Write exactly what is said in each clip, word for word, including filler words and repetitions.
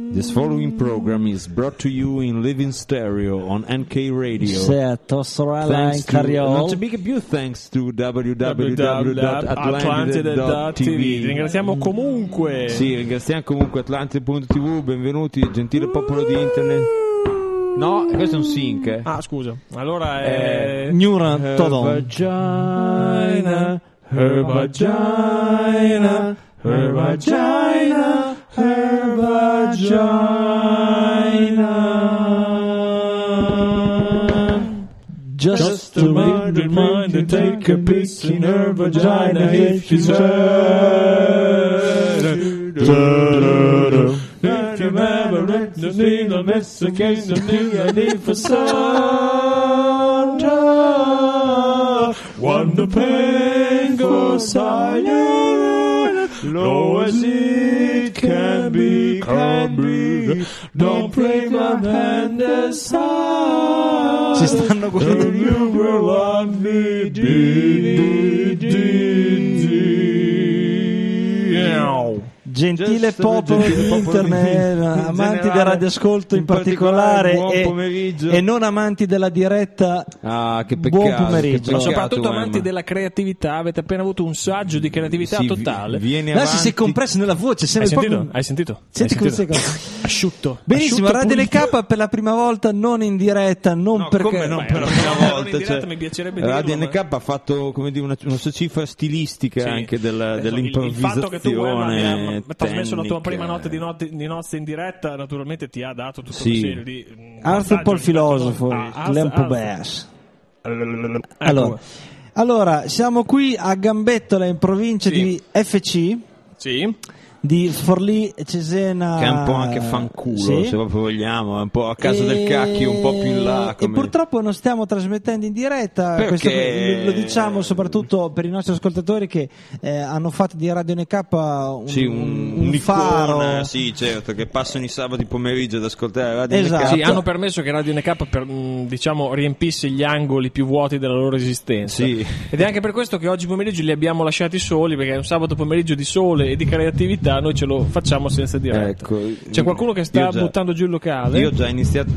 This following program is brought to you in living stereo on N K Radio. Certo, sorella in carriola. Non c'è mica più thanks to w w w dot atlantide dot t v. Ringraziamo comunque. Sì, ringraziamo comunque atlantide punto t v. Benvenuti, gentile popolo di internet. No, questo è un sync. Eh. Ah, scusa. Allora è eh, Newran her Todon. Vagina, her vagina, her vagina, her vagina. Just, Just to remind, remind to take a piss in her vagina if she's hurt. If you never let the needle mess against the knee, I need for Santa. When the pain goes silent, low as it can be, can be. Don't break my hand aside. Ci stanno guardando. You will love me, di, di, di. Gentile popolo di internet, amanti del radioascolto in particolare, buon e, pomeriggio. e non amanti della diretta. Ah, che peccato. Buon pomeriggio. Ma che peccato, soprattutto Emma. amanti della creatività, avete appena avuto un saggio di creatività Sì, totale. vi- vieni Adesso avanti. si è compresso nella voce, Hai sembra sentito? proprio... Hai sentito? Senti Hai come sentito? sei- Asciutto. Benissimo, Asciutto Radio N pulito. K per la prima volta non in diretta, non No, perché... come non Beh, per la non prima in volta, diretta cioè, mi piacerebbe Radio dirlo, N K ha fatto, come dire, una, una sua cifra stilistica Sì. anche del, Adesso dell'improvvisazione. il, il fatto che tu Emma, mi hai trasmesso la tua tecnica. prima notte di, notte, di nozze in diretta, naturalmente ti ha dato tutta Sì. una serie di mh, Arthur Paul vantaggi filosofo, rispetto a- Lampo Arthur- Bass. Ecco. Allora, allora, siamo qui a Gambettola in provincia Sì. di F C, Sì. di Forlì Cesena. Che è un po' anche fanculo, Sì. se proprio vogliamo, è un po' a casa del cacchio, un po' più in là. E come- purtroppo non stiamo trasmettendo in diretta. Perché? Questo lo, lo diciamo soprattutto per i nostri ascoltatori che eh, hanno fatto di Radio N K un, Sì, un, un un'icona, faro. sì, certo, che passano i sabati pomeriggio ad ascoltare Radio Esatto. N K. Sì, hanno permesso che Radio N K per, mh, diciamo, riempisse gli angoli più vuoti della loro esistenza. Sì. Ed è anche per questo che oggi pomeriggio li abbiamo lasciati soli, perché è un sabato pomeriggio di sole e di creatività, noi ce lo facciamo senza diretta. Ecco, C'è qualcuno che sta io già- buttando giù il locale? Io ho già iniziato.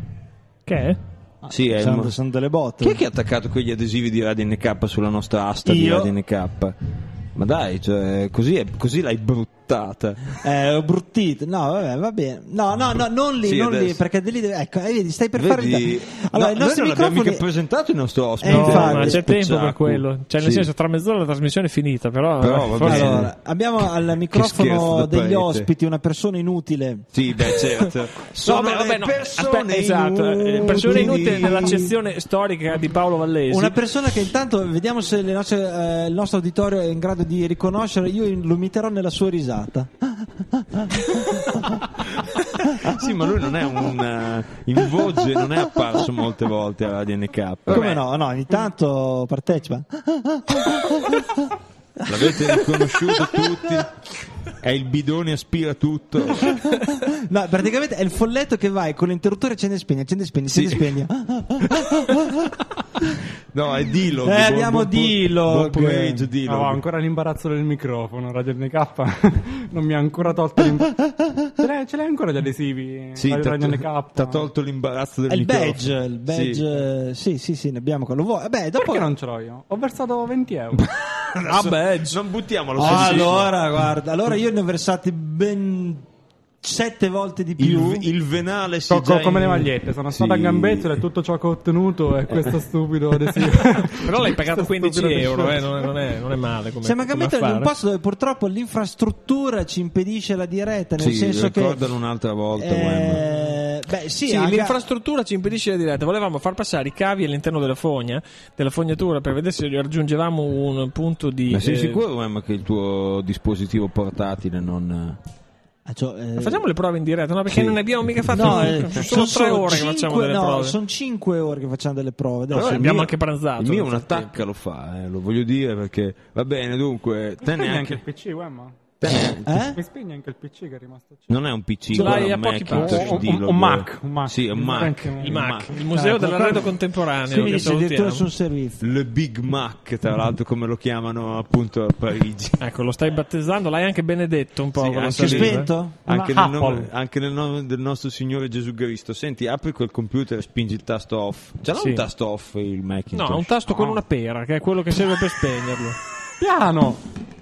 Che è? Sì, è sono, il- sono delle botte. Chi è che ha attaccato quegli adesivi di Radio N K sulla nostra asta di Io. Radio N K? Ma dai, cioè, così, è- così l'hai bruttata. Eh, ho bruttito. No, vabbè, va bene. No, no, no, non lì, Sì, non lì, adesso. perché di lì deve... ecco, eh, vedi, stai per Vedi? fare il... Allora, No, i nostri noi non abbiamo microfoni mica presentato il nostro ospite. Eh, No, infatti. ma c'è tempo per Spacciaco. quello. Cioè, nel Sì. senso, tra mezz'ora la trasmissione è finita, però. Però, va forse- bene. Allora, abbiamo al microfono scherzo da degli prete. ospiti una persona inutile. Sì, beh, certo. No, Sono vabbè, vabbè, le no. persone Aspetta, esatto, eh, persone inutili nell'accezione storica di Paolo Vallesi. Una persona che intanto vediamo se le nostre, eh, il nostro auditorio è in grado di riconoscere. Io lo imiterò nella sua risata. Sì, ma lui non è un uh, in voce, non è apparso molte volte a Radio N K. Come no? No, ogni tanto partecipa. L'avete riconosciuto tutti? È il bidone aspira tutto. No, praticamente è il folletto che vai con l'interruttore accende e spegne, accende e spegne, accende e spegne. No, è Dilo. Eh, abbiamo Dilo, Buon che- pomeriggio, Dilo. No, ho ancora l'imbarazzo del microfono. Radio N K non mi ha ancora tolto l'imbarazzo. Ce l'hai, ce l'hai ancora gli adesivi? Sì, Radio t'ha, N K. t'ha tolto l'imbarazzo del È il microfono. badge, il badge. Sì, sì, sì, ne abbiamo quello. Vuoi? Beh, dopo Perché non ce l'ho io? Ho versato venti euro. Vabbè, non buttiamolo. Ah, su- allora, guarda, allora io ne ho versati ben sette volte di più. il, il venale si Co- co- già come in- le magliette, sono Sì. stato a Gambettola e tutto ciò che ho ottenuto è questo stupido adesivo. Però l'hai pagato Questo quindici stupido euro, adesivo. eh, non, è, non, è, non è male. Come, Siamo a come Gambettola in un affare. posto dove purtroppo l'infrastruttura ci impedisce la diretta, nel Sì, senso che ricordano un'altra volta. Wem. eh, beh, sì, Sì, anche- l'infrastruttura ci impedisce la diretta. Volevamo far passare i cavi all'interno della fogna, della fognatura, per vedere se raggiungevamo un punto di. Ma sei eh, sicuro, Wem, che il tuo dispositivo portatile non... Ah, cioè, eh, Facciamo le prove in diretta, no? Perché Sì. non ne abbiamo mica fatto. no, eh, sono tre ore che cinque- facciamo delle no, prove. sono cinque ore che facciamo delle prove. Però Adesso- abbiamo mio- anche pranzato. Il mio nel una frattempo. tacca lo fa, eh, lo voglio dire perché va bene, dunque, te Prendi anche neanche il P C, Wemma? Eh? Mi spegne anche il P C che è rimasto acceso. Non è un P C, Ce l'hai quello è a un pochi Macintosh passi. Un- di un- Log. un Mac, un Mac. Sì, un Mac. Il Il Mac, il Ah, museo qua- dell'arredo qua- contemporaneo. Quindi che sei addirittura salutiamo. sul servizio. Le Big Mac, tra l'altro, come lo chiamano appunto a Parigi. Ecco, lo stai battezzando, l'hai anche benedetto un po'. Sì, con la anche Si è saliva. spento? Anche Una nel, nome, Apple. anche nel nome del nostro Signore Gesù Cristo. Senti, apri quel computer e spingi il tasto off. Ce l'ha Sì. un tasto off il Macintosh? No, un tasto con una pera, che è quello che serve per spegnerlo. Piano!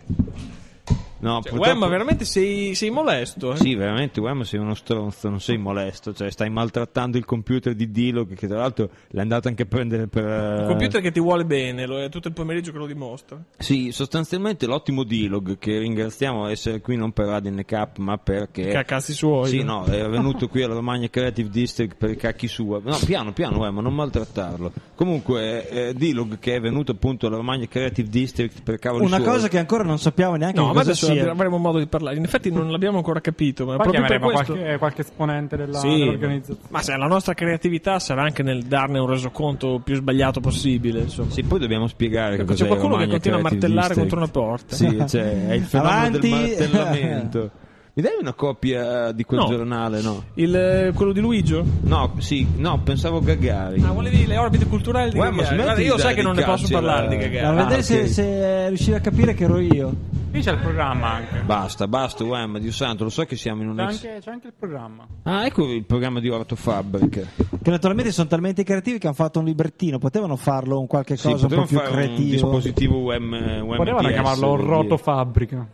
No, Cioè, purtroppo- Uè, ma veramente sei, sei molesto, eh? Sì, veramente, uè, ma sei uno stronzo, non sei molesto, cioè stai maltrattando il computer di Dilog, che tra l'altro l'è andato anche a prendere per... Il computer che ti vuole bene, lo è tutto il pomeriggio che lo dimostra. Sì, sostanzialmente l'ottimo Dilog, che ringraziamo essere qui non per Radio N K, ma perché... Che cazzi suoi. Sì, no, è venuto qui alla Romagna Creative District per i cacchi sua. No, piano, piano, eh, ma non maltrattarlo. Comunque, eh, Dilog che è venuto appunto alla Romagna Creative District per cavoli Una suoi. cosa che ancora non sappiamo neanche No, che ma cosa adesso sia. avremo modo di parlare. In effetti non l'abbiamo ancora capito, ma Poi proprio per chiameremo questo... qualche, qualche esponente della, Sì, dell'organizzazione. ma se la nostra creatività sarà anche nel darne un resoconto più sbagliato possibile, insomma. Sì, poi dobbiamo spiegare che Ecco, cos'è c'è qualcuno che Romagna continua a Creative martellare District. contro una porta. Sì, cioè, è il fenomeno Avanti. del martellamento. Mi dai una copia di quel No. giornale, no? Il, eh, quello di Luigio? No, sì, no, pensavo Gagari. Ah, volevi le orbite culturali di Uè, ma Gagari? smetti Guarda, di io sai dare che non di ne posso cacci parlare alla- di A Gagari. vedere Ah, se, ok. se riuscivi a capire che ero io. Qui c'è il programma anche. Basta, basta, uè, ma Dio santo, lo so che siamo in un C'è ex... anche, c'è anche il programma. Ah, ecco il programma di Ortofabbrica. Che naturalmente sono talmente creativi che hanno fatto un librettino. Potevano farlo un qualche Sì, cosa un po' potevamo più fare un creativo. dispositivo U M, U M P S. Potevano chiamarlo vuol dire. Rotofabbrica.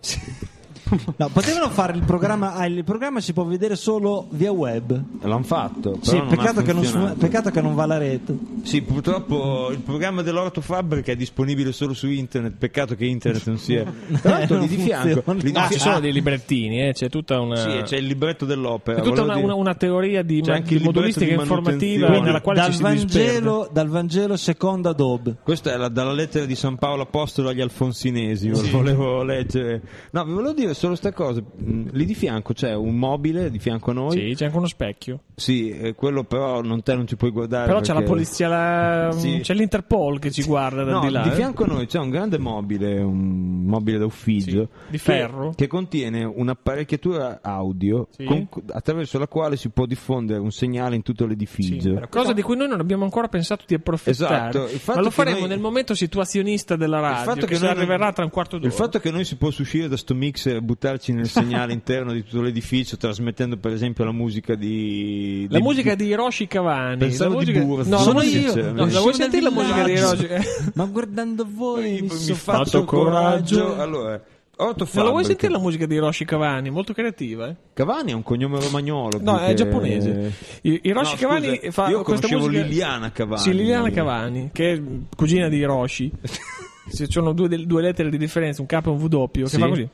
No, potevano fare il programma. Ah, il programma si può vedere solo via web. L'hanno fatto, però Sì, non peccato ha che non, funzionato. peccato che non va la rete. Sì, purtroppo il programma dell'Ortofabbrica è disponibile solo su internet. Peccato che internet non sia. Tra l'altro, lì di Non fianco, funziona. lì di No, fi- ci sono ah, dei librettini, eh, c'è tutta una... Sì, c'è il libretto dell'opera. È tutta volevo una, dire- una- una teoria di, C'è ma- anche di il libretto modulistica di informativa manutenzione. nella quale dal, ci si disperde. Vangelo, dal Vangelo secondo Adobe. Questa è la, dalla lettera di San Paolo Apostolo agli Alfonsinesi. Volevo leggere. No, vi volevo dire solo sta cosa. Mm, Lì di fianco c'è un mobile di fianco a noi. Sì, c'è anche uno specchio. Sì, eh, quello però non te non ci puoi guardare. Però c'è la perché- polizia, la- Sì. c'è l'Interpol che ci guarda da No, di là. di eh. fianco a noi c'è un grande mobile, un mobile da ufficio Sì, di che- ferro. che, contiene un'apparecchiatura audio Sì. con- attraverso la quale si può diffondere un segnale in tutto l'edificio. Sì, cosa di cui noi non abbiamo ancora pensato di approfittare. Esatto, il fatto ma lo che faremo noi- nel momento situazionista della Il radio, fatto che, che si noi non- arriverà tra un quarto d'ora. Il fatto che noi si possa uscire da sto mixer e buttarci nel segnale interno di tutto l'edificio, trasmettendo per esempio la musica di... La di- musica di Hiroshi Cavani. Pensavo la di musica... Burz. No, Sono la io. musica... No, no, la Sono vuoi del sentire la musica di villaggio. Hiroshi? Ma guardando voi mi, mi sono faccio fatto coraggio. Allora, Non la Ortofabbrica. vuoi sentire la musica di Hiroshi Cavani? Molto creativa, eh? Cavani è un cognome romagnolo. No, più è che- giapponese. I- Hiroshi No, Cavani scusa, fa io questa conoscevo musica... Liliana Cavani. Sì, Liliana Cavani, che è cugina di Hiroshi. Se ci sono due, del- due lettere di differenza, un K e un V doppio, che Sì. fa così.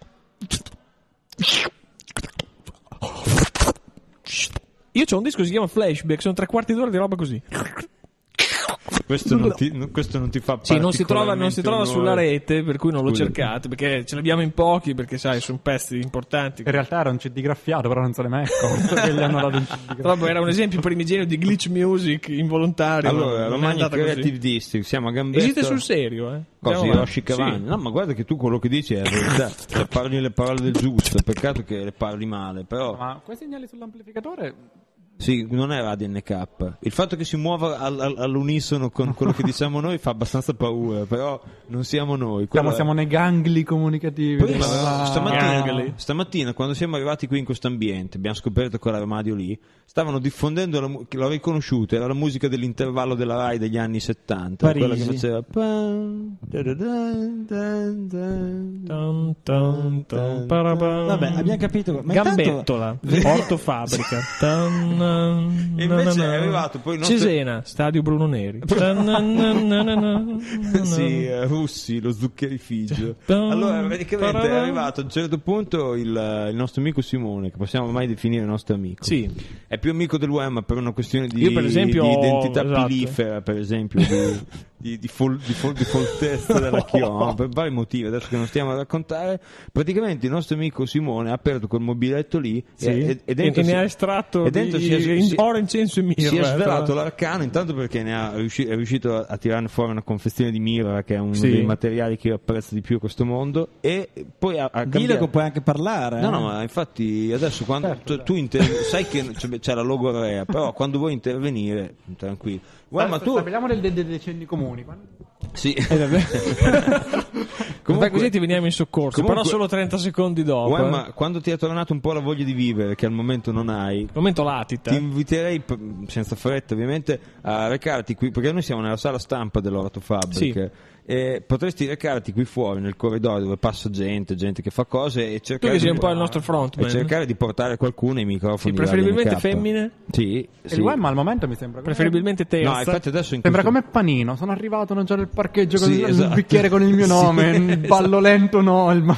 Io c'ho un disco che si chiama Flashback, sono tre quarti d'ora di roba così. Questo non ti, no, questo non ti fa Sì, non si trova, non si trova sulla onore. rete, per cui non lo Scusa. cercate, perché ce l'abbiamo in pochi, perché sai, sono pezzi importanti. In realtà era un C D graffiato, però non se ne mecco. Perché gli hanno dato un C D graffiato. Proprio era un esempio primigenio di glitch music involontario. Allora, non è Romagna andata così. Creative District, siamo a gambetto. Esiste sul serio, eh? Cosa, Andiamo Hiroshi avanti. Cavani? Sì. No, ma guarda che tu quello che dici è la verità. Cioè, parli le parole del giusto, peccato che le parli male, però... Ma quei segnali sull'amplificatore Sì, non è Radio N K. Il fatto che si muova al- al- all'unisono con quello che diciamo noi fa abbastanza paura, però non siamo noi. Quello siamo, è- siamo nei gangli comunicativi. Poi, della- ma- stamattina, Gangli. stamattina, quando siamo arrivati qui in questo ambiente, abbiamo scoperto quell'armadio lì, stavano diffondendo, la, mu- che l'ho riconosciuto, era la musica dell'intervallo della Rai degli anni settanta, Parisi. quella che faceva... pam, da-da-dan, dan, dan. Tan, tan, tan, parabam. Vabbè, abbiamo capito. Ma intanto- Gambettola, Ortofabbrica. Tan, E invece na, na, è arrivato poi il nostro... Cesena, Stadio Bruno Neri. Tan, na, na, na, na, na, na. Sì, eh, Russi, lo zuccherificio. Pam, Allora, praticamente è parabam. arrivato a un certo punto il, il nostro amico Simone, che possiamo ormai definire il nostro amico. Sì. È più amico dell'U E M per una questione di, Io, per esempio, di identità esatto. pilifera, per esempio, di, di, di, fol, di, fol, di foltezza della chioma, per vari motivi adesso che non stiamo a raccontare. Praticamente il nostro amico Simone ha aperto quel mobiletto lì Sì. e, e, dentro e si, ne ha estratto e dentro di, si è, in, si, oro, incenso e mirra. si è svelato tra- l'arcano, intanto perché ne ha riusci, è riuscito a, a tirarne fuori una confezione di mirra, che è uno Sì. dei materiali che io apprezzo di più a questo mondo, e poi ha, ha Dillo cambiato. che puoi anche parlare. No, eh. no, ma infatti adesso quando tu, tu inter- sai che c'è, c'è la logorrea, però quando vuoi intervenire, tranquillo. Guarda, ma tu Parliamo del, del, dei decenni comuni. Quando- sì. Comunque, così ti veniamo in soccorso, comunque- però solo trenta secondi dopo. Guarda, eh. ma quando ti è tornato un po' la voglia di vivere, che al momento non hai, Al momento latita. ti inviterei, p- senza fretta ovviamente, a recarti qui, perché noi siamo nella sala stampa dell'Ortofabbrica. E potresti recarti qui fuori nel corridoio dove passa gente, gente che fa cose, e Tu cercare, che sei di, un po' il nostro e frontman. cercare di portare qualcuno ai microfoni. Sì, di preferibilmente Radio N K. femmine? Sì, E sì. il Wem al momento mi sembra come... Preferibilmente terza. No, infatti adesso in Sembra questo- come Panino, sono arrivato, non c'era il parcheggio con Sì, il, il esatto. bicchiere con il mio Sì, nome, il esatto. ballo lento no, il ma...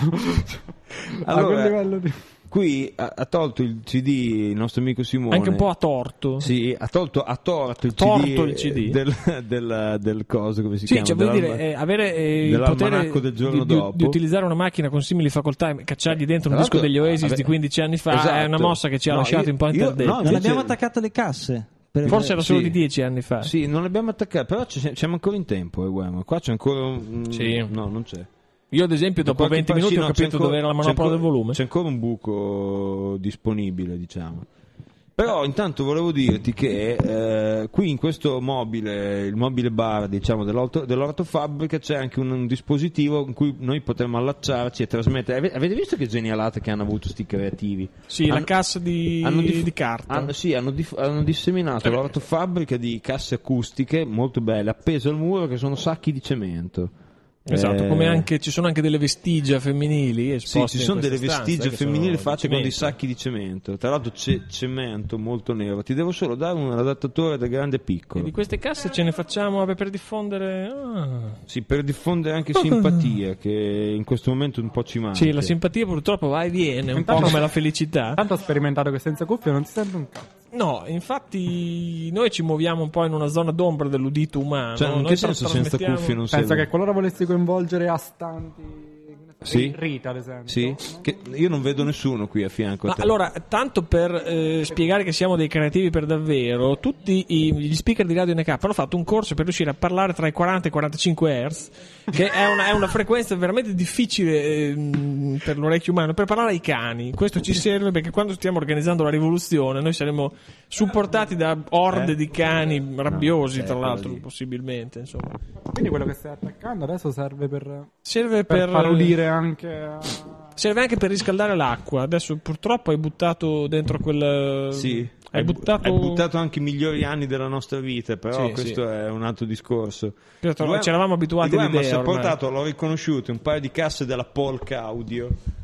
a Allora, quel livello di... Qui ha, ha tolto il C D il nostro amico Simone. Anche un po' a torto. Sì, ha tolto, ha torto il Torto C D, il C D. Del, del, del coso, come si Sì, chiama? cioè, vuol dire, Dell'alma- eh, avere eh, il dell'almanacco potere del giorno di, di- dopo. di utilizzare una macchina con simili facoltà e cacciargli dentro un Tra disco l'altro, degli Oasis ave- di quindici anni fa Esatto. è una mossa che ci ha No, lasciato io- un po' io- interdetto. no, Non invece- abbiamo attaccato le casse. Per- Forse era solo Sì. di dieci anni fa. Sì, non l'abbiamo attaccato, però ci- siamo ancora in tempo, eh, Guema. Qua c'è ancora un... Sì. No, non c'è. Io ad esempio dopo Da qualche venti parte- minuti sì, ho no, c'è capito ancora- dove era la c'è manopola ancora- del volume. C'è ancora un buco disponibile, diciamo. Però intanto volevo dirti che eh, qui in questo mobile, il mobile bar, diciamo, dell'orto- dell'ortofabbrica, c'è anche un, un dispositivo in cui noi potremmo allacciarci e trasmettere. Ave- Avete visto che genialata che hanno avuto sti creativi? Sì, la Hanno- cassa di, hanno dif- di carta. hanno- sì, hanno, dif- hanno disseminato l'ortofabbrica di casse acustiche molto belle, appese al muro, che sono sacchi di cemento. Esatto, Eh, come anche ci sono anche delle vestigia femminili Sì, esposte ci sono in delle questa stanza, vestigie che femminili sono fatte di con dei cemento. sacchi di cemento. Tra l'altro c'è cemento molto nero. Ti devo solo dare un adattatore da grande e E piccolo. di queste casse ce ne facciamo vabbè, per diffondere. Ah. Sì, per diffondere anche simpatia, che in questo momento un po' ci manca. Sì, la simpatia purtroppo va e viene, un Intanto- po' come la felicità. Tanto ho sperimentato che senza cuffie non si sente un cazzo. No, infatti noi ci muoviamo un po' in una zona d'ombra dell'udito umano. Cioè, in Noi che tra- senso senza trasmettiamo- cuffie non Penso sei? che qualora volessi coinvolgere astanti... Sì. Rita, ad esempio. Sì? Che io non vedo nessuno qui a fianco a Ma te. allora, tanto per eh, spiegare che siamo dei creativi per davvero, tutti i- gli speaker di Radio N K hanno fatto un corso per riuscire a parlare tra i quaranta e i quarantacinque hertz, che è una, è una frequenza veramente difficile ehm, per l'orecchio umano, per parlare ai cani. Questo ci serve perché quando stiamo organizzando la rivoluzione noi saremo supportati da orde Eh? di cani rabbiosi, No, tra eh, l'altro, quello lì. possibilmente. Insomma. Quindi quello che stai attaccando adesso serve per, Serve per, per, far udire anche a... serve anche per riscaldare l'acqua. Adesso purtroppo hai buttato dentro quel. Sì. Hai buttato. hai buttato anche i migliori anni della nostra vita, però Sì, questo sì. è un altro discorso. Certo, Il Wem- ci eravamo abituati il Wem all'idea si è ormai. portato, l'ho riconosciuto, un paio di casse della Polka Audio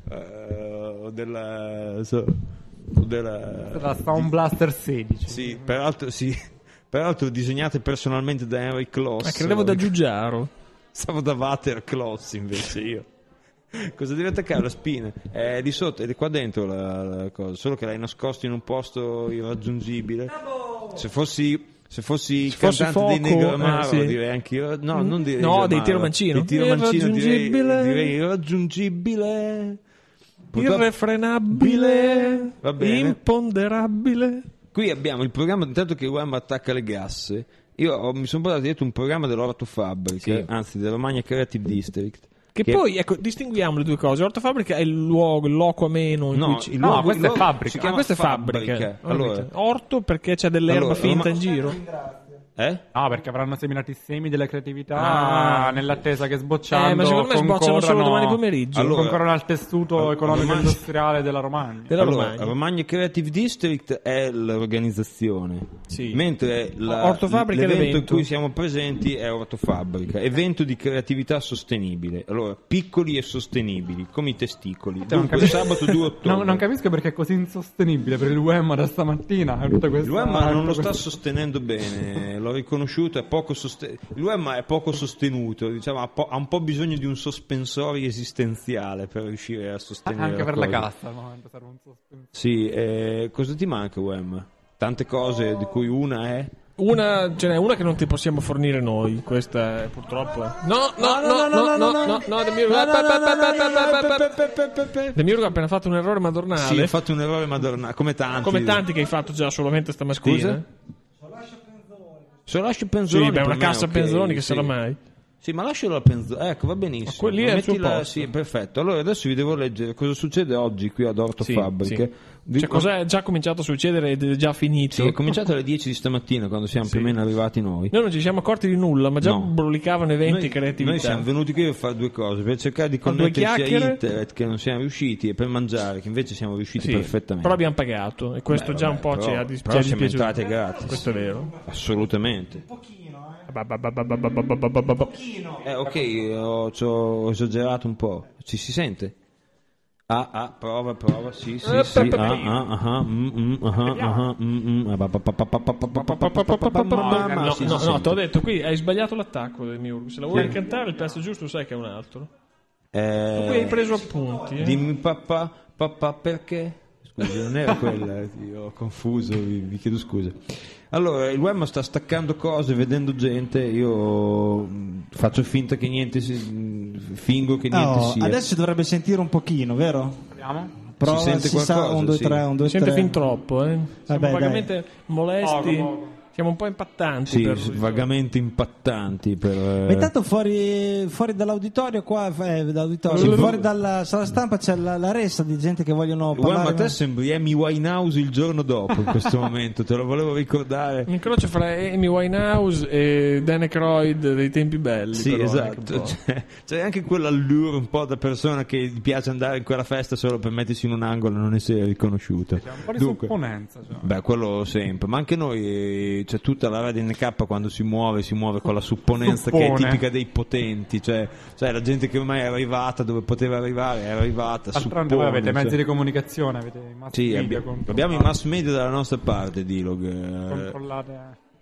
eh, o della, so, o della La Sound Blaster sedici. sì, peraltro sì, peraltro disegnate personalmente da Henry Kloss. Ah, credevo da Giugiaro. Stavo da Walter Kloss invece io. Cosa devi attaccare? La spina? È di sotto, è di qua dentro la, la cosa, solo che l'hai nascosto in un posto irraggiungibile. Se fossi, se fossi Se fossi cantante dei Foco, Negro Amaro, eh, sì. direi anche io. No, non direi No, Negro dei Amaro, Tiro Mancino. dei Tiro Mancino direi, Irraggiungibile. direi irraggiungibile. Purtroppo- Irrefrenabile. Va bene. Imponderabile. Qui abbiamo il programma, intanto che Wem attacca le gasse. Io ho- mi sono portato dietro un programma dell'Ortofabbrica, Sì. anzi della Romagna Creative District. Che, poi, ecco, distinguiamo le due cose. Ortofabbrica è il luogo, il loco ameno in No, cui ci- il No, luogo- questa il è luogo- fabbrica. si Ah, chiama questa è fabbrica. fabbrica. Allora, Allora, orto perché c'è dell'erba Allora, finta ma- in giro. eh? No, perché avranno seminato i semi della creatività Ah. nell'attesa che sbocciando Eh, ma secondo me sbocciano solo concorrano- domani pomeriggio. Allora- concorrono al tessuto Allora, economico e Romagna- industriale della Romagna. Della Allora, Romagna. Romagna Creative District è l'organizzazione, Sì. mentre la- Ortofabbrica è l'evento in l'evento. cui siamo presenti è Ortofabbrica, evento di creatività sostenibile. Allora, piccoli e sostenibili, come i testicoli. non Dunque, capisco- sabato due ottobre. Non, non capisco perché è così insostenibile per il Wem da stamattina. Tutta questa, Il U E M non lo tutta sta questa- sostenendo bene, l'ho riconosciuto, è poco soste- il U E M è poco sostenuto, diciamo, ha, po- ha un po' bisogno di un sospensorio esistenziale per riuscire a sostenere Anche per la cosa. cassa, no? Serve un sospenso. Sì, eh, cosa ti manca U E M? Tante cose di cui una è... Una, ce n'è una che non ti possiamo fornire noi, questa è purtroppo. No, no, no, no, no, no, no, Demiurgo ha appena fatto un errore madornale. Sì, ho fatto un errore madornale, come tanti. Come tanti che hai fatto già solamente stamattina. Scusa? Se lascio Penzoloni. Sì, beh, una per me, cassa ok, Penzoloni che sì. sarà mai. Sì, ma lascialo a Penzoloni. Ecco, va benissimo. Ma quelli è il suo Mettila- posto. Sì, perfetto. Allora adesso vi devo leggere cosa succede oggi qui ad Orto Sì, Fabbriche. sì. Vi- Cioè, cos'è già cominciato a succedere ed è già finito. Sì, è cominciato alle dieci di stamattina quando siamo più o meno arrivati noi. Noi non ci siamo accorti di nulla, ma già No. brulicavano eventi Noi, e creatività. noi siamo venuti qui per fare due cose, per cercare di Fare due connetterci a chiacchiere. internet che non siamo riusciti e per mangiare che invece siamo riusciti Sì, perfettamente. però abbiamo pagato e questo Beh, già vabbè, un po' però- ci ha dis- però ci è siamo dispiaciuto. entrati gratis. Questo è vero. Assolutamente. Ba-ba-ba-ba-ba-ba-ba-ba-ba-ba. Eh, ok, ho, ci ho esagerato un po'. Ci si sente? Ah, ah, prova, prova, sì, sì, sì. Ah, ah, ah, mm, mm, ah, ah, mm, mm, ah, pa, pa, pa, pa, pa, pa, pa, pa, pa, pa, pa, pa, ma, No, sì, no, si no, sente. ti ho detto qui hai sbagliato l'attacco del mio. Se la vuoi cantare il pezzo giusto sai che è un altro. Eh, Qui hai preso appunti. Eh? Dimmi papà, papà perché? Scusi, non era quella, io ho confuso, vi, vi chiedo scusa. Allora, il web sta staccando cose, vedendo gente, io mh, faccio finta che niente si, mh, fingo che niente Oh, sia. adesso si dovrebbe sentire un pochino, vero? Proviamo? Prova, Si sente si sa, qualcosa, un, due, sì. tre, un, due, Si sente tre. fin troppo, eh. Siamo Vabbè, vagamente molesti. Poco, poco. Siamo un po' impattanti. Sì, per... vagamente impattanti per... Ma intanto fuori, fuori dall'auditorio qua, eh, dall'auditorio, Sì, fuori ma- dalla sala stampa c'è la, la ressa di gente che vogliono Guarda, parlare. ma te sembri Amy Winehouse il giorno dopo in questo momento, te lo volevo ricordare. Un incrocio fra Amy Winehouse e Dan Aykroyd dei tempi belli. Sì, però, anche esatto. un po'. C'è, c'è anche quell'allure un po' da persona che gli piace andare in quella festa solo per mettersi in un angolo e non essere riconosciuta. C'è un po' di Dunque, supponenza. Cioè. beh, quello sempre, ma anche noi, c'è tutta la radio N K quando si muove, si muove con la supponenza che è Suppone. tipica dei potenti, cioè, cioè la gente che ormai è arrivata dove poteva arrivare, è arrivata, D'altronde suppone, voi avete mezzi cioè. di comunicazione, avete i mass Sì, media abbi- contro- abbiamo i mass media dalla nostra parte, Dilog. Eh, controllate.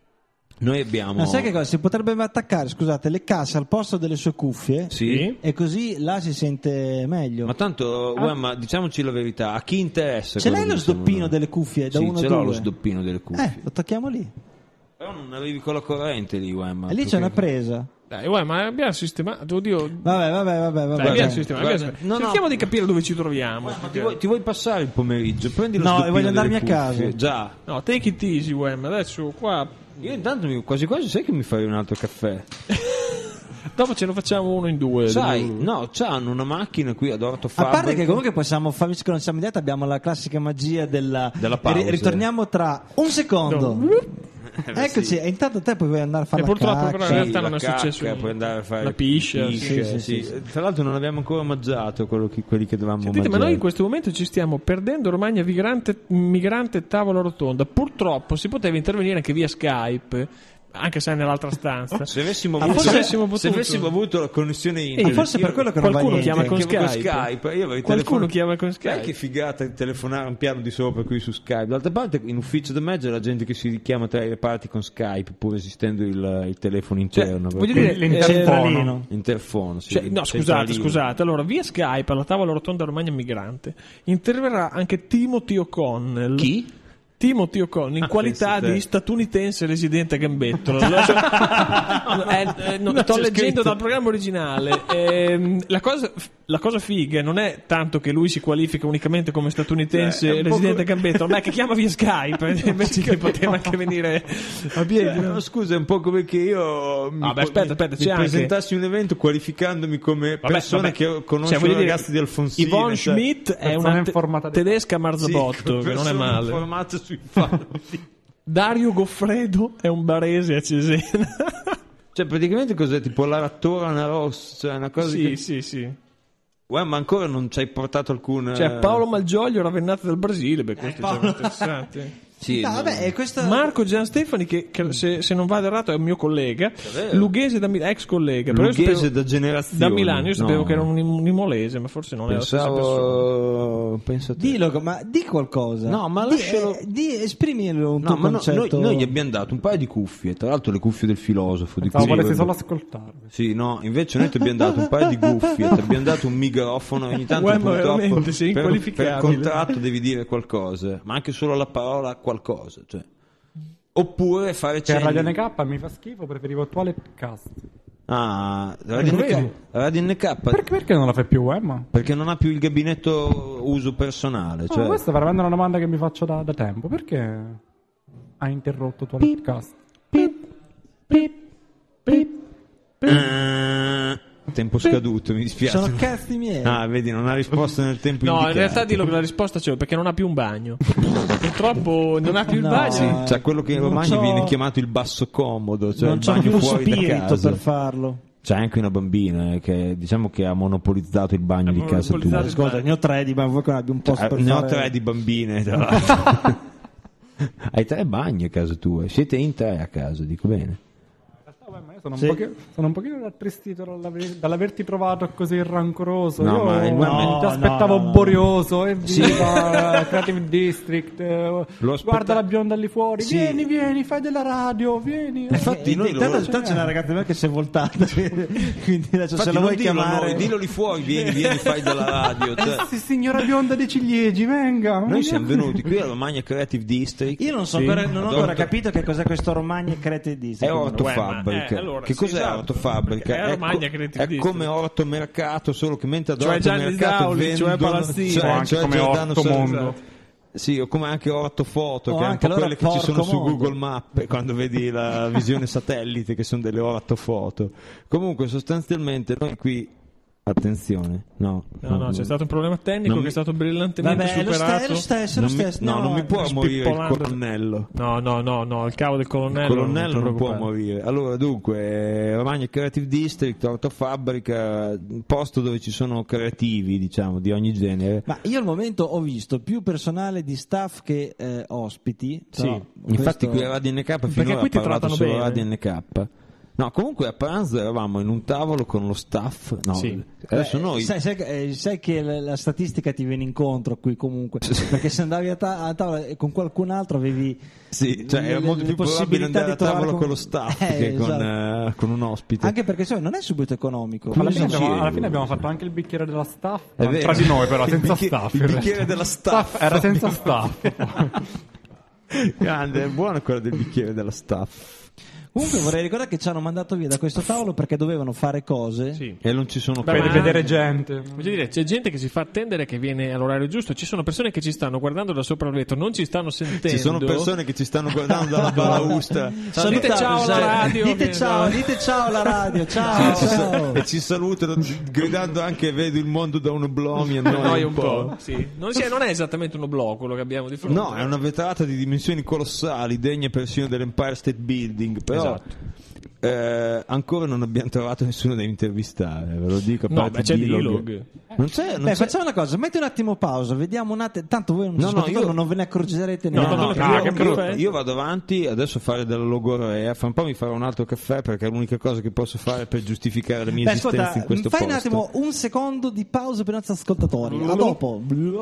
noi abbiamo... Ma sai che cosa? Si potrebbe attaccare, scusate, le casse al posto delle sue cuffie Sì? e così là si sente meglio. Ma tanto, guarda, ma diciamoci la verità, a chi interessa? Ce quello l'hai che lo diciamo sdoppino noi? delle cuffie da Sì, uno a ce l'ho due? lo sdoppino delle cuffie. Eh, lo tocchiamo lì. Però non arrivi con la corrente lì, Wemma. E lì c'è una presa. Dai, uè, ma abbiamo sistemato. Oddio. Vabbè, vabbè, vabbè, vabbè. Dai, abbiamo Cioè, sistemato. guarda, abbiamo- no, no. Cerchiamo di capire dove ci troviamo. Ti vuoi, ti vuoi passare il pomeriggio? Prendi lo No, sdoppino voglio andarmi delle a cuffie. casa. Già. No, take it easy, Wem. Adesso qua. Io intanto mi- quasi quasi sai che mi farei un altro caffè. Dopo ce lo facciamo uno in due. Sai, no, c'hanno una macchina qui ad Orto A Fabbrica. parte che comunque possiamo fare, visto che non siamo in diretta, abbiamo la classica magia della, Della pausa. Ri- ritorniamo tra un secondo. Eh, beh, Eccoci, sì. e intanto te puoi andare a fare E la purtroppo cacca. però in Sì, realtà la non è cacca, successo puoi andare a fare la piscia, pisce, sì, sì. sì, Tra l'altro non abbiamo ancora mangiato quello che- quelli che dovevamo Sentite, ma mangiare. noi in questo momento ci stiamo perdendo ormai a migrante, migrante tavola rotonda. Purtroppo si poteva intervenire anche via Skype, anche se è nell'altra stanza. Se avessimo, Ah, avuto, forse avessimo se potuto. avessimo avuto la connessione E internet, forse per io- quello che non va Qualcuno niente. chiama con chiamo Skype. Io avrei Qualcuno telefonato- chiama con Sai Skype. che figata di telefonare un piano di sopra qui su Skype. D'altra parte in ufficio da me c'è la gente che si richiama tra le parti con Skype pur esistendo il, il telefono interno. voglio perché- dire, L'interfono. interfono, sì, Cioè, no, scusate, centralino. scusate. Allora, via Skype alla tavola rotonda Romagna Migrante interverrà anche Timothy O'Connell. Chi? Timothy O'Connell in Ah, qualità pensa te. di statunitense residente a Gambettolo. Lo so- Eh, eh, no, No, sto c'è leggendo scritto. dal programma originale. Ehm, la, cosa, la cosa figa non è tanto che lui si qualifica unicamente come statunitense Cioè, è un po' residente a come- Gambettolo, ma è che chiama via Skype invece che poteva anche venire a piedi. Cioè, no? no, scusa, è un po' come che io mi, Vabbè, aspetta, aspetta, mi c'è anche- presentassi un evento qualificandomi come Vabbè, persona vabbè. che conosce Cioè, voglio i dire, ragazzi di Alfonsine. Yvonne cioè- Schmidt è persona una te- informata di- tedesca Sì, marzabotto, che non è persona male. informata sui fatti. Dario Goffredo è un barese a Cesena. Cioè, praticamente cos'è? Tipo la rattora, una rossa, cioè una cosa Sì, che... sì, sì. Uè, ma ancora non ci hai portato alcun... Cioè, Paolo Malgioglio, ravennate dal Brasile, beh, questo è già Paolo- interessante. Sì, No, no. vabbè, questo... Marco Gian Stefani, che, che se, se non vado errato è un mio collega, Davvero? Lughese da Milano, ex collega, però io Lughese sapevo- da generazione. da Milano, io sapevo No. che era un, un imolese, ma forse non è la stessa persona. Pensavo... Penso a te. Dillo, ma di qualcosa. No, ma Di- lascialo- eh, di, esprimilo un No, tuo ma no, concetto. noi, noi gli abbiamo dato un paio di cuffie, tra l'altro le cuffie del filosofo. Di Pensavo cui volessi solo vorrebbe- ascoltarvi. Sì, no, invece noi ti abbiamo dato un paio di cuffie, ti abbiamo dato un microfono, ogni tanto Uè, ma purtroppo veramente, sei per, inqualificabile. per contratto devi dire qualcosa, ma anche solo la parola qualcosa, cioè. oppure fare Per cenni. Radio N K mi fa schifo, preferivo Toiletcast. Ah, Radio Vedi? N K, Radio N K Perché, perché non la fai più, Emma? perché non ha più il gabinetto uso personale, No, cioè questa è veramente una domanda che mi faccio da, da tempo. Perché hai interrotto Toiletcast? Eh, tempo scaduto, mi dispiace. Sono cazzi miei. Ah, vedi, non ha risposto nel tempo No, indicato. in realtà dillo che la risposta c'è perché non ha più un bagno. Purtroppo non ha più il No. bagno. Sì, cioè quello che in Non Romagna c'ho- viene chiamato il basso comodo, cioè non il c'ho bagno più fuori da spirito casa. per farlo. C'è anche una bambina eh, che diciamo che ha monopolizzato il bagno Ha di casa tua. monopolizzato il Ascolta, ne ho tre di ma vuoi che ne abbia un posto Eh, per ne ho fare... tre di bambine, tra l'altro. Hai tre bagni a casa tua, siete in tre a casa, dico bene. Sono, Sì. un pochino, sono un pochino rattristito dall'aver- dall'averti trovato così rancoroso. No, Io ma il- no, ti aspettavo no, no. borioso. Evviva Creative District. eh, Lo aspetta- Guarda la bionda lì fuori. Sì. Vieni, vieni, fai della radio. Vieni. Infatti Eh, noi intanto, lo- intanto c'è una ragazza mia che si è voltata quindi adesso Infatti se la non vuoi dillo chiamare noi, dillo lì fuori, vieni, vieni, fai della radio. cioè. Eh, sì, signora bionda dei ciliegi, venga. Noi siamo venuti qui alla Romagna Creative District. io non so Sì. ancora, non ho Ad ancora Orto- capito che cos'è questo Romagna Creative È District. ortofabbrica. eh, allora, che sì, cos'è esatto. ortofabbrica? È È, Romagna co- Creative è District. come ortomercato, solo che mentre ad Cioè Gianni ortomercato Sauli, vendono, cioè Palazzino. cioè- O anche cioè come Giordano Ortomondo. Sal- Sì, o come anche ortofoto, O che è un anche po' allora quelle che ci sono su Porcomondo. Google Maps quando vedi la visione satellite, che sono delle ortofoto. Comunque, sostanzialmente, noi qui. Attenzione, no, No, no, c'è stato un problema tecnico Non che mi- è stato brillantemente Vabbè, è lo, sta- è superato. lo stesso, è lo Non mi, stesso. no, non mi può morire il spippolando. colonnello. No, no, no, no, il cavo del colonnello. Il colonnello non, ti non può preoccupare. morire. Allora, dunque, eh, Romagna Creative District, ortofabbrica, un posto dove ci sono creativi, diciamo, di ogni genere. Ma io al momento ho visto più personale di staff che eh, ospiti. Sì, però infatti questo- qui a Radio N K Perché finora qui ha ti parlato trattano solo bene. Radio N K. No, comunque a pranzo eravamo in un tavolo con lo staff. No, Sì. adesso Eh, noi sai, sai, eh, sai che la, la statistica ti viene incontro qui comunque perché se andavi a, ta- a tavola e con qualcun altro avevi sì, cioè le- era molto le più probabile possibilità andare di a tavola trovare con lo staff Eh, che con, esatto. eh, con un ospite. anche perché sai, non è subito economico. Alla fine, Sì, abbiamo, sì. alla fine abbiamo fatto anche il bicchiere della staff. È ma vero. Tra di noi, però, Il senza bicchiere- staff. il in realtà. bicchiere della staff. Era senza staff. Grande, è buona quella del bicchiere della staff. Comunque vorrei ricordare che ci hanno mandato via da questo tavolo perché dovevano fare cose. Sì. E non ci sono Beh, Per ma- vedere gente. Voglio dire, c'è gente che si fa attendere che viene all'orario giusto, ci sono persone che ci stanno guardando da sopra il vetro, non ci stanno sentendo. Ci sono persone che ci stanno guardando dalla balaustra. Ciao, dite ciao alla radio. Dite che- ciao, dite ciao alla radio. Ciao, Ci sa- ciao. e ci salutano gridando anche vedo il mondo da un oblò mi Noi annoia un po'. Sì. Non, si- non è esattamente un oblò quello che abbiamo di fronte. no, è una vetrata di dimensioni colossali, degna persino dell'Empire State Building, però Esatto. eh, ancora non abbiamo trovato nessuno da intervistare, ve lo dico. a No, parte beh, c'è Dilog. Dilog. Non c'è, non Beh, c'è. facciamo una cosa, metti un attimo pausa, vediamo un attimo. Tanto voi non, No, no, ascoltatori io- non ve ne accorgerete No, neanche. no, No, no, io, che io- caffè. io vado avanti adesso a fare della logorea, fra un po' mi farò un altro caffè perché è l'unica cosa che posso fare per giustificare la mia Beh, esistenza ascolta, in questo fai posto. un attimo un secondo di pausa per i nostri ascoltatori. A dopo.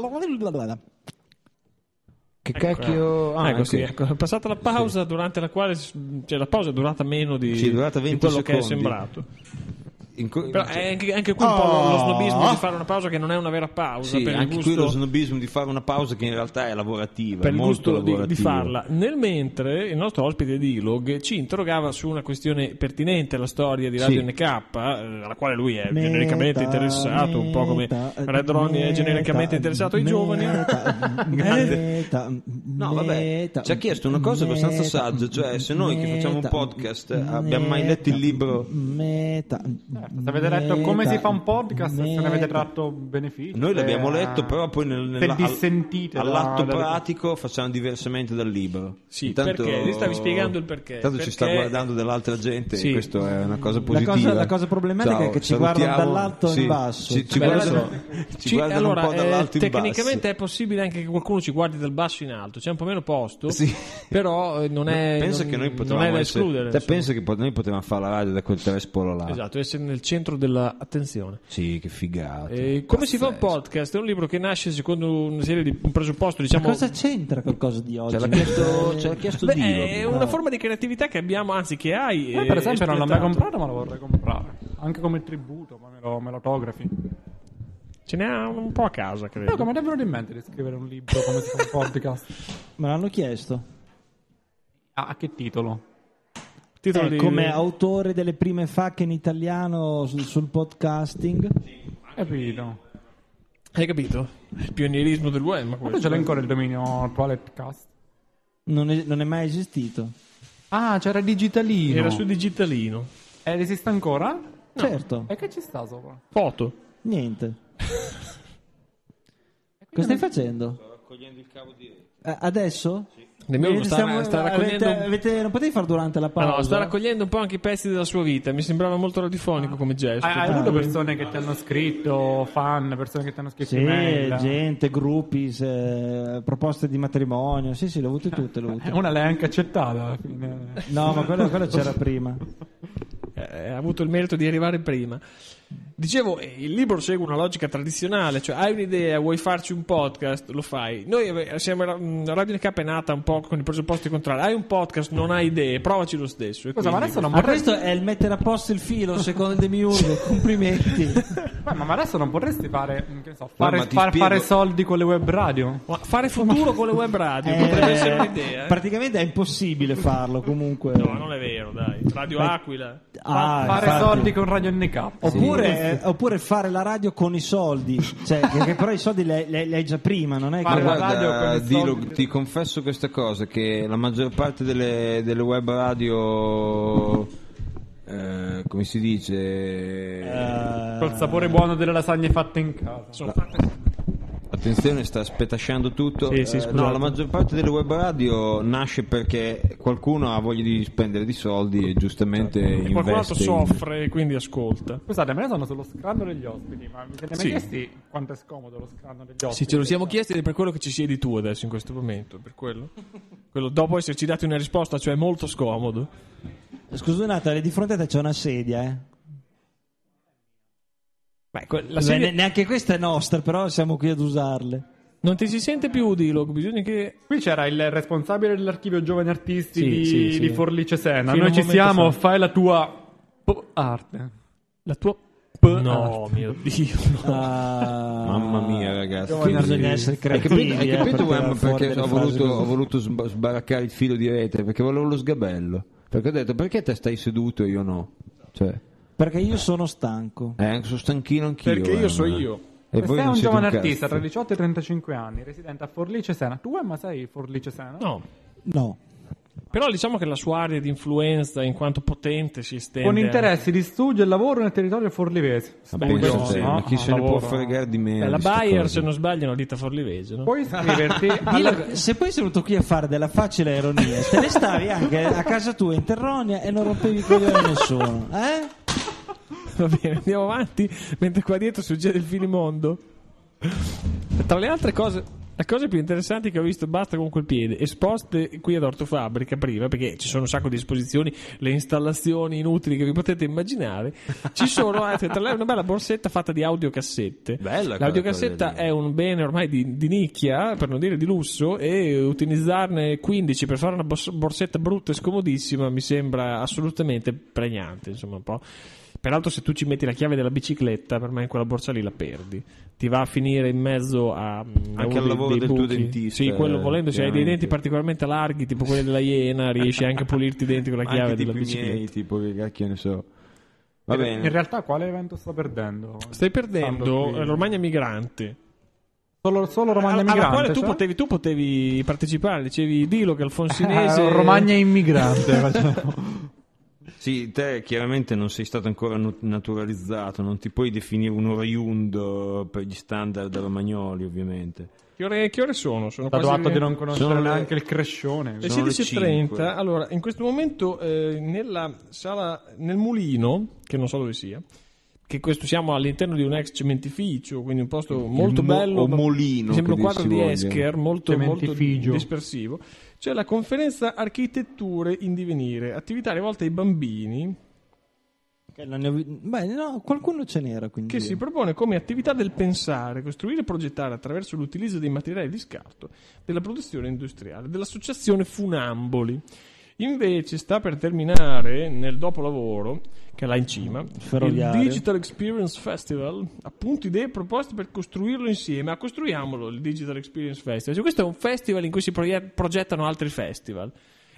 Che cacchio... Ah, ecco, sì, ecco. ecco. È passata la pausa durante la quale cioè la pausa è durata meno di, Sì, è durata di venti quello che è secondi. sembrato. In co- Però è anche, anche qui un po' lo, lo snobismo di fare una pausa che non è una vera pausa Sì, per il anche gusto, qui lo snobismo di fare una pausa che in realtà è lavorativa, per è il molto gusto di, di lavorativa. farla. Nel mentre il nostro ospite di Ilog ci interrogava su una questione pertinente alla storia di Radio Sì. N K, eh, alla quale lui è Meta, genericamente interessato, un po' come meta, Red Ronnie è meta, genericamente interessato ai giovani. meta, meta, No, vabbè, meta, ci ha chiesto una cosa abbastanza saggia, cioè se noi che facciamo un meta, podcast abbiamo mai letto il libro. Meta, Se avete letto come si fa un podcast, se ne avete tratto beneficio. Noi l'abbiamo se- letto, però poi nel, se nel- dissentite da- all'atto da- pratico facciamo diversamente dal libro. Sì, Intanto- perché? Ti stavi spiegando il perché. Intanto ci sta Perché- guardando dell'altra gente Sì. e questo è una cosa La positiva. cosa, la cosa problematica Ciao, è che ci guardano salutiamo. dall'alto Sì, in basso. Ci, ci Beh, guardano, adesso- ci Ci- guardano allora, un po' eh, dall'alto in basso. tecnicamente è possibile anche che qualcuno ci guardi dal basso in alto, c'è un po' meno posto, Sì. però eh, non è, pensa non, che noi non potevamo è da essere, escludere. te insomma. pensa che pot- noi potevamo fare la radio da quel telespolo là? Esatto, essere nel centro dell'attenzione. Sì, che figata. Eh, come si fa un podcast? È un libro che nasce secondo una serie di un presupposto, Ma diciamo. cosa c'entra qualcosa di oggi? Ce l'ha chiesto, ce l'ha chiesto Beh, Dio. è una forma di creatività che abbiamo, anzi che hai. Eh, per eh, esempio non l'ho mai espletato. comprato, ma lo vorrei comprare. Anche come tributo, ma me lo, me lo autografi. Ce n'è un po' a casa, Però credo. come ti è venuto in mente di scrivere un libro come si fa un podcast? Me l'hanno chiesto. Ah, a che titolo? Titolo Eh, di- come autore delle prime facche in italiano sul, sul podcasting. Capito. Hai capito? Il pionierismo del web. Ma Ma questo. ce l'hai ancora il dominio Toiletcast? Non è, non è mai esistito. Ah, c'era Digitalino. Era su Digitalino. Ed esiste ancora? Certo, E che ci sta sopra? Foto. niente. Cosa stai facendo? Sto raccogliendo il cavo di rete. Eh, adesso? Nemmeno Vedete, sta, stiamo- sta raccogliendo. avete- avete- non potevi fare durante la Ma pausa? no, sta raccogliendo un po' anche i pezzi della sua vita. Mi sembrava molto radiofonico come gesto. Hai, hai Ah, avuto lui- persone che ti hanno scritto, fan, persone che ti hanno scritto Sì, email? gente, gruppi, se- proposte di matrimonio. Sì, sì, le ho avute tutte. Le ho avute. Una l'hai anche accettata alla fine. No, ma quello, quello c'era prima. Eh, ha avuto il merito di arrivare prima. Dicevo, eh, il libro segue una logica tradizionale, cioè hai un'idea, vuoi farci un podcast, lo fai. Noi eh, siamo, mh, Radio N K è nata un po' con i presupposti contrari. Hai un podcast, non hai idee, provaci lo stesso. E Scusa, ma quindi- adesso non Ma vorresti... questo è il mettere a posto il filo, secondo il Demiurgo. Complimenti. Ma, ma adesso non vorresti fare, che ne so, ma fare, ti far- spiego- fare soldi con le web radio? Ma fare futuro con le web radio Eh, potrebbe essere un'idea. eh? Praticamente è impossibile farlo, comunque. No, non è vero, dai. Radio Aquila. Ah, fare infatti. soldi con Radio N K? Oppure, eh, oppure fare la radio con i soldi, cioè, che, che però i soldi li, li- li hai già prima, non è Fare che... la Guarda, radio con i Dilo, soldi. ti confesso questa cosa, che la maggior parte delle, delle web radio, eh, come si dice, Eh, Col sapore buono delle lasagne fatte in casa. Sono fatte... attenzione, sta spetasciando tutto. Sì, sì, Eh, scusate. no, la maggior parte delle web radio nasce perché qualcuno ha voglia di spendere di soldi e giustamente E qualcun altro investe in- soffre e quindi ascolta. Scusate, me ne sono sullo scranno degli ospiti, ma vi siete mai Sì. chiesti quanto è scomodo lo scranno degli ospiti? Sì, ce lo siamo chiesti ed è per quello che ci siedi tu adesso in questo momento. Per quello. quello dopo esserci dati una risposta, cioè molto scomodo. Scusa un attimo, di fronte a te c'è una sedia, eh? Beh, que- la Beh, serie- ne- neanche questa è nostra, però siamo qui ad usarle. Non ti si sente più, Dilo, bisogna che... Qui c'era il responsabile dell'archivio Giovani Artisti Sì, di, sì, sì. di Forlice Sena. Fino a Noi un ci momento siamo, fa. fai la tua p- arte. La tua... P- No, mio Dio, no. Ah, Mamma mia, ragazzi. qui bisogna essere Hai creativi. capito, hai eh, capito per Wem, tirar fuori perché delle ho frasi voluto, così. ho voluto sb- sbaraccare il filo di rete? Perché volevo lo sgabello. Perché ho detto, perché te stai seduto e io no? Cioè, Perché io sono stanco. eh, sono stanchino anch'io. Perché io eh, so ma- io. E Questo voi è non un siete giovane cazzo. artista tra diciotto e trentacinque anni, residente a Forlice Sena. Tu, ma sei Forlice Sena? No. No. Però diciamo che la sua area di influenza in quanto potente si estende... Con a- interessi di studio e lavoro nel territorio forlivese. Ma Beh, pensa questo te, sì, ma no? chi se ne Lavoro. può fregare di me? Eh, la di sta Bayer, cosa? se non sbaglio, è una ditta forlivese, no? Puoi iscriverti alla... Dillo, se poi sei venuto qui a fare della facile ironia, te ne stavi anche a casa tua in Terronia e non rompevi i coglioni a nessuno, eh? Va bene, andiamo avanti, mentre qua dietro succede il finimondo. Tra le altre cose, le cose più interessanti che ho visto, basta con quel piede, esposte qui ad Ortofabbrica prima, perché ci sono un sacco di esposizioni, le installazioni inutili che vi potete immaginare, ci sono, eh, tra l'altro, una bella borsetta fatta di audiocassette. Bella L'audiocassetta quella lì. è un bene ormai di, di nicchia, per non dire di lusso, e utilizzarne quindici per fare una bors- borsetta brutta e scomodissima mi sembra assolutamente pregnante, insomma, un po'. Peraltro, se tu ci metti la chiave della bicicletta, per me in quella borsa lì la perdi. Ti va a finire in mezzo a mm, Anche uno al lavoro dei del tuo buchi. dentista, Sì, quello volendo, se hai dei denti chiaramente. particolarmente larghi, tipo quelli della Iena, riesci anche a pulirti i denti con la chiave Anche della tipo i bicicletta. miei, tipo che cacchio ne so. Va bene. In realtà quale evento sto perdendo? Stai perdendo Stando qui. eh, Romagna Migrante. Solo, solo Romagna alla, alla Migrante? quale tu, cioè? potevi, tu potevi partecipare, dicevi Dilo che Alfonsinese. Eh, Romagna Immigrante. facevo. Sì, te chiaramente non sei stato ancora nu- naturalizzato, non ti puoi definire un oriundo per gli standard romagnoli, ovviamente. Che ore, che ore sono? Sono Dato quasi atto le- di non conoscere Sono le- neanche il crescione. Le Sono le sedici e trenta. cinque. Allora, in questo momento eh, nella sala, nel mulino, che non so dove sia, che questo siamo all'interno di un ex cementificio, quindi un posto molto mo- bello. o ma- molino, mi sembra un che quadro si di voglia. Escher, molto, molto Cementifigio. dispersivo. C'è la conferenza Architetture in divenire, attività rivolte ai bambini, Che non ne ho vi- Beh, no, qualcuno ce n'era quindi. che si propone come attività del pensare, costruire e progettare attraverso l'utilizzo dei materiali di scarto della produzione industriale, dell'associazione Funamboli. Invece sta per terminare nel dopolavoro, che è là in cima, il Ferroviario. Digital Experience Festival, appunto idee e proposte per costruirlo insieme. Ah, costruiamolo il Digital Experience Festival. Cioè, questo è un festival in cui si proie- progettano altri festival.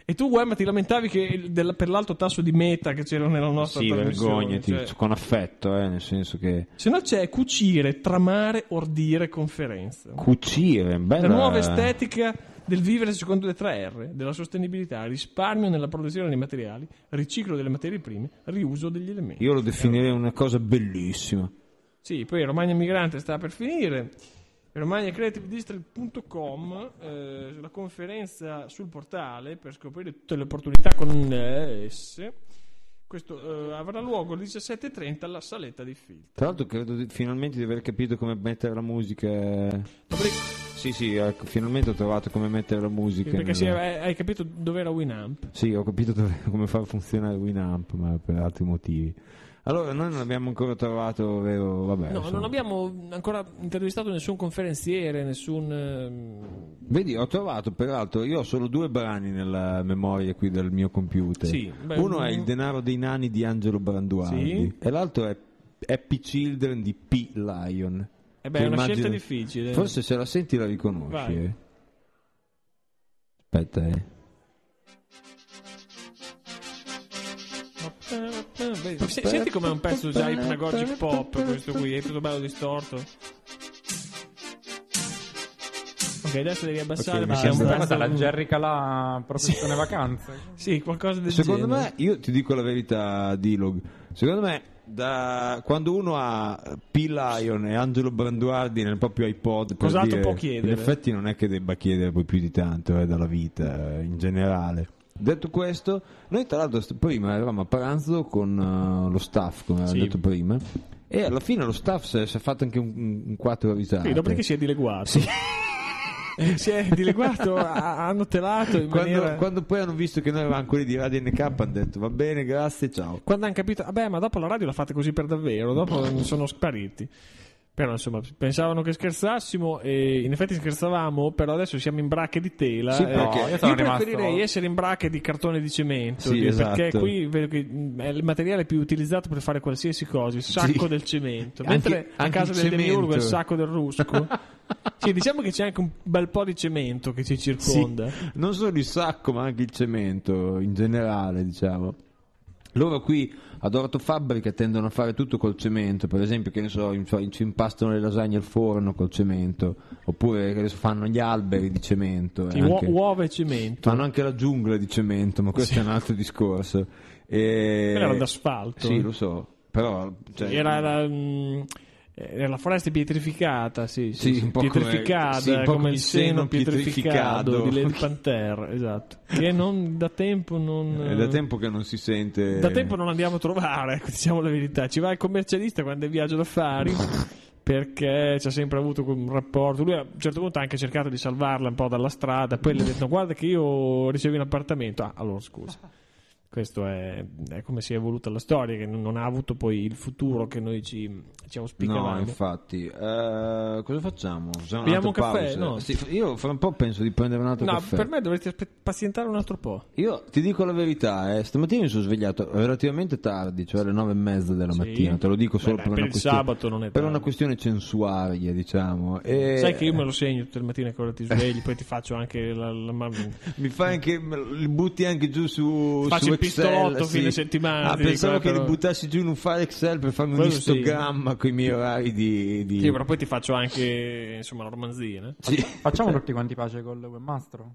E tu, Wem, ti lamentavi che il- del- per l'alto tasso di meta che c'era nella nostra Sì, trasmissione. vergognati, cioè- con affetto, eh, nel senso che Se no c'è cucire, tramare, ordire, conferenza. cucire, bella... La nuova estetica del vivere secondo le tre R, della sostenibilità, risparmio nella produzione dei materiali, riciclo delle materie prime, riuso degli elementi. Io lo definirei una cosa bellissima. Sì, poi Romagna Migrante sta per finire. romagna creative district punto com, eh, la conferenza sul portale per scoprire tutte le opportunità connesse. Questo eh, avrà luogo alle diciassette e trenta alla saletta di Filtro. Tra l'altro credo di- finalmente di aver capito come mettere la musica. Dopodiché- Sì, sì, ecco, finalmente ho trovato come mettere la musica. Perché nel- sì, hai, hai capito dove era Winamp? Sì, ho capito dove- come far funzionare Winamp, ma per altri motivi. Allora, noi non abbiamo ancora trovato, vero? Vabbè, No, insomma. non abbiamo ancora intervistato nessun conferenziere, nessun... ehm, Vedi, ho trovato, peraltro, io ho solo due brani nella memoria qui del mio computer. Sì, beh, Uno è mm. Il denaro dei nani di Angelo Branduardi Sì. e l'altro è Happy Children di P. Lion. Eh beh, Che è una immagino- scelta difficile. Forse se la senti la riconosci. Vai. eh. Aspetta, eh. Beh, se- Senti com'è un pezzo già hypnagogic pop questo qui, è tutto bello distorto. Ok, adesso devi abbassare Ok, mi perché è un sembra- pezzo... Cosa, la Jerry Calà professione vacanze? Sì, qualcosa del Secondo genere. me, io ti dico la verità, Dilog. Secondo me, da quando uno ha P. Lion e Angelo Branduardi nel proprio iPod, per Cos'altro dire, può chiedere? in effetti non è che debba chiedere poi più di tanto eh, dalla vita eh, in generale. Detto questo, noi tra l'altro st- prima eravamo a pranzo con eh, lo staff, come avevo Sì. detto prima, e alla fine lo staff si è, si è fatto anche un, un quattro risate. Sì, dopodiché si è dileguato. Eh, si è dileguato, ha- hanno telato in Quando, maniera... quando poi hanno visto che noi eravamo quelli di Radio N K hanno detto va bene, grazie, ciao. Quando hanno capito, vabbè, ma dopo la radio l'ha fatta così per davvero, dopo sono spariti. Però insomma, pensavano che scherzassimo e in effetti scherzavamo, però adesso siamo in bracche di tela. Sì, eh, perché io io sono rimasto- preferirei essere in bracche di cartone di cemento, Sì, che- esatto. perché qui vedo che mh, è il materiale più utilizzato per fare qualsiasi cosa, il sacco Sì. del cemento. Anche- Mentre a anche casa il del demiurgo è il cemento. sacco del rusco. Sì, diciamo che c'è anche un bel po' di cemento che ci circonda. Sì, non solo il sacco ma anche il cemento in generale, diciamo. Loro qui ad Ortofabbrica tendono a fare tutto col cemento, per esempio, che ne so, in- ci impastano le lasagne al forno col cemento, oppure che ne so, fanno gli alberi di cemento, Sì, e uo- anche- uova e cemento. fanno anche la giungla di cemento, ma questo è un altro discorso. E... Quello era d'asfalto. Sì, lo so, però cioè, Era la, mh, era la foresta pietrificata, sì, sì, Sì, sì, un po' come- pietrificata, sì, un po' come come il il seno seno pietrificato pietrificato. di Lady Panther, esatto. Che non da tempo non è da tempo che non si sente... da tempo non andiamo a trovare, ecco, diciamo la verità. Ci va il commercialista quando è in viaggio d'affari. Perché ci ha sempre avuto un rapporto. Lui a un certo punto ha anche cercato di salvarla un po' dalla strada. Poi le ha detto: "No, guarda, che io ricevo un appartamento." Ah, allora scusa. Questo è, è come si è evoluta la storia, che non non ha avuto poi il futuro che noi ci, ci auspicavamo. No, infatti. Eh, cosa facciamo? Facciamo Beviamo un'altra un caffè, pausa? no? Sì, io fra un po' penso di prendere un altro No, caffè. per me dovresti aspe- pazientare un altro po'. Io ti dico la verità, eh, stamattina mi sono svegliato relativamente tardi, cioè alle nove e mezza della Sì. mattina, te lo dico solo Beh, per, per una il questione, sabato non è per tardi. una questione censuaria, diciamo. E Sai che io me lo segno tutte le mattine quando ti svegli, poi ti faccio anche la, la, la- mi fai anche, me lo- li butti anche giù su, Faccio su il pistolotto Excel, fine sì. settimana, Ah, ti pensavo dico, che però- li buttassi giù in un file Excel per farmi un Quello sì. istogramma con i miei orari di... di... Sì, però poi ti faccio anche insomma la romanzina. Sì. Facciamo tutti quanti pace col webmaster?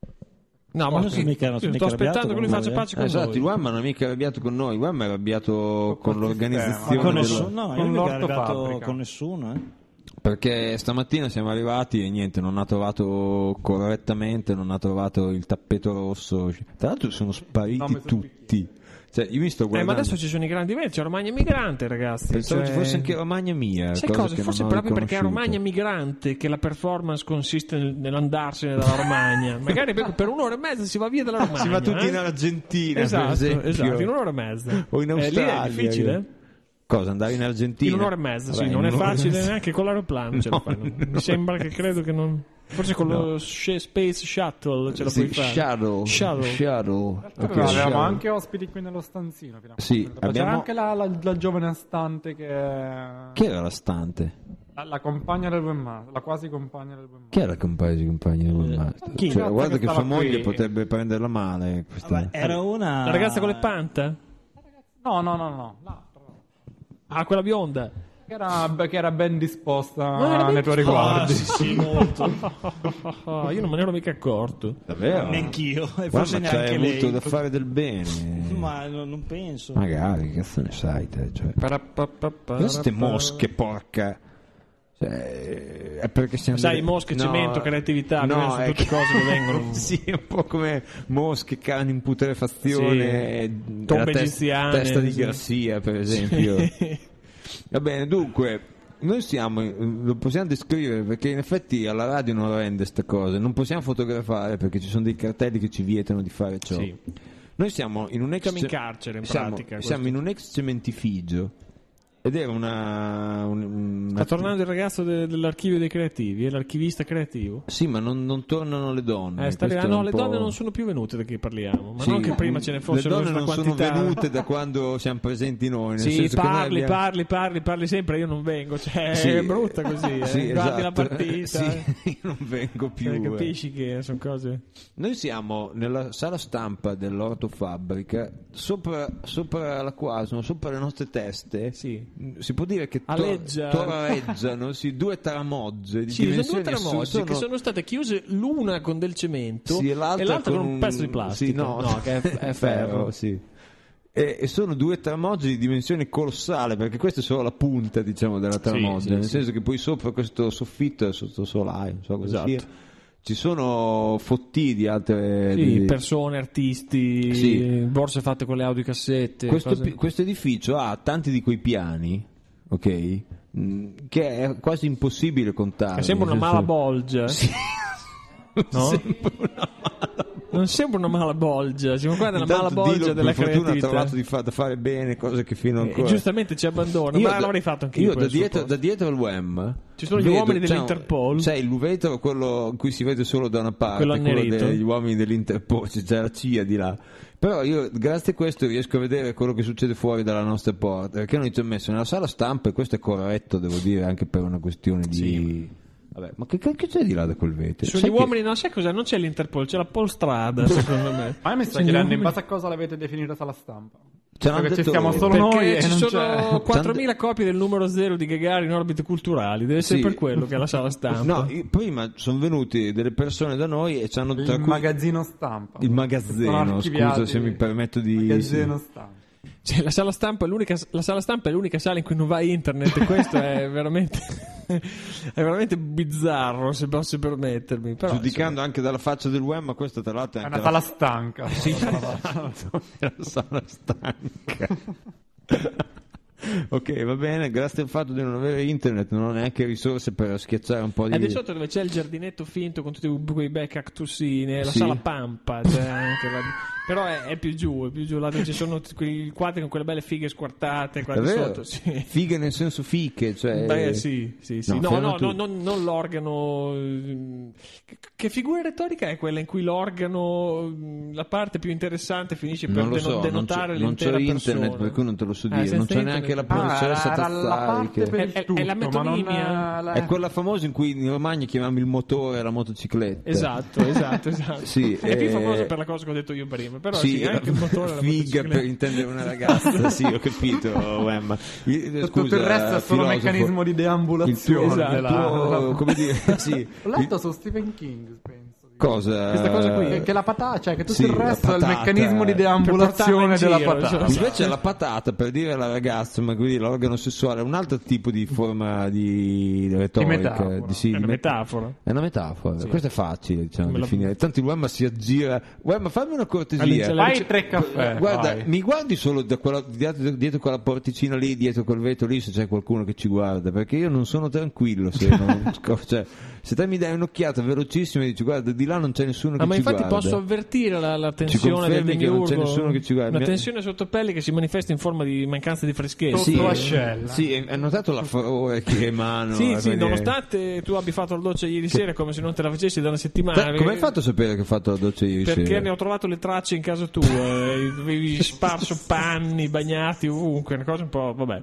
No, ma non sono mica- non io sono sto mica arrabbiato aspettando che lui con faccia voi, eh. pace con Esatto, noi. il Wam non è mica arrabbiato con noi, il Wam è arrabbiato con Ma l'organizzazione con della- nessuno, no, io con mica l'orto arrivato fabbrica. con nessuno, eh. Perché stamattina siamo arrivati e niente, non ha trovato correttamente, non ha trovato il tappeto rosso. Tra l'altro sono spariti No, mi sono tutti. Cioè, io mi sto Eh, guardando. ma adesso ci sono i grandi eventi, c'è Romagna Migrante, ragazzi. Pensavo cioè- ci fosse anche Romagna Mia. Sai cosa cosa? che Forse non ho proprio perché è riconosciuto. Romagna Migrante che la performance consiste nel- nell'andarsene dalla Romagna. Magari per, per un'ora e mezza si va via dalla Romagna. Si va tutti eh? in Argentina, Esatto, per esempio. esatto, in un'ora e mezza. O in Eh, lì Australia. è difficile? Cosa, andare in Argentina? In un'ora e mezza, sì, Vabbè, non in è un'ora e facile mezza. neanche con l'aeroplano. Ce la No, fai, non- no. Mi sembra che credo che non. Forse con lo sh- Space Shuttle ce la Sì, puoi fare. Shuttle. Shuttle. Shuttle. Ok, Avevamo Shuttle. anche ospiti qui nello stanzino. fino a Sì, quando- C'era abbiamo- anche la, la- la giovane stante che... Chi era la stante? La, la compagna del webmaster, la quasi compagna del webmaster. Chi è la compagna di compagna del webmaster? chi? Cioè, No, guarda che che sua stava moglie qui. potrebbe prenderla male. Questa... Vabbè, era una La ragazza con le panta? No, no, no, no. no. Ah, quella bionda. Che era, che era ben disposta Ma era ben nei tuoi disposta. riguardi. Ah, sì, sì, molto. Io non me ne ero mica accorto. Davvero? neanch'io, e Guarda, forse ma c'hai neanche avuto lei. da fare del bene. Ma non, non penso. Magari, che cazzo ne sai te? Cioè. Queste mosche, porca. Cioè, è perché siamo Sai, delle- mosche, cemento, creatività, no, sono è tutte che- cose che vengono- sì, un po' come mosche, cani in putrefazione, e tombe la tes- egiziane, testa di sì. Garcia, per esempio. Sì. Va bene, dunque, noi siamo, lo possiamo descrivere perché in effetti alla radio non rende sta cosa, non possiamo fotografare perché ci sono dei cartelli che ci vietano di fare ciò. Sì. Noi siamo in un ex Siamo in carcere, in siamo, pratica, siamo questo. in un ex cementifigio ed era una, un- una Sta tornando il ragazzo de- dell'archivio dei creativi, è l'archivista creativo. Sì, ma non, non tornano le donne. Eh, sta questo lì- è no, un le po'- donne non sono più venute da chi parliamo, ma Sì, non che prima ce ne fossero le donne una non quantità. sono venute da quando siamo presenti noi, nel Sì, senso che noi parli, abbiamo- parli, parli, parli sempre, io non vengo, cioè Sì, è brutta così, eh. sì, Guardi la esatto. partita, Sì, eh. io non vengo più. Cioè, eh. capisci che sono cose. Noi siamo nella sala stampa dell'ortofabbrica, sopra, sopra la quale sono sopra le nostre teste. Sì. Si può dire che to- Aleggia. torareggiano sì, due taramogge di Sì, sono dimensioni due tramoggi assurde. che sono state chiuse l'una con del cemento Sì, e l'altra, con un pezzo di plastica. Sì, no, che è, è ferro. sì. E, e sono due tramoggi di dimensione colossale perché questa è solo la punta, diciamo, della tramoggia, sì, nel sì. senso che poi sopra questo soffitto è sotto solaio, non so cosa Esatto. sia. Ci sono fotti di altre Sì, di- persone, artisti, Sì. borse fatte con le audiocassette. questo, cose- pi- questo edificio ha tanti di quei piani, ok? Mm, che è quasi impossibile contare. È sempre una nel mala senso- bolgia. Sì. No? Sempre una mala Non sembra una mala bolgia, siamo qua nella Intanto mala bolgia Dilo, della per fortuna ha creatività. trovato di fa- da fare bene, cose che fino E ancora giustamente ci abbandona, Io ma da- l'avrei fatto anche io. io poi da al suo dietro, posto. da dietro al web Ci sono gli vedo- uomini c'è un- dell'Interpol. c'è il luvetro, quello in cui si vede solo da una parte, Quello quello annerito. degli uomini dell'Interpol, c'è la C I A di là. Però io grazie a questo riesco a vedere quello che succede fuori dalla nostra porta, perché noi ci abbiamo messo nella sala stampa e questo è corretto, devo dire, anche per una questione di Vabbè, ma che cacchio c'è di là da quel vetro? Sugli Sai che- uomini, no, sai cos'è? Non c'è l'Interpol, c'è la Polstrada, secondo me. Ma mi sta Sugli chiedendo uomini- in base a cosa l'avete definita sala stampa. Ce l'hanno Perché ci detto stiamo loro. solo noi Perché e ci non sono c'è. quattromila copie del numero zero di Gagarin in orbite culturali, deve essere Sì. per quello che è la sala stampa. No, io- prima sono venuti delle persone da noi e ci hanno tra Il cui- magazzino stampa. il Sono magazzino, archiviati. scusa se mi permetto di Magazzino stampa. Cioè, la sala stampa è l'unica, la sala stampa è l'unica sala in cui non va internet e questo è veramente è veramente bizzarro, se posso permettermi. Però, giudicando anche dalla faccia del web, ma questa tra l'altro è È anche una la sala stanca. Sì, esatto, è la sala stanca. Ok, va bene, grazie al fatto di non avere internet non ho neanche risorse per schiacciare un po' di... E di sotto dove c'è il giardinetto finto con tutti quei bei cactusini, è la Sì. sala Pampa, c'è anche la- però è, è più giù, è più giù, là dove ci sono t- quei quadri con quelle belle fighe squartate qua di Davvero? sotto, sì. Fighe nel senso fiche, cioè... Beh, sì, sì, sì. No, No, fermo no, tu. no, non, non l'organo. ehm, Che, che figura retorica è quella in cui l'organo, mh, la parte più interessante, finisce per Non lo deno- so, non c'è, denotare non c'è l'intera internet, persona? per cui non te lo so Eh, dire. non senza c'è neanche la internet. professoressa Ah, era la Tazzari parte che... per È- il è- tutto, è la ma non metonimia. la- È quella famosa in cui in Romagna chiamiamo il motore la motocicletta. Esatto, esatto, esatto. Sì, è più eh, famosa per la cosa che ho detto io prima, però sì, Sì, anche il motore della figa motocicletta. per intendere una ragazza, sì, ho capito, Wemma. Io- Tutto scusa, il resto è solo filosofo, meccanismo di il tuo, deambulazione. Esatto. della- tuo- come dire, sì, Ho letto su Stephen King, penso. cosa? Questa cosa qui? Che, che la patata, cioè che tutto Sì, il la resto è il patata. meccanismo di Per portarla deambulazione in della giro, patata. cioè. Invece la patata, per dire alla ragazza, ma quindi l'organo sessuale è un altro tipo di forma di retorica. metafora. di- sì, È una di- metafora. È una metafora, questo è facile, diciamo, Me la- definire. Tanto il Wemma si aggira. Wemma, fammi una cortesia. All'inizio- Fai tre caffè. Guarda, vai. mi guardi solo da quella, dietro, dietro quella porticina lì, dietro quel vetro lì, se c'è qualcuno che ci guarda, perché io non sono tranquillo se non, cioè, se te mi dai un'occhiata velocissima e dici guarda di là non c'è nessuno che Ah, ma ci infatti guarda. posso avvertire la, la Ci tensione del confermi che non c'è demiurgo, nessuno che ci guarda? una Mi- tensione sotto pelle che si manifesta in forma di mancanza di freschezza. Sotto Sì, l'ascella. sì, hai notato la furore che emano? Sì, a sì, vedere? nonostante tu abbia fatto la doccia ieri sera come se non te la facessi da una settimana. Te- Come hai fatto a sapere che hai fatto la doccia ieri Perché sera? ne ho trovato le tracce in casa tua, eh, avevi sparso panni bagnati ovunque, una cosa un po', vabbè.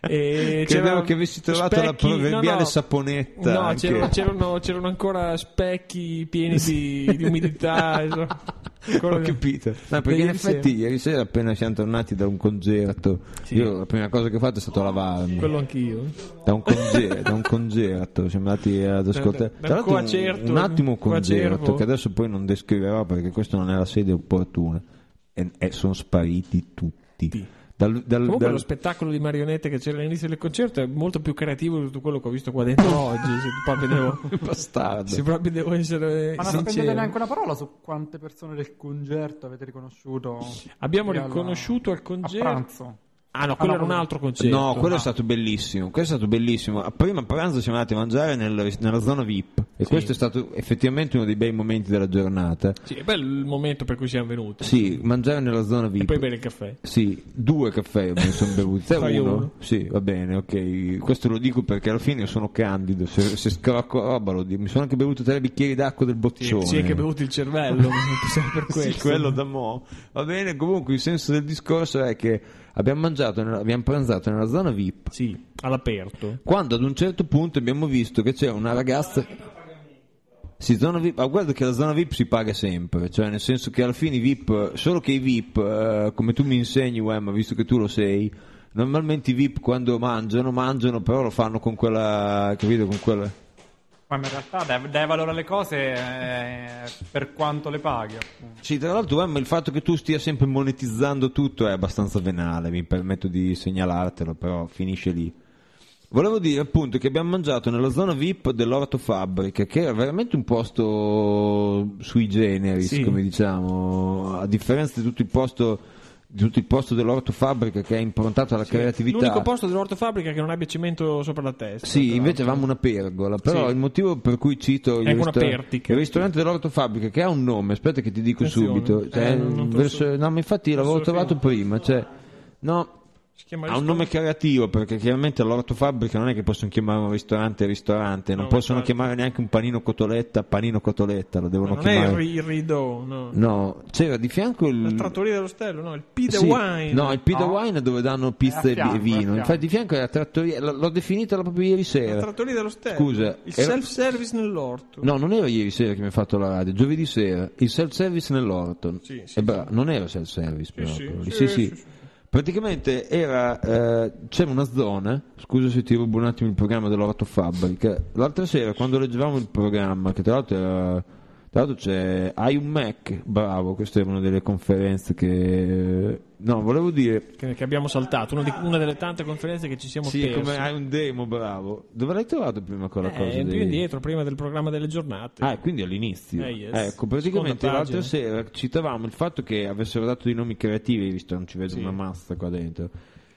E Credevo c'erano che avessi trovato la specchi- proverbiale no, no. saponetta. No, anche. c'erano, c'erano, c'erano ancora specchi pieni di, di umidità. insomma. Ancora- Ho capito. No, perché Ieri in effetti sera. ieri sera appena siamo tornati da un concerto, io la prima cosa che ho fatto è stato lavarmi. Quello anch'io. Da un concerto, da un concerto, siamo andati ad ascoltare. da- da Tra l'altro un, coacerto, un attimo concerto coacervo. che adesso poi non descriverò perché questa non è la sede opportuna. E, e sono spariti tutti. Dal, dal, Comunque dal- lo spettacolo di marionette che c'era all'inizio del concerto è molto più creativo di tutto quello che ho visto qua dentro oggi. Se proprio devo, bastardo. se proprio devo essere Ma non spendete sincero. neanche una parola su quante persone del concerto avete riconosciuto? Abbiamo alla- riconosciuto al a concerto. pranzo. Ah no, quello Ah, era no, un quello- altro concerto. No, quello è stato bellissimo. Questo è stato bellissimo. Prima a pranzo siamo andati a mangiare nel- nella zona V I P e questo è stato effettivamente uno dei bei momenti della giornata. Sì, è bello il momento per cui siamo venuti. Sì, mangiare nella zona V I E P. poi bere il caffè. Sì, due caffè mi sono bevuti. Te Fai uno? uno. Sì, va bene, ok. Questo lo dico perché alla fine sono candido. Se, se scrocco roba lo dico. Mi sono anche bevuto tre bicchieri d'acqua del Sì, boccione. sì, è che bevuti il cervello, sempre per questo. Sì, quello da mo'. Va bene, comunque il senso del discorso è che abbiamo mangiato, nella- abbiamo pranzato nella zona V I P. Sì, all'aperto. Quando ad un certo punto abbiamo visto che c'era una ragazza. Sì, zona V I P, ma guarda che la zona V I P si paga sempre, cioè nel senso che alla fine i V I P, solo che i V I P, eh, come tu mi insegni, Wem, visto che tu lo sei, normalmente i V I P quando mangiano, mangiano, però lo fanno con quella, capito, con quella. Ma in realtà dai, dai valore alle cose eh, per quanto le paghi. appunto. Sì, tra l'altro, Wem, il fatto che tu stia sempre monetizzando tutto è abbastanza venale, mi permetto di segnalartelo, però finisce lì. Volevo dire appunto che abbiamo mangiato nella zona V I P dell'ortofabbrica, che era veramente un posto sui generis, Sì. come diciamo, a differenza di tutto il posto, di tutto il posto dell'ortofabbrica che è improntato alla creatività. L'unico posto dell'ortofabbrica che non abbia cimento sopra la testa. Sì, tra invece l'altro. avevamo una pergola, però Sì. il motivo per cui cito il, È una ristora- pertica. il ristorante dell'ortofabbrica che ha un nome, aspetta che ti dico Attenzione. subito, cioè, Eh, non- non te lo verso- so. no, ma infatti l'avevo so trovato più. prima, cioè, no, Si chiama ha un nome creativo perché chiaramente all'ortofabbrica non è che possono chiamare un ristorante ristorante, non No, possono infatti. chiamare neanche un panino cotoletta panino cotoletta, lo devono Non è chiamare. il, ri- il Rideau, no. No, c'era di fianco il La trattoria dello Stello, no, il P the Sì, Wine. no, il P the No. Wine dove danno pizza È a e fianco, vi- è a vino. fianco. Infatti di fianco è la trattoria, l- l'ho definita proprio ieri La sera. trattoria dello Stello. Scusa, il era- self-service nell'orto. No, non era ieri sera che mi ha fatto la radio, giovedì sera, il self-service nell'orto. Sì, sì, Eh, beh, non era self-service però. sì, quello lì. sì, Sì, sì. sì, sì. Praticamente era, eh, c'era una zona, scusa se ti rubo un attimo il programma dell'ortofabbrica, l'altra sera quando leggevamo il programma, che tra l'altro era, tra l'altro c'è, hai un Mac, bravo, questa era una delle conferenze che, no, volevo dire, Che, che abbiamo saltato, una, di- una delle tante conferenze che ci siamo sì, persi. come hai un demo, bravo, dove l'hai trovato prima quella cosa? Eh, più dei- indietro, prima del programma delle giornate. Ah, e quindi all'inizio. Eh, yes. Ecco, praticamente Seconda l'altra pagina. sera citavamo il fatto che avessero dato dei nomi creativi, visto che non ci vedo Sì. una massa qua dentro.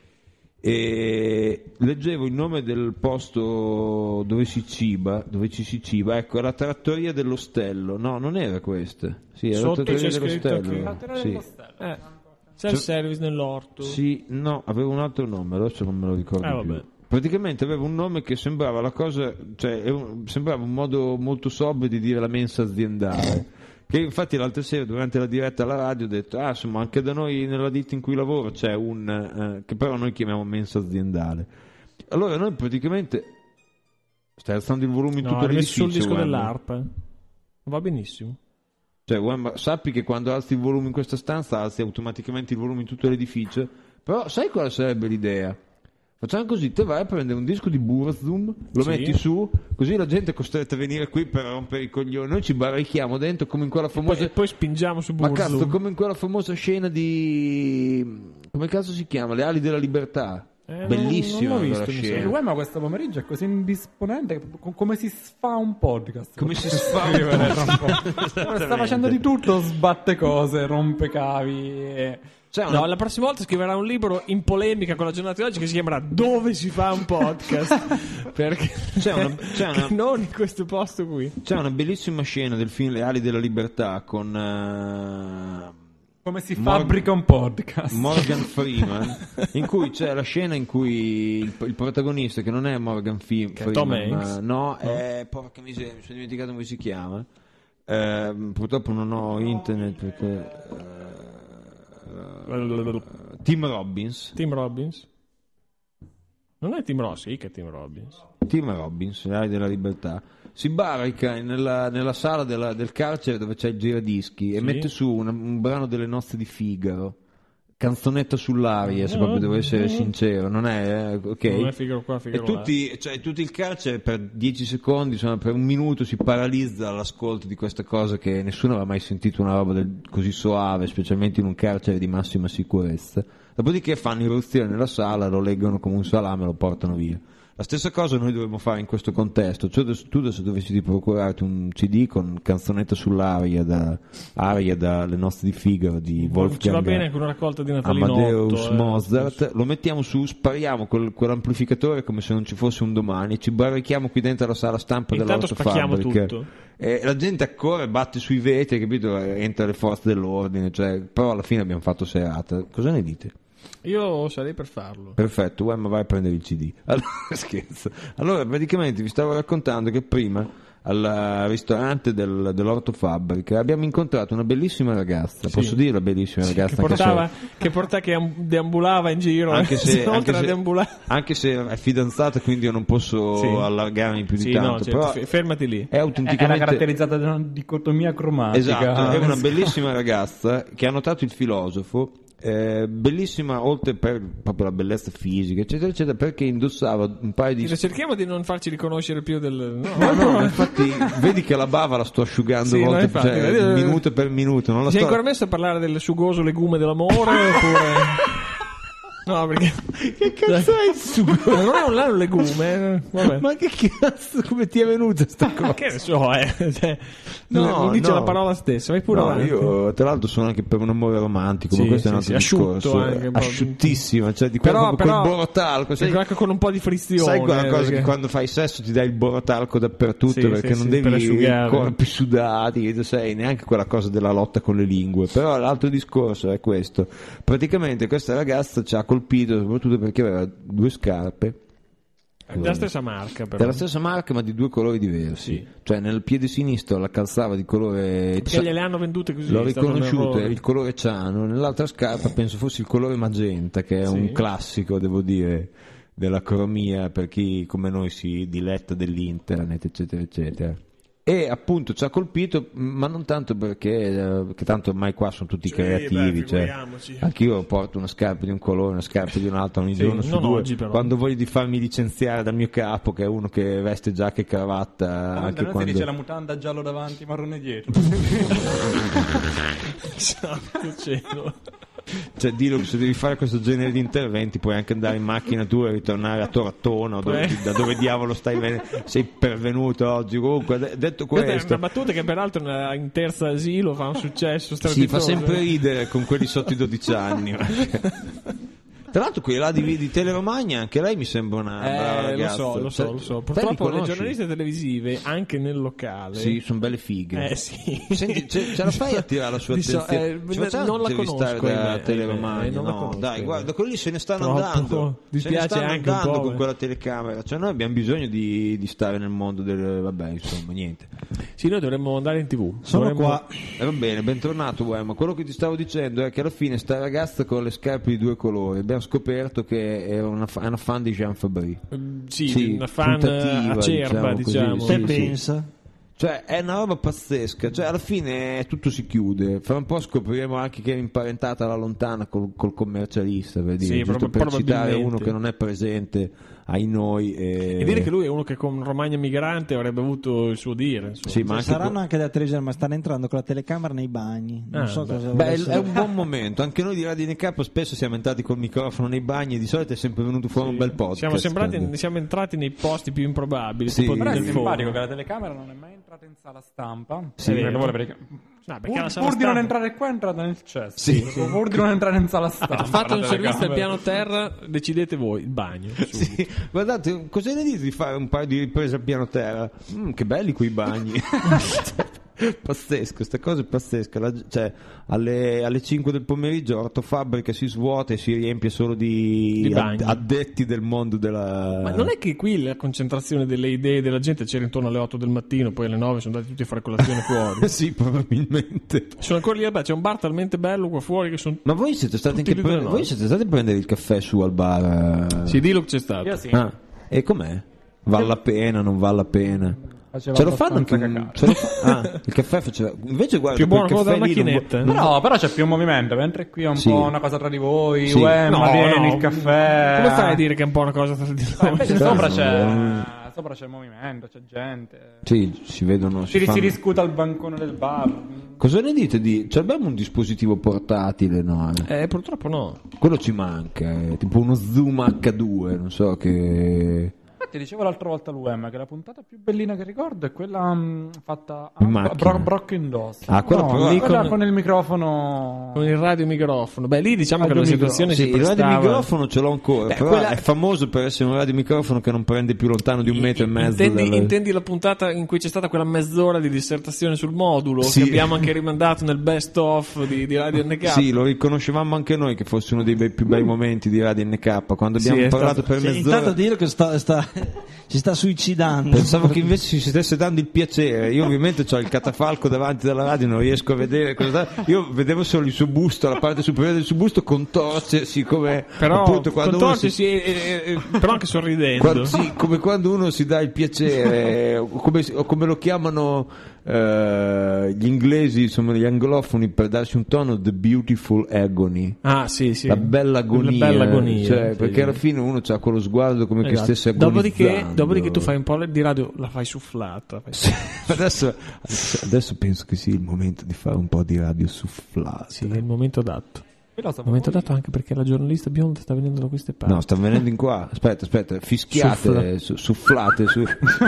E leggevo il nome del posto dove si ciba, dove ci si ciba, ecco, è la trattoria dell'Ostello. No, non era questa. Sì, era Sotto la trattoria c'è scritto che- dell'Ostello. Trattoria Sì. dello Stello. Eh, self-service nell'orto. Sì, no, aveva un altro nome, adesso non me lo ricordo Eh, più. vabbè. Praticamente aveva un nome che sembrava la cosa, cioè è un- sembrava un modo molto sobrio di dire la mensa aziendale. Che infatti l'altra sera durante la diretta alla radio ho detto, ah insomma anche da noi nella ditta in cui lavoro c'è un, eh, che però noi chiamiamo mensa aziendale. Allora noi praticamente, stai alzando il volume in No, tutto hai messo sul l'edificio, disco Wem. dell'arpa. Va benissimo. Cioè, Wem, sappi che quando alzi il volume in questa stanza alzi automaticamente il volume in tutto l'edificio, però sai quale sarebbe l'idea? Facciamo così, te vai a prendere un disco di Burzum, lo Sì. metti su, così la gente è costretta a venire qui per rompere i coglioni. Noi ci barrichiamo dentro come in quella Poi, famosa. e poi spingiamo su Ma cazzo, Burzum. come in quella famosa scena di. Come cazzo si chiama? Le ali della libertà. Eh, non- Bellissima non l'ho quella visto, mi Il scena. Wema questo pomeriggio è così indisponente che co- come si sfa un podcast. Come si sfa un Scrivere tra un po'. Sta facendo di tutto, sbatte cose, rompe cavi. e- C'è una... No, la prossima volta scriverà un libro in polemica con la giornata di oggi che si chiamerà Dove si fa un podcast? Perché C'è una- c'è una- non in questo posto qui. C'è una bellissima scena del film Le ali della libertà con eh, Come si Mor- fabbrica un podcast? Morgan Freeman, in cui c'è la scena in cui il, il protagonista, che non è Morgan Fi- Che è Freeman, Tom ma- Hanks. no, è porca miseria, mi sono dimenticato come si chiama. Eh, purtroppo non ho internet perché eh, Tim Robbins. Tim Robbins. Non è Tim Ross, sì che è Tim Robbins. Tim Robbins, Le ali della libertà, si barrica nella, nella sala della- del carcere dove c'è il giradischi e Sì. mette su un, un brano delle nozze di Figaro, canzonetta sull'aria, se proprio devo essere sincero, non è, eh, ok? Non è Figaro qua, E Figaro là. tutti, cioè, tutto il carcere per dieci secondi, insomma, per un minuto si paralizza all'ascolto di questa cosa che nessuno aveva mai sentito una roba del- così soave, specialmente in un carcere di massima sicurezza. Dopodiché fanno irruzione nella sala, lo leggono come un salame e lo portano via. La stessa cosa noi dovremmo fare in questo contesto, cioè adesso- tu adesso dovessi procurarti un C D con canzonetta sull'aria da aria dalle nostre di Figaro di Ci va Wolfgang bene con una raccolta di Natalino Amadeus otto, eh. Mozart, lo mettiamo su, spariamo quel, quell'amplificatore come se non ci fosse un domani, ci barrichiamo qui dentro la sala stampa Intanto spacchiamo dell'Autofabbrica tutto. e la gente accorre, batte sui vetri, capito? Entra le forze dell'ordine, cioè, però alla fine abbiamo fatto serata. Cosa ne dite? Io sarei per farlo. Perfetto, Wem, vai a prendere il C D. Allora, scherzo. Allora, praticamente vi stavo raccontando che prima al ristorante del, dell'Ortofabbrica abbiamo incontrato una bellissima ragazza, Sì. posso dire bellissima ragazza, Che portava, anche che, porta, che am- deambulava in giro. Anche eh. se, Oltre anche, a se, deambulare. anche se è fidanzata, quindi io non posso Sì. allargarmi più di Sì, tanto. no, certo, però f- fermati lì. è Era autenticamente caratterizzata da una dicotomia cromatica. esatto, è una bellissima ragazza che ha notato il filosofo. Eh, bellissima oltre per proprio la bellezza fisica eccetera eccetera, perché indossava un paio di Cerchiamo di non farci riconoscere più del. No, no, no, infatti vedi che la bava la sto asciugando Sì, no, volte, infatti, cioè, vedi- minuto per minuto, non la Ti sei sto... ancora messo a parlare del sugoso legume dell'amore? Oppure. No, perché. Che cazzo è il sugo? Non è un, non è un legume. eh. Vabbè. Ma che cazzo, come ti è venuta sta cosa? Che ne so, eh. Cioè, No, non dice no. la parola stessa, vai pure No, avanti. io tra l'altro sono anche per un amore romantico, ma Sì, questo è un sì, altro sì, asciutto discorso. anche un po'. Asciuttissima, cioè di Però, quello però, quel borotalco, sai, anche con un po' di frizione. sai quella eh, cosa perché- che quando fai sesso ti dai il borotalco dappertutto Sì, perché sì, non sì, per devi asciugare. corpi sudati, sai, neanche quella cosa della lotta con le lingue. Però l'altro discorso è questo: praticamente questa ragazza ci ha colpito soprattutto perché aveva due scarpe Della stessa marca, però. della stessa marca ma di due colori diversi. Sì. Cioè nel piede sinistro la calzava di colore Perché gliele hanno vendute così. l'ho è stato un riconosciuto, è errore. il colore ciano, nell'altra scarpa penso fosse il colore magenta, che è Sì. un classico, devo dire, della cromia per chi come noi si diletta dell'internet, eccetera, eccetera. E appunto ci ha colpito, ma non tanto perché, eh, che tanto ormai qua sono tutti Sì, creativi, beh, cioè, figuriamoci. anch'io porto una scarpa di un colore, una scarpa di un altro ogni Sì, giorno su non due. oggi, però. Quando voglio di farmi licenziare dal mio capo, che è uno che veste giacca e cravatta, Ah, anche da noi si quando... dice la mutanda giallo davanti, marrone dietro. Santo cielo. Cioè, dillo che se devi fare questo genere di interventi puoi anche andare in macchina tua e ritornare a Torattona o dove- Beh. da dove diavolo stai ven- sei pervenuto oggi. Comunque, de- detto Questa è questo, una battuta che peraltro nella- in terza asilo fa un successo si strepitoso. fa sempre ridere con quelli sotto i dodici anni. Tra l'altro quella di, di Teleromagna, anche lei mi sembra una brava Eh, lo ragazza. so, lo so, Cioè, lo so. te li Purtroppo le conosci? giornaliste televisive, anche nel locale. Sì, sono belle fighe. Eh sì. Senti, ce, ce la fai a tirare la sua Di so- attenzione? eh, Ci facciamo non la intervistare conosco, da ahimè, Teleromagna? ahimè, non la No, conosco, dai, ahimè. guarda, quelli se ne stanno Troppo. andando. Mi se ne piace stanno anche un andando po', con eh. quella telecamera. Cioè, noi abbiamo bisogno di, di stare nel mondo del. Vabbè, insomma, niente. Sì, noi dovremmo andare in tv. Sono Dovremmo- qua. E va bene, bentornato, uè, ma quello che ti stavo dicendo è che alla fine sta ragazza con le scarpe di due colori abbiamo scoperto che era una, fa- una fan di Jean Fabry. Mm, Sì, Sì, una fan puntativa, acerba, diciamo così, diciamo. sì, Te sì. pensa? Cioè è una roba pazzesca, cioè alla fine tutto si chiude, fra un po' scopriremo anche che è imparentata alla lontana col, col commercialista, per, dire, Sì, giusto prob- per citare probabilmente. uno che non è presente ai noi. E... E dire che lui è uno che con Romagna Migrante avrebbe avuto il suo dire. Insomma. Sì, ma Cioè, anche saranno co- anche da Treviso, ma stanno entrando con la telecamera nei bagni. Non Ah, so beh. cosa Beh, volesse- è un buon momento. Anche noi di Radio N K spesso siamo entrati col microfono nei bagni. Di solito è sempre venuto fuori un bel podcast. Siamo, sembrati, quindi. siamo entrati nei posti più improbabili. Sì. tipo Però Però è nel simpatico forno. che la telecamera non è mai entrata in sala stampa. Sì. Eh, lo vuole perché... No, perché Pur, la sala pur di non stampa- entrare qua è entrata nel cesso. Sì. Pur di non entrare in sala stampa. Ha fatto un la servizio al telecamera. piano terra, decidete voi, il bagno. subito. Sì, guardate, cosa ne dite di fare un paio di riprese al piano terra? Mm, che belli quei bagni. Pazzesco, questa cosa è pazzesca. La- cioè, alle, alle cinque del pomeriggio l'ortofabbrica si svuota e si riempie solo di, Di bagni. ad- addetti del mondo della. Ma non è che qui la concentrazione delle idee della gente c'era intorno alle otto del mattino, poi alle nove sono andati tutti a fare colazione fuori. Sì, probabilmente. Sono ancora lì, vabbè, c'è un bar talmente bello qua fuori che sono... Ma voi siete stati Tutti anche lì pre- delle voi nove. siete stati a prendere il caffè su al bar? Sì, dillo che c'è stato. Io sì. Ah, e com'è? Vale la pena, non vale la pena? Faceva Ce lo fanno anche abbastanza un... cacare. ce lo fa- ah, il caffè faceva... Invece guarda, Più buono quel quello della caffè lì non- macchinetta. non- Però, però c'è più movimento, mentre qui è un Sì. po' una cosa tra di voi. Sì. Uè, No, ma vieni no. il caffè. Come fai a dire che è un po' una cosa tra di Eh, noi? invece Certo. sopra c'è, sopra c'è movimento, c'è gente. Sì, si vedono... Si, Si si fanno- discute al bancone del bar. Cosa ne dite di... Cioè abbiamo un dispositivo portatile, no? Eh, purtroppo no. Quello ci manca, è tipo uno Zoom acca due, non so che... Infatti dicevo l'altra volta all'U M che la puntata più bellina che ricordo è quella mh, fatta In a macchina. Bro- Brocken Doss. Ah, quella no, però- lì quella con- con... il microfono. Con il radiomicrofono. Beh, lì diciamo che la Radiomicrofono. situazione Sì, si il prestava... radiomicrofono ce l'ho ancora, Beh, però quella- è famoso per essere un radiomicrofono che non prende più lontano di un metro e mezzo. Intendi, dal- intendi la puntata in cui c'è stata quella mezz'ora di dissertazione sul modulo Sì. che abbiamo anche rimandato nel best of di, di Radio N K? Sì, lo riconoscevamo anche noi che fosse uno dei bei- più bei momenti di Radio N K quando Sì, abbiamo è parlato stato- per Sì, mezz'ora. intanto dillo che sta, sta- si sta suicidando. Pensavo che invece si stesse dando il piacere. Io ovviamente ho il catafalco davanti dalla radio, non riesco a vedere cosa dà. Io vedevo solo il suo busto, la parte superiore del suo busto contorcersi come Però, appunto quando uno si, contorcersi e- e- e- però anche sorridendo. quando- sì, come quando uno si dà il piacere, o come, o come lo chiamano eh, gli inglesi, insomma gli anglofoni, per darsi un tono, the beautiful agony. Ah, sì, sì. La bella agonia, La bella agonia, cioè, sì, perché sì. alla fine uno ha quello sguardo come che Esatto. stesse agonizzando. Dopodiché, dopodiché tu fai un po' di radio, la fai sufflata. fai- Sì, adesso, adesso penso che sia il momento di fare un po' di radio sufflata. Sì, è il momento adatto. Filosoфo, Il momento voi- adatto anche perché la giornalista bionda sta venendo da queste parti. No, sta venendo in qua. Aspetta, aspetta, fischiate, su- sufflate su.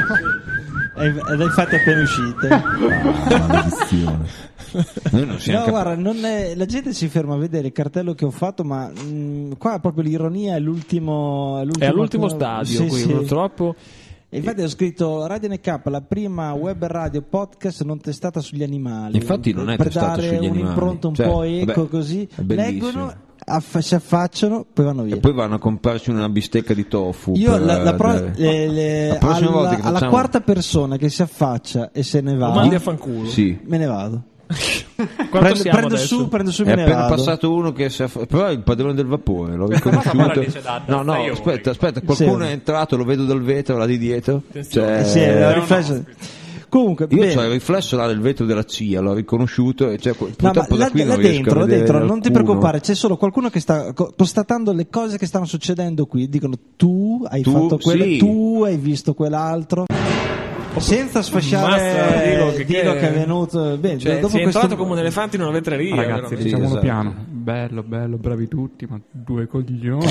Ed è infatti appena uscite. Ah, maledizione. Noi non siamo No, capaci- guarda, non è- la gente si ferma a vedere il cartello che ho fatto, ma mh, qua proprio l'ironia è l'ultimo. È all'ultimo stadio, Sì, qui sì. purtroppo. E infatti ho scritto Radio N K, la prima web radio podcast non testata sugli animali. Infatti non è per testata dare sugli animali. un'impronta un Cioè, po' eco vabbè, così. è bellissimo. Leggono, aff- si affacciano, poi vanno via. E poi vanno a comprarci una bistecca di tofu. Io per, la, la pro- dare- le- le- La prossima alla, volta che alla facciamo- quarta persona che si affaccia e se ne va, Lo mandi a fanculo. Sì. me ne vado. Quanto Prendo, siamo prendo adesso? su, prendo su e È me ne appena vado. passato uno che si è aff- però è il padrone del vapore, l'ho cosa riconosciuto. parla dice da- da no, no, sei ore. aspetta, aspetta, qualcuno Sì. è entrato, lo vedo dal vetro là di dietro. Cioè, Eh sì, è ho un riflesso. Comunque, io bene. c'ho il riflesso là del vetro della C I A, l'ho riconosciuto e cioè, No, ma purtroppo là, da qui là non riesco dentro, a là vedere dentro non ti alcuno. preoccupare, c'è solo qualcuno che sta co- constatando le cose che stanno succedendo qui. Dicono tu hai Tu, fatto quello, sì. tu hai visto quell'altro. Senza sfasciare Mazza, Dilo, che- Dilo che, che- è venuto. Bene, Cioè, dopo si è questo- entrato come un elefante in una vetreria. Ragazzi, veramente. diciamolo esatto. piano. Bello, bello, bravi tutti, ma due coglioni.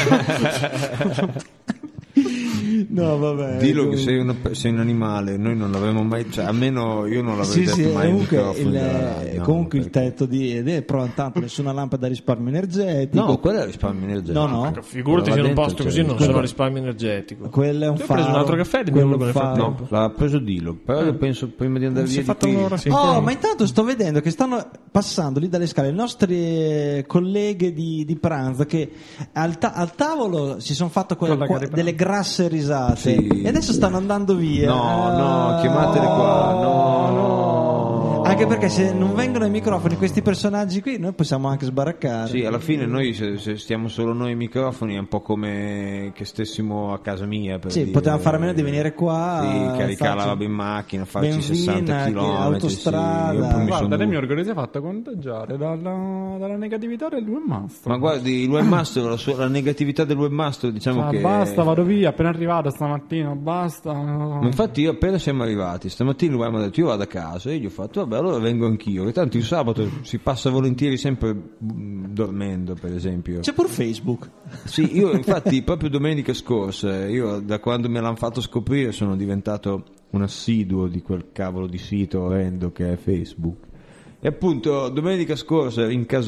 No, vabbè. Dillo che sei, una- sei un animale, noi non l'avremmo mai, cioè almeno io non l'avrei Sì, detto sì, mai ai comunque, microfoni il, della radio, comunque il perché- tetto di ed è però intanto nessuna lampada a risparmio energetico. No, quello è il risparmio energetico. No, no. Figurati Là se in un dentro posto c'è così il non risparmio. sono risparmio energetico. Quello è un Io ho faro. preso un altro caffè di quello mio è un nel faro. frattempo. No, l'ha preso Dilo, però io penso prima di andare Si via è di fatta qui- un'ora, sì. Oh, ma intanto sto vedendo che stanno passando lì dalle scale le nostre colleghe di, di pranzo che al, ta- al tavolo si sono fatto quelle- Collega qua- di pranzo. delle grasse risate Sì. e adesso stanno andando via. No, no, Ah. chiamatele qua, no, no. Anche Anche perché se non vengono ai microfoni questi personaggi qui, noi possiamo anche sbaraccare. Sì, alla fine noi se, se stiamo solo noi ai microfoni è un po' come che stessimo a casa mia, per Sì, dire. potevamo fare a meno di venire qua, sì, caricare farci la roba in macchina, farci benzina, sessanta chilometri, autostrada. sì. Io poi mi Guarda, sono- Demiurgo ti sei fatto conteggiare dalla, dalla negatività del webmaster. Ma guardi, il webmaster, la, sua- la negatività del webmaster, diciamo Ah, che basta, vado via, appena arrivato stamattina, basta. Ma infatti io appena siamo arrivati stamattina lui mi ha detto io vado a casa e gli ho fatto vabbè allora vengo anch'io, che tanto il sabato si passa volentieri sempre mm, dormendo, per esempio. C'è pure Facebook. Sì, io infatti proprio domenica scorsa, io da quando me l'hanno fatto scoprire sono diventato un assiduo di quel cavolo di sito orrendo che è Facebook. E appunto domenica scorsa,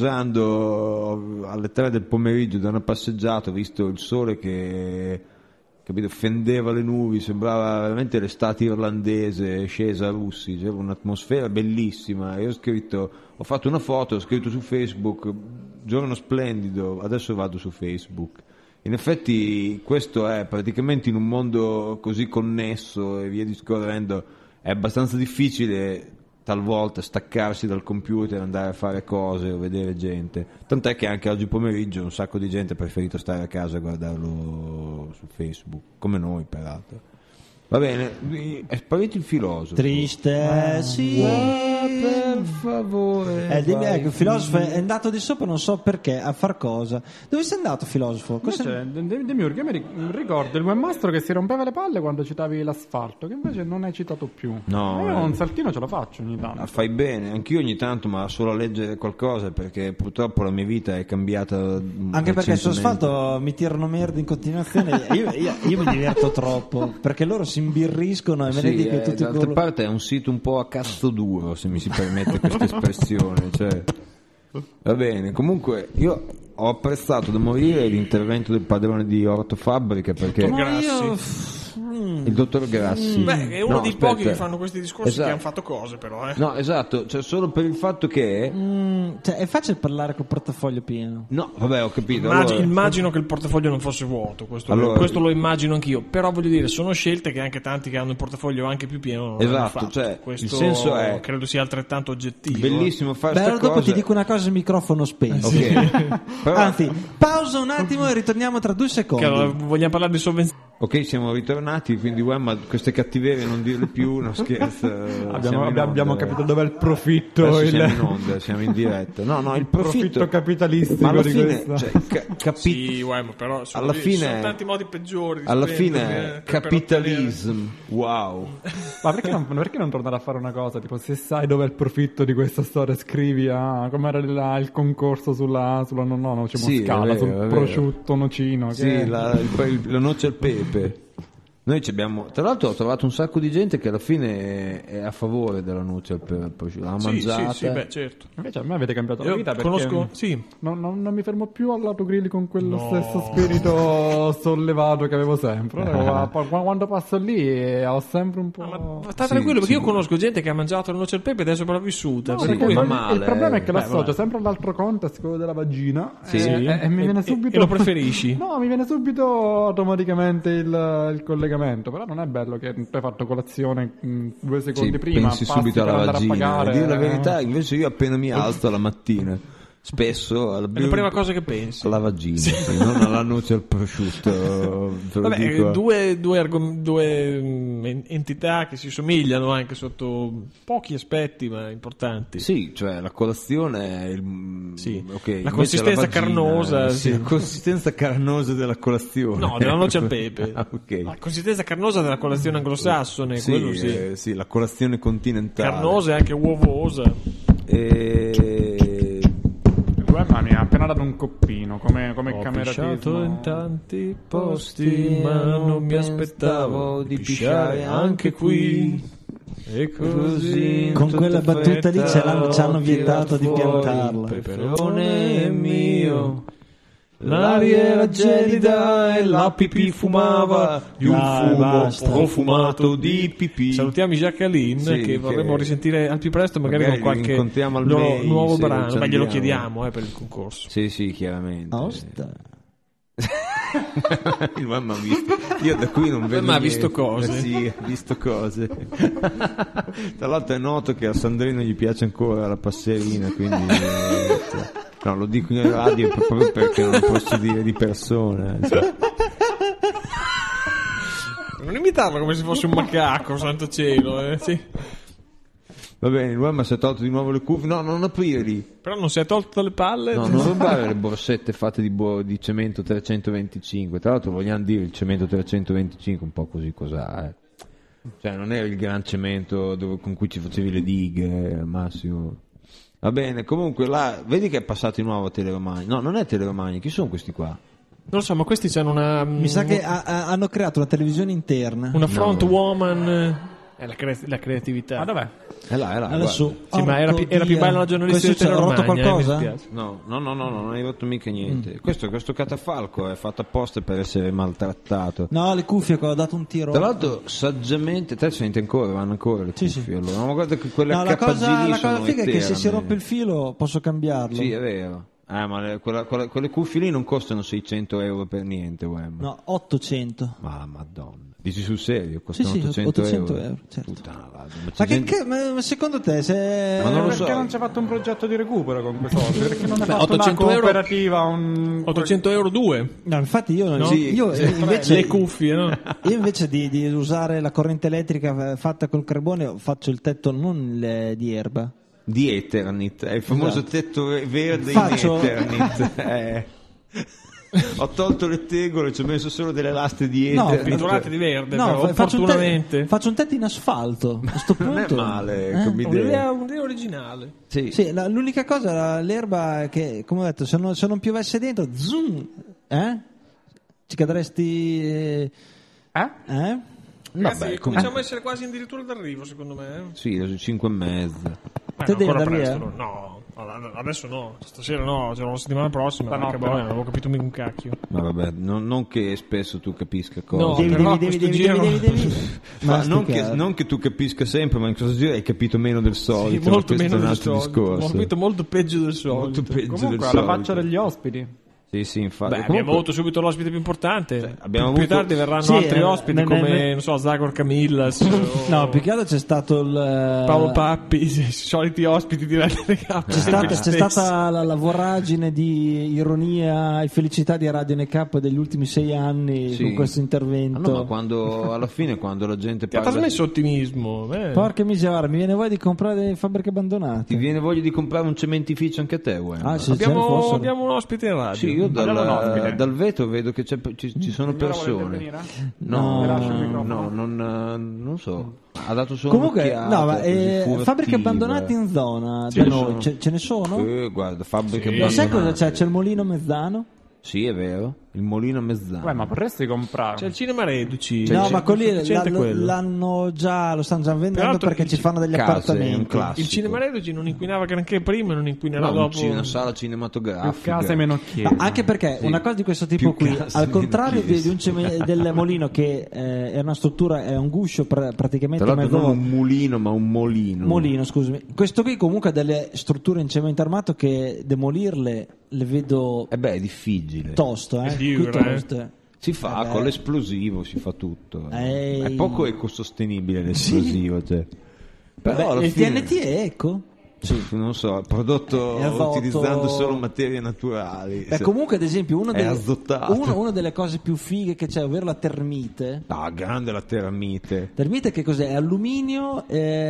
rincasando alle tre del pomeriggio da una passeggiata, ho visto il sole che, capito, fendeva le nubi, sembrava veramente l'estate irlandese scesa a Russi, c'era un'atmosfera bellissima. E ho scritto, ho fatto una foto, ho scritto su Facebook, giorno splendido, adesso vado su Facebook. In effetti questo è praticamente, in un mondo così connesso e via discorrendo, è abbastanza difficile talvolta staccarsi dal computer e andare a fare cose o vedere gente, tant'è che anche oggi pomeriggio un sacco di gente ha preferito stare a casa a guardarlo su Facebook, come noi peraltro. Va bene, è sparito il filosofo. Triste, eh, sì. Per favore. Eh, dimmi, vai. ecco, il filosofo è andato di sopra, non so perché, a far cosa. Dove sei andato, filosofo? Cosa... Invece, De- De- Demiurgo, io mi ri- ricordo il webmaster che si rompeva le palle quando citavi l'asfalto, che invece non hai citato più. No, Io eh. un saltino ce lo faccio ogni tanto. Ah, fai bene, anch'io ogni tanto, ma solo a leggere qualcosa, perché purtroppo la mia vita è cambiata. Anche perché su recentemente. asfalto mi tirano merda in continuazione. Io, io- io mi diverto troppo perché loro si imbirriscono e me ne Sì, dicono eh, tutti d'altra quello- parte è un sito un po' a cazzo duro, se mi si permette questa espressione, cioè. Va bene, comunque io ho apprezzato da morire l'intervento del padrone di Ortofabbrica, perché Dottor Grassi. io- Mm. il dottor Grassi. Beh, è uno No, dei aspetta. pochi che fanno questi discorsi Esatto. che hanno fatto cose, però. Eh. No, esatto, cioè solo per il fatto che Mm, cioè, è facile parlare col portafoglio pieno. no, vabbè, ho capito. Immagino, allora- immagino che il portafoglio non fosse vuoto, questo, Allora- questo lo immagino anch'io. Però voglio dire, sono scelte che anche tanti che hanno il portafoglio anche più pieno non hanno Esatto, fatto. cioè, questo il senso è- credo sia altrettanto oggettivo. bellissimo fare Beh, sta allora dopo cosa. ti dico una cosa, il microfono spento. Ok. Però- Anzi, pausa un attimo e ritorniamo tra due Che secondi. allora, vogliamo parlare di sovvenzioni? Ok, siamo ritornati, quindi uè, ma queste cattiverie non dirle più, no scherzo. eh, siamo Abbiamo, in abbiamo- abbiamo onda. capito dov'è il profitto. Adesso il- siamo in onda, siamo in diretta. No, no, il profitto, profitto capitalistico ma alla di fine, questa. cioè, ca- capi- Sì, uè, ma però sono, alla ci fine- sono tanti modi peggiori. di alla spendere, fine eh, è per- per capitalism. Wow. Ma perché non, perché non tornare a fare una cosa? Tipo, se sai dov'è il profitto di questa storia, scrivi a com'era il, il concorso sulla, sulla no, no, noce Sì, moscata, è vero, sul è vero. prosciutto nocino. Che Sì, la, il- il- la noce al pepe. Noi ci abbiamo, tra l'altro ho trovato un sacco di gente che alla fine è a favore della noce al pepe, l'ha Sì, mangiata. sì, sì, beh, certo. Invece a me avete cambiato la Io vita perché conosco, sì. non, non- non mi fermo più al lato grill con quello No. stesso spirito sollevato che avevo sempre. Allora, qua- quando passo lì eh, ho sempre un po'... Ma, ma sta Sì, tranquillo, perché sì. io conosco gente che ha mangiato la noce al pepe e adesso è sopravvissuta. No, per perché cui- fa il- male, il problema è che eh. lo Beh, associo vabbè. sempre all'altro contesto, quello della vagina, Sì. e, e- e mi E- viene e- subito... e lo preferisci? No, mi viene subito automaticamente il, il collegamento, però non è bello che tu hai fatto colazione mh, due secondi Sì, prima, pensi passi subito per alla andare vagina. a pagare. A dire la eh. verità, invece io appena mi alzo la mattina, spesso alla, È la prima cosa che pensi. alla vagina, sì, non alla noce al prosciutto. Te lo Vabbè, dico. due, due, argom- due mm, en- entità che si somigliano anche sotto pochi aspetti, ma importanti. Sì, cioè la colazione è il, Sì. ok, La invece consistenza vagina, carnosa, sì, sì. la consistenza carnosa della colazione. No, della noce al pepe. Ah, ok. La consistenza carnosa della colazione anglosassone, Sì, quello sì. eh, sì, la colazione continentale. Carnosa e anche uovosa. E... Mamma mia, ha appena dato un coppino, come, come Ho cameratismo. pisciato in tanti posti, ma non mi aspettavo di pisciare anche qui. E così Con quella battuta lì ce l'hanno- ci hanno vietato di piantarla. Il peperone è mio. L'aria era gelida e la pipì fumava di un Dai, fumo basta. profumato di pipì. Salutiamo Jacqueline, Sì, che vorremmo che- risentire al più presto, magari, magari con qualche incontriamo al nu- Mace, nuovo ci brano. Beh, glielo andiamo. chiediamo eh, per il concorso. Sì, sì, chiaramente. Osta. Il mamma ha visto. Io da qui non vedo ma ha niente. visto cose. Eh sì, ha visto cose. Tra l'altro è noto che a Sandrino gli piace ancora la passerina, quindi eh, no, lo dico in radio proprio perché non lo posso dire di persona. eh. Non imitarlo come se fosse un macaco, santo cielo, eh. Sì. Va bene, l'uomo si è tolto di nuovo le cuffie. No, non aprirli. Però non si è tolto dalle palle. No, non rubare le borsette fatte di, bo- di cemento trecentoventicinque. Tra l'altro vogliamo dire il cemento trecentoventicinque un po' così cos'ha, eh. Cioè non era il gran cemento dove, con cui ci facevi le dighe al massimo. Va bene, comunque là, vedi che è passato di nuovo a Teleromagna. No, non è Teleromagna, chi sono questi qua? Non lo so, ma questi hanno una... Mi sa che ha- ha- hanno creato una televisione interna. Una front woman... È la, cre- la creatività. Ma dov'è? È là, è là. Adesso, Sì, ma era, pi- era più bella la giornalista di Questo ci ha rotto Teleromagna, eh, mi qualcosa? dispiace. No, no, no, no, no, non hai rotto mica niente. Questo, questo catafalco è fatto apposta per essere maltrattato. No, le cuffie che ho dato un tiro. Tra l'altro, saggiamente, te senti ancora, vanno ancora le Sì, cuffie. sì. Allora. Ma guarda che quelle No, la H P G cosa, lì la sono cosa figa è che se si eterne. rompe il filo posso cambiarlo. Sì, è vero. Eh, ma le, quella, quella, quelle cuffie lì non costano seicento euro per niente, Wem. No, ottocento. Ma la madonna. Dici sul serio? Sì, Costano sì, ottocento, ottocento euro. euro, certo. Puttana, va, ma c'è Ma, che, gente- che- ma ma secondo te se... Ma non lo so. Perché non ci ha fatto un progetto di recupero con quei soldi? Perché non ha Beh, fatto ottocento una euro- cooperativa, un... ottocento euro due. No, infatti io, No? Sì, io sì. invece, Le cuffie, no? io invece di, di usare la corrente elettrica fatta col carbone faccio il tetto non le- di erba. Di Eternit, è il famoso Esatto. tetto verde Faccio- in Eternit. eh. Ho tolto le tegole, ci ho messo solo delle lastre di No, Eternit. Pitturate di verde, No, però, fa- faccio un, opportunamente. te- faccio un tetto in asfalto. A sto Non è punto, male eh? come idea. Un'idea, un'idea originale. Sì. Sì, la- l'unica cosa era l'erba che, come ho detto, se non, se non piovesse dentro, zoom, eh? Ci cadresti... Eh? Eh? eh? Ragazzi, Vabbè, cominciamo a essere quasi addirittura d'arrivo, secondo me. eh. Sì, le cinque e mezza. Ma Te no, devi ancora andare presto, via? no. No, adesso no, stasera no, c'era la settimana prossima, Stanotte, perché boh, no. non avevo capito mica un cacchio. Ma vabbè, non, non che spesso tu capisca cose. No, Devi, però devi, devi, questo devi, giro- devi, devi, devi. Ma non, che, Masticare. non che tu capisca sempre, ma in questo giro hai capito meno del solito. Sì, ma molto questo meno è un del altro solito. Ho discorso. capito molto peggio del solito. Molto peggio Comunque, del alla solito. faccia degli ospiti. Sì, sì, infatti. Beh, Comunque- abbiamo avuto subito l'ospite più importante. abbiamo più avuto- tardi verranno Sì, altri eh, ospiti ne- come, ne- non so, Zagor Camillas. o No, più che altro c'è stato il... Paolo Pappi, i soliti ospiti di Radio N K. C'è stata, c'è stata la, la voragine di ironia e felicità di Radio N K degli ultimi sei anni Sì. con questo Ah, intervento. no, ma quando alla fine quando la gente Ti ha parla, trasmesso ottimismo. eh. Porca miseria, mi viene voglia di comprare delle fabbriche abbandonate. ti viene voglia di comprare un cementificio anche a te, Wem? Ah, sì, ce ne abbiamo, fossero. abbiamo un ospite in radio. Sì, io Abbiamo un dal, ospite. dal vetro vedo che c'è, ci, ci sono Signora, vuole persone. intervenire? No, Le lascio il no, microfono. non, eh, non so. Ha dato solo Comunque, un'occhiata, no, ma così eh, furtiva. fabbriche abbandonate in zona Ce da ne noi, sono. ce, ce ne sono? Eh, guarda, fabbriche Sì. Ma sai abbandonate. cosa c'è? C'è il mulino Mezzano? Sì, è vero. Il mulino a mezzano. Uè, ma potresti comprare. C'è il cinema Reduci. no, C'è- ma quelli sufficiente la- quello. l'hanno già, lo stanno già vendendo Peraltro perché il ci ci- fanno degli case, è un appartamenti. classico. Il cinema Reduci non inquinava granché prima e non inquinerà No, un dopo. ci- una sala Più cinematografica. case meno No, chiese. anche perché Sì. una cosa di questo tipo Più qui, case, al meno contrario di, chiese. di un ceme- del mulino che eh, è una struttura, è un guscio pra- praticamente Tra l'altro mezzo non un mulino, ma un molino. molino, scusami. Questo qui comunque ha delle strutture in cemento armato che demolirle le vedo Eh beh, è difficile. tosto, eh. È Qui dura, eh. toste. Si fa Eh beh. con l'esplosivo, si fa tutto. Ehi. È poco ecosostenibile l'esplosivo. Cioè. Però Beh, alla il fine- T N T è eco. Pff, non so, prodotto È azoto. utilizzando solo materie naturali. Beh, Se- comunque, ad esempio, uno È delle, azotato. uno- una delle cose più fighe che c'è, ovvero la termite. Ah, grande la teramite. Termite che cos'è? È alluminio.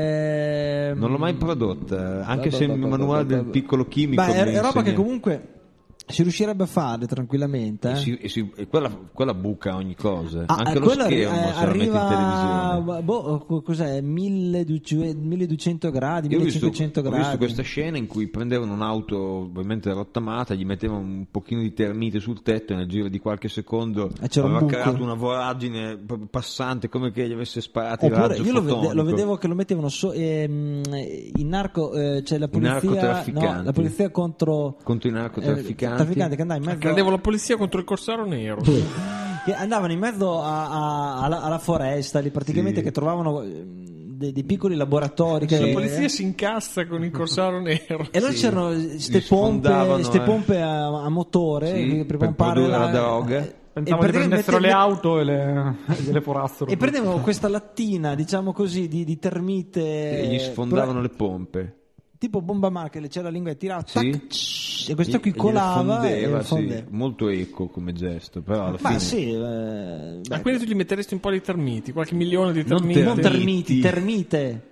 ehm, Non l'ho mai prodotta, anche Blah, se blah, il blah, manuale blah, del blah. piccolo chimico. Beh, è, mi è roba che insegna- comunque si riuscirebbe a fare tranquillamente. E eh. si- e si- e quella, quella buca ogni cosa. Ah, anche eh, lo quello schermo arri- eh, se la metti in televisione. arriva boh, co- cos'è milleduecento, milleduecento gradi, Io ho visto, millecinquecento ho gradi. visto questa scena in cui prendevano un'auto ovviamente rottamata, gli mettevano un pochino di termite sul tetto e nel giro di qualche secondo E c'era un aveva buco. creato una voragine proprio passante come che gli avesse sparato il Oppure raggio io lo, vede- fotonico. lo vedevo che lo mettevano so- ehm, in narco, eh, c'è la polizia, narcotrafficanti. no, la polizia contro contro i eh, narcotrafficanti. trafficanti che andava in mezzo Credevo la polizia contro il corsaro nero. che andavano in mezzo a- a- alla, alla foresta lì praticamente Sì. che trovavano eh, dei, dei piccoli laboratori che, La polizia si incassa con il corsaro nero. e allora Sì. c'erano Li ste pompe, sfondavano, ste eh. pompe a, a motore Sì, per, per pompare produrre la, la droga. eh, Pensavo che prendessero mette- le auto e le, e le forassero. E prendevano questa lattina, diciamo così, di, di termite. E gli sfondavano però- le pompe. Tipo bomba marca, c'era la lingua e tirava, Sì. tac, tsh, e questo qui E- e gliele colava fondeva, e sì. fondeva. Molto eco come gesto, però alla Ma fine sì, eh, Ah, beh, quindi tu gli metteresti un po' di termiti, qualche milione di Non termiti. non termiti. termiti, termite.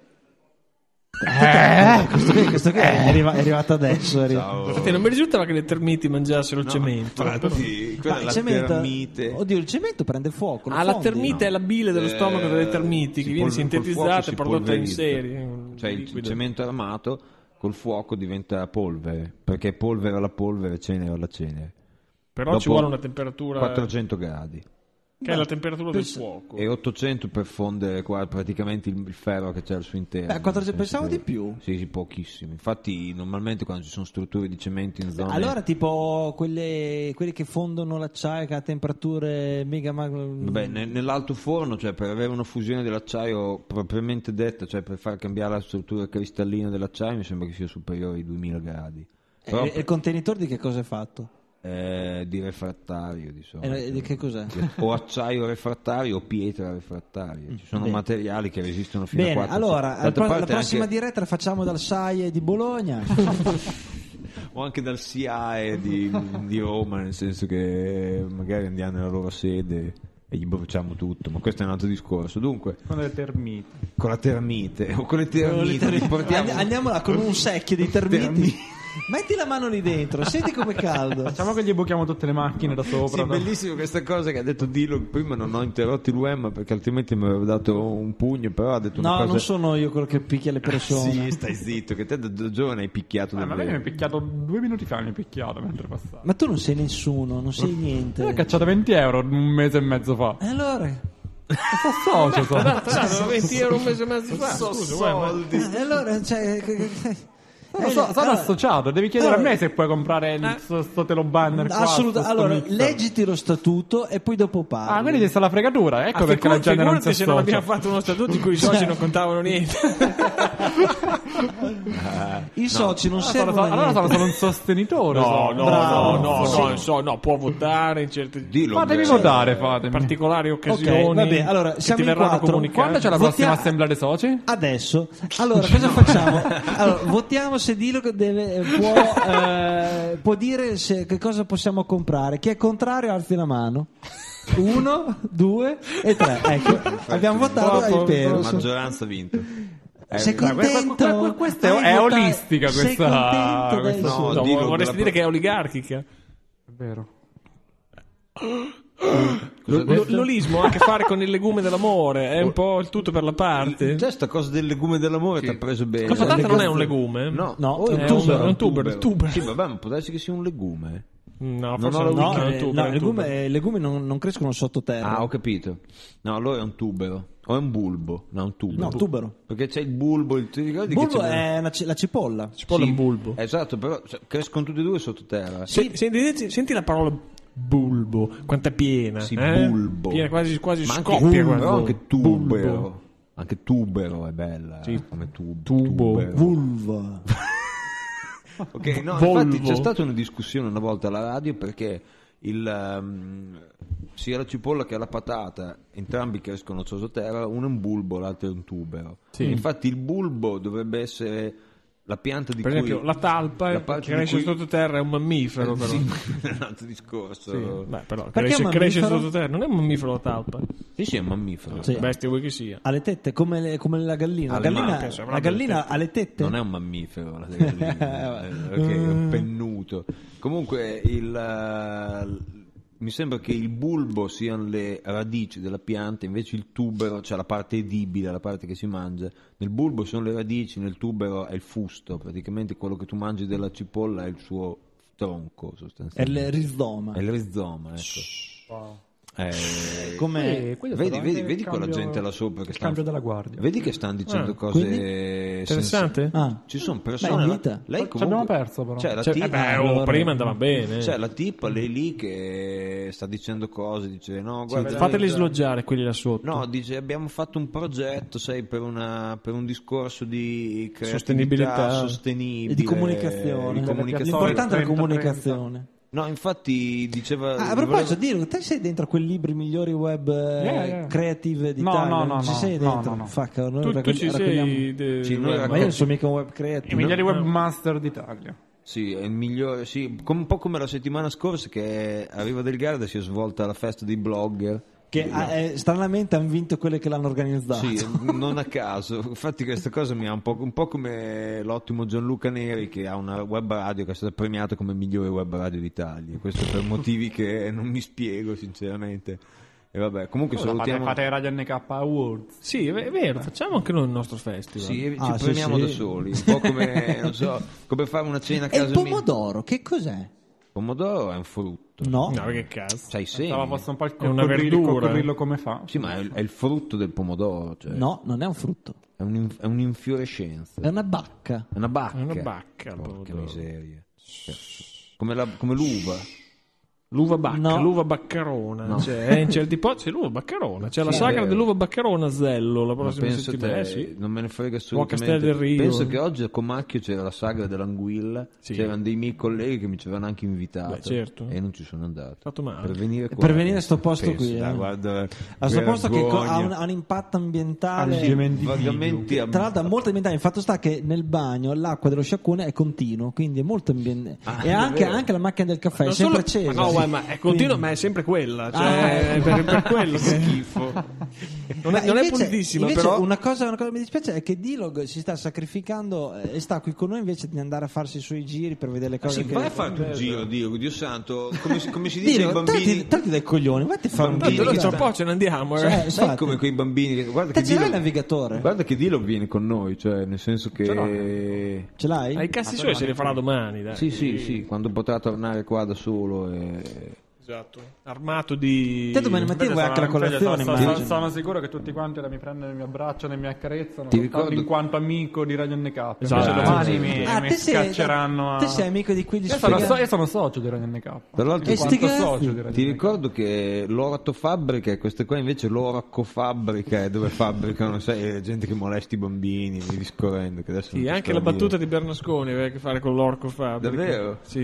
Eh, questo qui, questo qui è, arriva- è arrivato adesso. È arrivato. Ciao. Infatti non mi risultava che le termiti mangiassero il cemento. Infatti, quella Ma è il la cemento, termite. oddio, il cemento prende fuoco. lo Ah, la fondi. termite è la bile dello Eh, stomaco delle termiti si che viene polver- col sintetizzata fuoco e si prodotta in polverizza. serie. Cioè il liquido. cemento armato col fuoco diventa polvere, perché polvere alla polvere, cenere alla cenere. Però Dopo ci vuole una temperatura quattrocento gradi che è la temperatura del penso- fuoco. e ottocento per fondere qua praticamente il, il ferro che c'è al suo interno. Beh, quattrocento Nel senso pensavo che- di più. Sì, sì, pochissimo. Infatti normalmente quando ci sono strutture di cemento in zone Allora, tipo quelle, quelle che fondono l'acciaio che ha temperature mega mag- Vabbè, ne- nell'alto forno, cioè per avere una fusione dell'acciaio propriamente detta, cioè per far cambiare la struttura cristallina dell'acciaio, mi sembra che sia superiore ai duemila gradi. Però E, e il contenitore di che cosa è fatto? eh, di refrattario, di solito. E di che cos'è? O acciaio refrattario o pietra refrattaria. Ci sono Bene. materiali che resistono fino a Bene, quattro. allora, D'altra al pro- la parte prossima anche- diretta la facciamo dal S A I E di Bologna. o anche dal C I A E di, di Roma, nel senso che magari andiamo nella loro sede e gli bruciamo tutto, ma questo è un altro discorso. Dunque, Con le termiti. con la termite o con le termite, li portiamo- And- andiamo là con un secchio di termiti. Metti la mano lì dentro, senti com'è caldo. Facciamo che gli buchiamo tutte le macchine da sopra. Sì, da- bellissimo questa cosa che ha detto Dilo. Prima non ho interrotto il U E M perché altrimenti mi aveva dato un pugno, però ha detto una No, cosa. non sono io quello che picchia le persone. Sì, stai zitto, che te da, da giovane hai picchiato Eh, ma lei mi ha davvero. picchiato due minuti fa, mi ha picchiato mentre passava. Ma tu non sei nessuno, non sei niente. Mi ha cacciato venti euro un mese e mezzo fa. E allora? Sono socio, sono. Dai, dai, venti euro un mese e mezzo fa. Scusa, guarda, ma- E allora, cioè, che- che- Sono, sono allora- associato, devi chiedere allora- a me se puoi comprare il, sto, sto telo banner qua. Assolutamente. sto- sto Allora, mixer. leggiti lo statuto e poi dopo parli. Ah, quindi ti sta la fregatura, ecco Ah, perché la figu- gente non si figurati se non abbiamo associa. fatto uno statuto in cui i soci non contavano niente. I soci non Ah, sono- servono sono- a allora sono niente. solo un sostenitore. No, sono. no, Bravo. no, no, Sì. no, so, no, può votare in certe Dillo, Fatemi Andrea. votare, fatemi. particolari Ok, occasioni va bene, allora che siamo ti in verranno quattro. comunicate. Quando c'è la prossima Votia- assemblea dei soci? Adesso, allora cosa facciamo? Allora, votiamo se Dilo che deve, può, eh, può dire se, che cosa possiamo comprare. Chi è contrario alzi la mano. Uno, due e tre. Ecco, abbiamo votato, hai La perso. maggioranza ha vinto. Eh, Sei Dai, que- contento? que- que- questa è- Hai è votato? olistica Sei questa- contento questa- adesso? No, No, dillo vorresti della- dire che è oligarchica. È vero. Cosa ha L- detto? l'olismo ha a che fare con il legume dell'amore, è un po' il tutto per la parte. Già sta cosa del legume dell'amore ti ha preso bene. La patata le non è cose- un legume? No, No, o è un è tubero. un tubero, tubero. Sì, vabbè, ma può darsi che sia un legume. No, Non forse ho la non No, è un eh, tubero, no, è un i legumi, tubero. i legumi non, non crescono sottoterra. Ah, ho capito. No, allora è un tubero. O è un bulbo. No, un tubero. No, tubero. Perché c'è il bulbo, il ti ricordi che Bulbo c'è è una ci- la cipolla. Cipolla è un bulbo. Esatto, però cioè, crescono tutti e due sottoterra. Se- senti, senti- senti la parola bulbo, quanto è piena. Sì, eh? bulbo. Piena, quasi, quasi Ma anche scoppia. bulbo, guarda. però anche tubero. Bulbo. Anche tubero è bella. Sì. eh, come tub- Tubo. tubero. Vulva. Ok, no, Volvo. infatti c'è stata una discussione una volta alla radio perché il, ehm, sia la cipolla che la patata, entrambi crescono sottoterra, uno è un bulbo, l'altro è un tubero. Sì. Infatti il bulbo dovrebbe essere la pianta di Per cui... esempio, la talpa la che parte di cresce cui- sottoterra è un mammifero. Però. Sì, è un altro discorso. Sì, beh, però Perché cresce, è un cresce mammifero? sottoterra, non è un mammifero la talpa. Sì, sì, è un mammifero. Sì. Bestia vuoi che sia. Ha le tette come, le- come la gallina. La Ha le gallina, mani, penso, la avrebbe le gallina tette. ha le tette? Non è un mammifero, la gallina. Eh, ok, è un pennuto. Comunque il, eh, mi sembra che il bulbo siano le radici della pianta, invece il tubero, cioè la parte edibile, la parte che si mangia. Nel bulbo sono le radici, nel tubero è il fusto, praticamente quello che tu mangi della cipolla è il suo tronco È sostanzialmente. il rizoma. È il rizoma, ecco. Eh, Come... Eh, quello è vedi, stato vedi, anche vedi il quella cambio- gente là sopra che il sta cambio della guardia. Vedi che stanno dicendo Ah, cose quindi? sens- Interessante? Ah. Ci sono Beh, persone. in vita. Lei Ci comunque abbiamo perso, però. Cioè, la Cioè, tipa, eh beh, oh, allora- prima andava bene. cioè, la tipa lei lì che sta dicendo cose, dice no, guarda, Fateli sloggiare quelli là sotto. no, dice abbiamo fatto un progetto, sai, per, una, per un discorso di creatività Sostenibilità. sostenibile E di comunicazione. di comunicazione. L'importante è la trenta, comunicazione. No, infatti diceva... Ah, a proposito, dillo, te sei dentro quel libro I migliori web eh, Yeah, yeah. creative No, d'Italia? no, no, non ci no, sei no, dentro? no, no. Fuck, noi Tu, tu raccogli- ci raccogliamo- sei. de- Sì, noi guarda. Ma io non sono mica un web I creative. migliori webmaster d'Italia. Sì, è il migliore, sì, com- un po' come la settimana scorsa che a Riva del Garda si è svolta la festa dei blogger. Che eh, stranamente hanno vinto quelle che l'hanno organizzato. Sì, non a caso. Infatti questa cosa mi ha un po', un po' come l'ottimo Gianluca Neri che ha una web radio che è stata premiata come migliore web radio d'Italia. Questo per motivi che non mi spiego sinceramente. E vabbè, comunque Cosa fate, salutiamo... fate i Radio N K Awards. Sì, è è vero, facciamo anche noi il nostro festival. Sì, ci Ah, sì, premiamo sì. da soli, un po' come, non so, come fare una cena a E il casa mia. pomodoro, che cos'è? Il pomodoro è un frutto. No. No, che cazzo. C'hai i semi. Pensavo fosse un po' il È una coccodrillo, il verdura. coccodrillo come fa. Sì, ma è il, è il frutto del pomodoro. Cioè, No, non è un frutto. È, un, è un'infiorescenza. È una bacca. È una bacca. È una bacca, il Porca pomodoro. miseria. Come, la- come l'uva. L'uva bacca, No. l'uva baccarona. C'è, eh, in certi posti c'è l'uva baccarona. C'è la Sì, è sagra vero. dell'uva baccarona a Zello la Ma prossima penso settimana. te, Eh, sì. non me ne frega O a Castel assolutamente. del Rio. Penso che oggi a Comacchio c'era la sagra dell'anguilla. Sì. C'erano dei miei colleghi che mi ci avevano anche invitato. Beh, certo. E non ci sono andato. Fatto male. Per venire qua. Per venire a sto posto penso, qui, dai, eh. guarda, A sto posto che co- vergogna. ha un, ha un impatto ambientale. Algemen- Vagamente Tra l'altro ha molto ambientale, il fatto sta che nel bagno l'acqua dello sciacquone è continuo, quindi è molto ambientale. Ah, e è anche, vero. anche la macchina del caffè è Non sempre solo- accesa. ma no, sì. guarda, ma è continuo, Quindi- ma è sempre quella. Ah, Cioè, ecco. per, per quello che schifo. Non è, Ma non è invece- pulitissima, invece però. una cosa, una cosa che mi dispiace è che D-Log si sta sacrificando eh, e sta qui con noi invece di andare a farsi i suoi giri per vedere le Ah, cose sì, che vai a farti un giro, Dio, Dio santo. Come, si- come si dice ai D-Log, bambini? tratti, tratti dai coglioni, vai a fare un Bambini giro. Tanto noi tra che un po' ce ne andiamo. eh. Cioè, Sai infatti. come quei bambini che, guarda Te che ce l'hai il Dilo, navigatore? guarda che Dilo viene con noi, cioè nel senso che Ce l'hai? Ai cazzi suoi se li farà domani. Dai. sì, sì, sì, quando potrà tornare qua da solo e... Esatto. Armato di. Te domani mattina vuoi anche la colazione, sono, immagino. sono, sono sicuro che tutti quanti mi prendono, mi abbracciano e mi accarezzano Ti soltanto ricordo- in quanto amico di Radio N K. Esatto. Invece domani Sì, mi, sì. Ah, mi te sei, scacceranno a... te sei amico di quegli Io sono, so- sfigati. io sono socio di Radio N K. Tra l'altro E In sti quanto cazzi. socio di Radio ti N K. ricordo che l'ortofabbrica e queste qua invece l'oracofabbrica è dove fabbricano, sai, gente che molesti i bambini, via discorrendo. Che adesso non Sì, ti anche sto la a dire. battuta di Bernasconi aveva a che fare con l'orco Fabbrica. Davvero? Sì.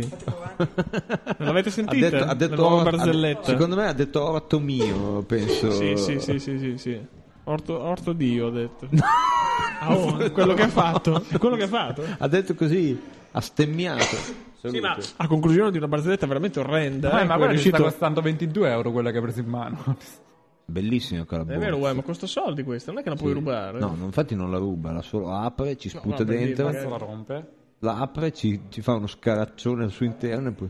Non l'avete Ha sentita? detto, ha detto La nuova or- barzelletta. ha- secondo me ha detto orto mio, penso. Sì, sì, sì, sì, sì, sì. Orto, orto Dio, ho detto. Ah, oh, quello che ha fatto. È quello che ha fatto. Ha detto così, ha stemmiato. Sì, ma a conclusione di una barzelletta veramente orrenda. Eh, eh, ma poi è guarda che sta riuscito... costando ventidue euro quella che hai preso in mano. Bellissima quella È borsa. vero, uè, ma costa soldi questa, non è che la puoi rubare. No, no, infatti non la ruba, la solo apre, ci sputa vabbè, dentro, magari- Adesso la rompe. la apre, ci, ci fa uno scaraccione al suo interno e poi...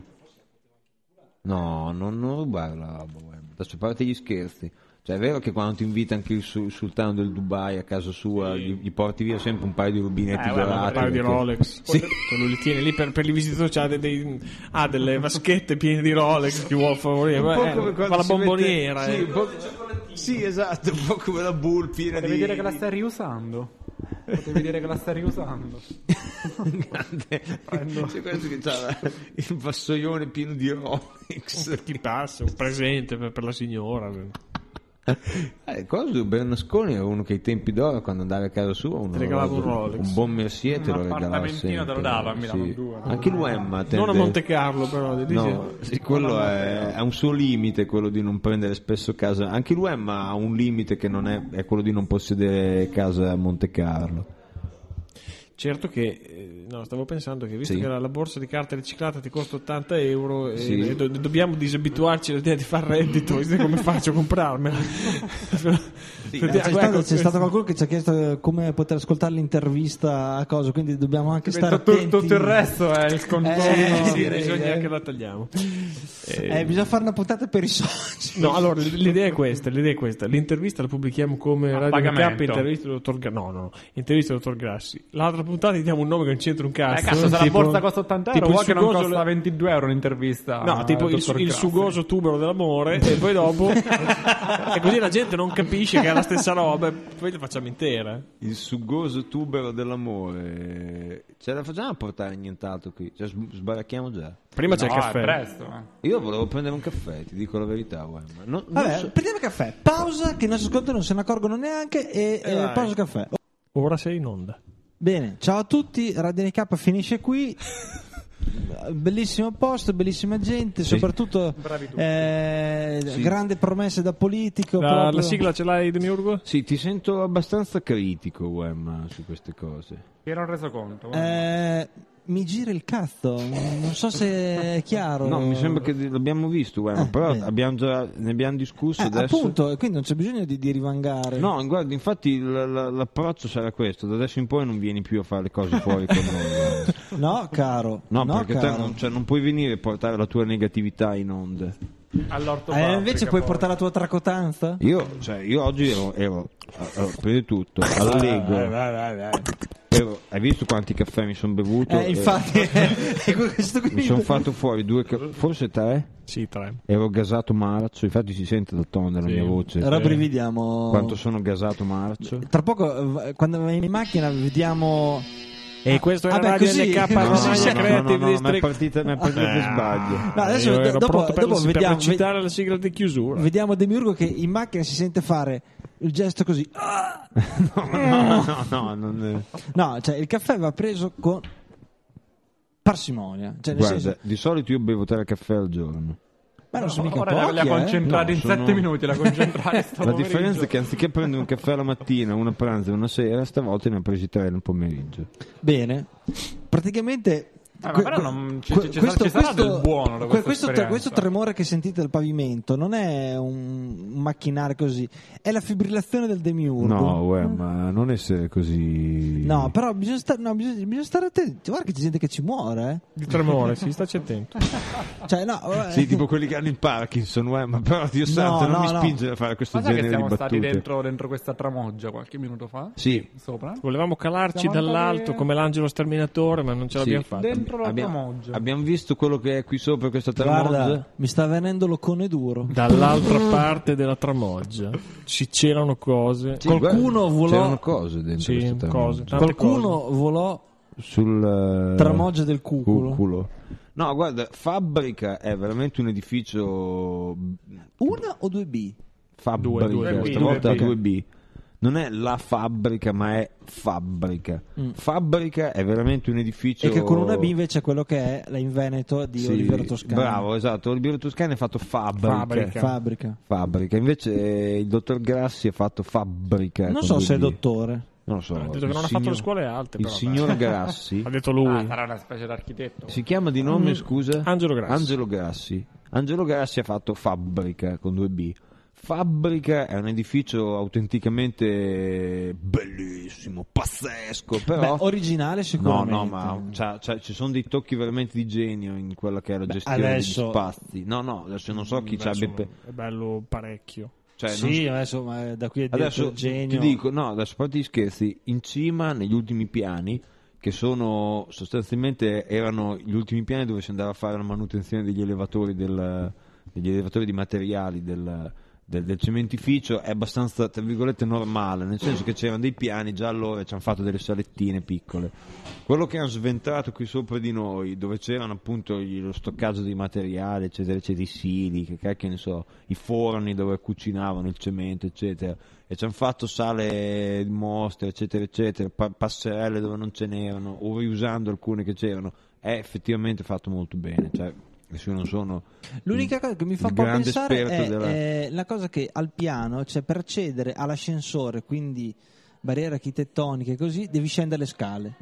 No, non, non rubare la roba, uè. Adesso a parte gli scherzi. Cioè è vero che quando ti invita anche il, su- il sultano del Dubai a casa sua gli, gli porti via sempre un paio di rubinetti Eh, guarda, dorati. un paio di perché- Rolex. Sì. Che lui li tiene lì per, per i visitatori. C'ha dei, dei- ha delle vaschette piene di Rolex. Chi vuole favorire? Un po' Eh, come quando fa la si mette- bomboniera. Sì, eh. un po'- sì, esatto, un po' come la bull piena Devi di... dire che la stai riusando. Potevi dire che la stai riusando. Grande. C'è questo che c'ha il vassoione pieno di Rolex. Per chi passa, un presente per, per la signora. Eh, cosa Bernasconi era uno che ai tempi d'oro quando andavi a casa sua uno Ti regalava un Rolex. un buon Mercier te Un lo regalava appartamentino sempre. te lo dava a Milano Sì. due. Anche l'Uemma Non tende- a Monte Carlo, però. dice- no, sì, quello è, ha un suo limite, quello di non prendere spesso casa. Anche l'Uemma ha un limite che non è, è quello di non possedere casa a Monte Carlo. Certo che, eh, no, stavo pensando che visto Sì. che la, la borsa di carta riciclata ti costa ottanta euro e, Sì. e do- dobbiamo disabituarci all'idea di fare reddito, visto come faccio a comprarmela? C'è, stato, c'è stato qualcuno che ci ha chiesto eh, come poter ascoltare l'intervista a cosa, quindi dobbiamo anche stare Tutto, attenti. tutto il resto è il contorno. Eh, sì, direi, bisogna eh. che la tagliamo. Eh, bisogna fare una puntata per i soci. No, allora l'idea è questa, l'idea è questa. L'intervista la pubblichiamo come A Radio pagamento. K, intervista del dottor Gra- no, no, no, intervista del dottor Grassi. L'altra puntata gli diamo un nome che non c'entra un Eh, cazzo. cazzo, se la tipo- borsa costa ottanta euro, tipo vuoi il che non sugoso- costa ventidue euro l'intervista? No, tipo al il, dottor il Grassi? sugoso tubero dell'amore e poi dopo e così la gente non capisce che è la stessa roba e poi la facciamo intera. Il sugoso tubero dell'amore. Ce la facciamo a portare nient'altro qui? Cioè, sb- sbaracchiamo già. Prima c'è No, il è caffè. presto. eh. Io volevo prendere un caffè, ti dico la verità, Uemma. Non, non Vabbè, so- prendiamo caffè. Pausa, che i nostri ascoltatori non se ne accorgono neanche e E eh, vai. pausa caffè. Ora sei in onda. Bene, ciao a tutti, Radio N K finisce qui. bellissimo posto, bellissima gente, Sì. soprattutto eh, Sì. grandi promesse da politico. La, proprio. la sigla ce l'hai, Demiurgo? Sì, ti sento abbastanza critico, Wem, su queste cose. Mi ero reso conto. Eh, mi gira il cazzo, non so se è chiaro. No, mi sembra che l'abbiamo visto, Wem, Eh, però eh. abbiamo già, ne abbiamo discusso Eh, adesso. appunto, e quindi non c'è bisogno di, di rivangare. No, guarda, infatti l- l- l'approccio sarà questo, da adesso in poi non vieni più a fare le cose fuori con noi. guarda. No, caro. No, no, perché te caro. non, cioè, non puoi venire e portare la tua negatività in onde. All'ortofabbrica, Eh, invece puoi poi. portare la tua tracotanza? Io, cioè, io oggi ero, ero allora, prima di tutto, all'Ego. Ero- hai visto quanti caffè mi sono bevuto? Eh, infatti, è questo qui. Mi sono fatto fuori due caffè, forse tre. Sì, tre. Ero gasato marcio, infatti si sente dal tono della Sì. mia voce Rabbrividiamo. quanto sono gasato marcio. Tra poco, eh, quando vai in macchina, vediamo. E questo è Vabbè, la radio così- N K no, Romagna sì, sì, no, Creative no, no, ma è District. partita, ma è partita per sbaglio. No, adesso Io ero dopo- pronto per, dopo per vediamo- recitare la sigla di chiusura. Vediamo Demiurgo che in macchina si sente fare il gesto così. No, no, no, no, non è- No, cioè il caffè va preso con parsimonia. Cioè, nel Guarda, senso, di solito io bevo tre caffè al giorno. ma non sono mica Ora li ha pochi, eh. concentrati No, in sono- sette minuti, la concentrare sto La pomeriggio. differenza è che anziché prendere un caffè la mattina, uno a pranzo e una sera, stavolta ne ho presi tre nel pomeriggio. Bene. Praticamente Ah, ma que- però non- ci- que- ci sarà- ci sarà del buono da que- questa questo, esperienza. questo tremore che sentite del pavimento non è un un macchinare così, è la fibrillazione del demiurgo. No, uè, ma non essere così. No, però bisogna, sta- no, bisogna, bisogna stare attenti. Guarda che c'è gente che ci muore, eh. Di tremore, sì, staci attento. Cioè, no, vabbè. Sì, tipo quelli che hanno il Parkinson, uè, ma però Dio santo, non no, mi no. spinge a fare questo Ma sai che genere di siamo stati battute. dentro, dentro questa tramoggia qualche minuto fa? Sì, Sopra? Volevamo calarci Siamo dall'alto andati- come l'angelo sterminatore, ma non ce l'abbiamo Sì. fatta. Dentro la abbiamo, tramoggia. abbiamo visto quello che è qui sopra questa tramoggia. Guarda, mi sta venendo l'occone duro. Dall'altra parte della tramoggia ci c'erano cose. Sì, qualcuno guarda, volò- c'erano cose dentro Sì, questa tramoggia. cose, tante Qualcuno cose. volò Sul eh, tramoggia del cuculo. cuculo. No, guarda, Fabbrica è veramente un edificio Una o due B? Fabbrica, Due, due B, stavolta due B. due B. Non è la fabbrica, ma è Fabbrica. Mm. Fabbrica è veramente un edificio E che con una B invece è quello che è la in Veneto di Sì, Olivero Toscano. Bravo, esatto. Olivero Toscano è fatto Fabbrica. Fabbrica. Fabbrica. Fabbrica. Invece eh, il dottor Grassi è fatto Fabbrica. Non con so due se è B. dottore. Non lo so. Ha detto il che non ha fatto signor- le scuole alte. Il però, signor dai. Grassi Ha detto lui. Ah, sarà una specie d'architetto. si chiama di nome, scusa? Angelo Grassi. Angelo Grassi. Angelo Grassi ha fatto Fabbrica con due B. Fabbrica è un edificio autenticamente bellissimo, pazzesco, però Beh, originale no, sicuramente. no, ma c'ha- c'ha- ci sono dei tocchi veramente di genio in quella che è la gestione adesso- degli spazi. No, no, adesso non so chi Beh, ci abbia insomma, pe- è bello parecchio. cioè, non Sì, adesso ma da qui è Adesso il genio. ti dico, no, adesso a parte gli scherzi, in cima, negli ultimi piani, che sono sostanzialmente erano gli ultimi piani dove si andava a fare la manutenzione degli elevatori, del, degli elevatori di materiali del, del, del cementificio, è abbastanza, tra virgolette, normale, nel senso che c'erano dei piani, già allora ci hanno fatto delle salettine piccole. Quello che hanno sventato qui sopra di noi, dove c'erano appunto gli- lo stoccaggio dei materiali, eccetera, eccetera, i sili, che cacchio ne so, i forni dove cucinavano il cemento, eccetera, e ci hanno fatto sale di mostre, eccetera, eccetera, pa- passerelle dove non ce n'erano, o riusando alcune che c'erano, è effettivamente fatto molto bene, cioè, adesso io non sono L'unica cosa che mi fa il un po' grande pensare esperto è, della- è la cosa che al piano, cioè per accedere all'ascensore, quindi barriere architettoniche e così, devi scendere le scale.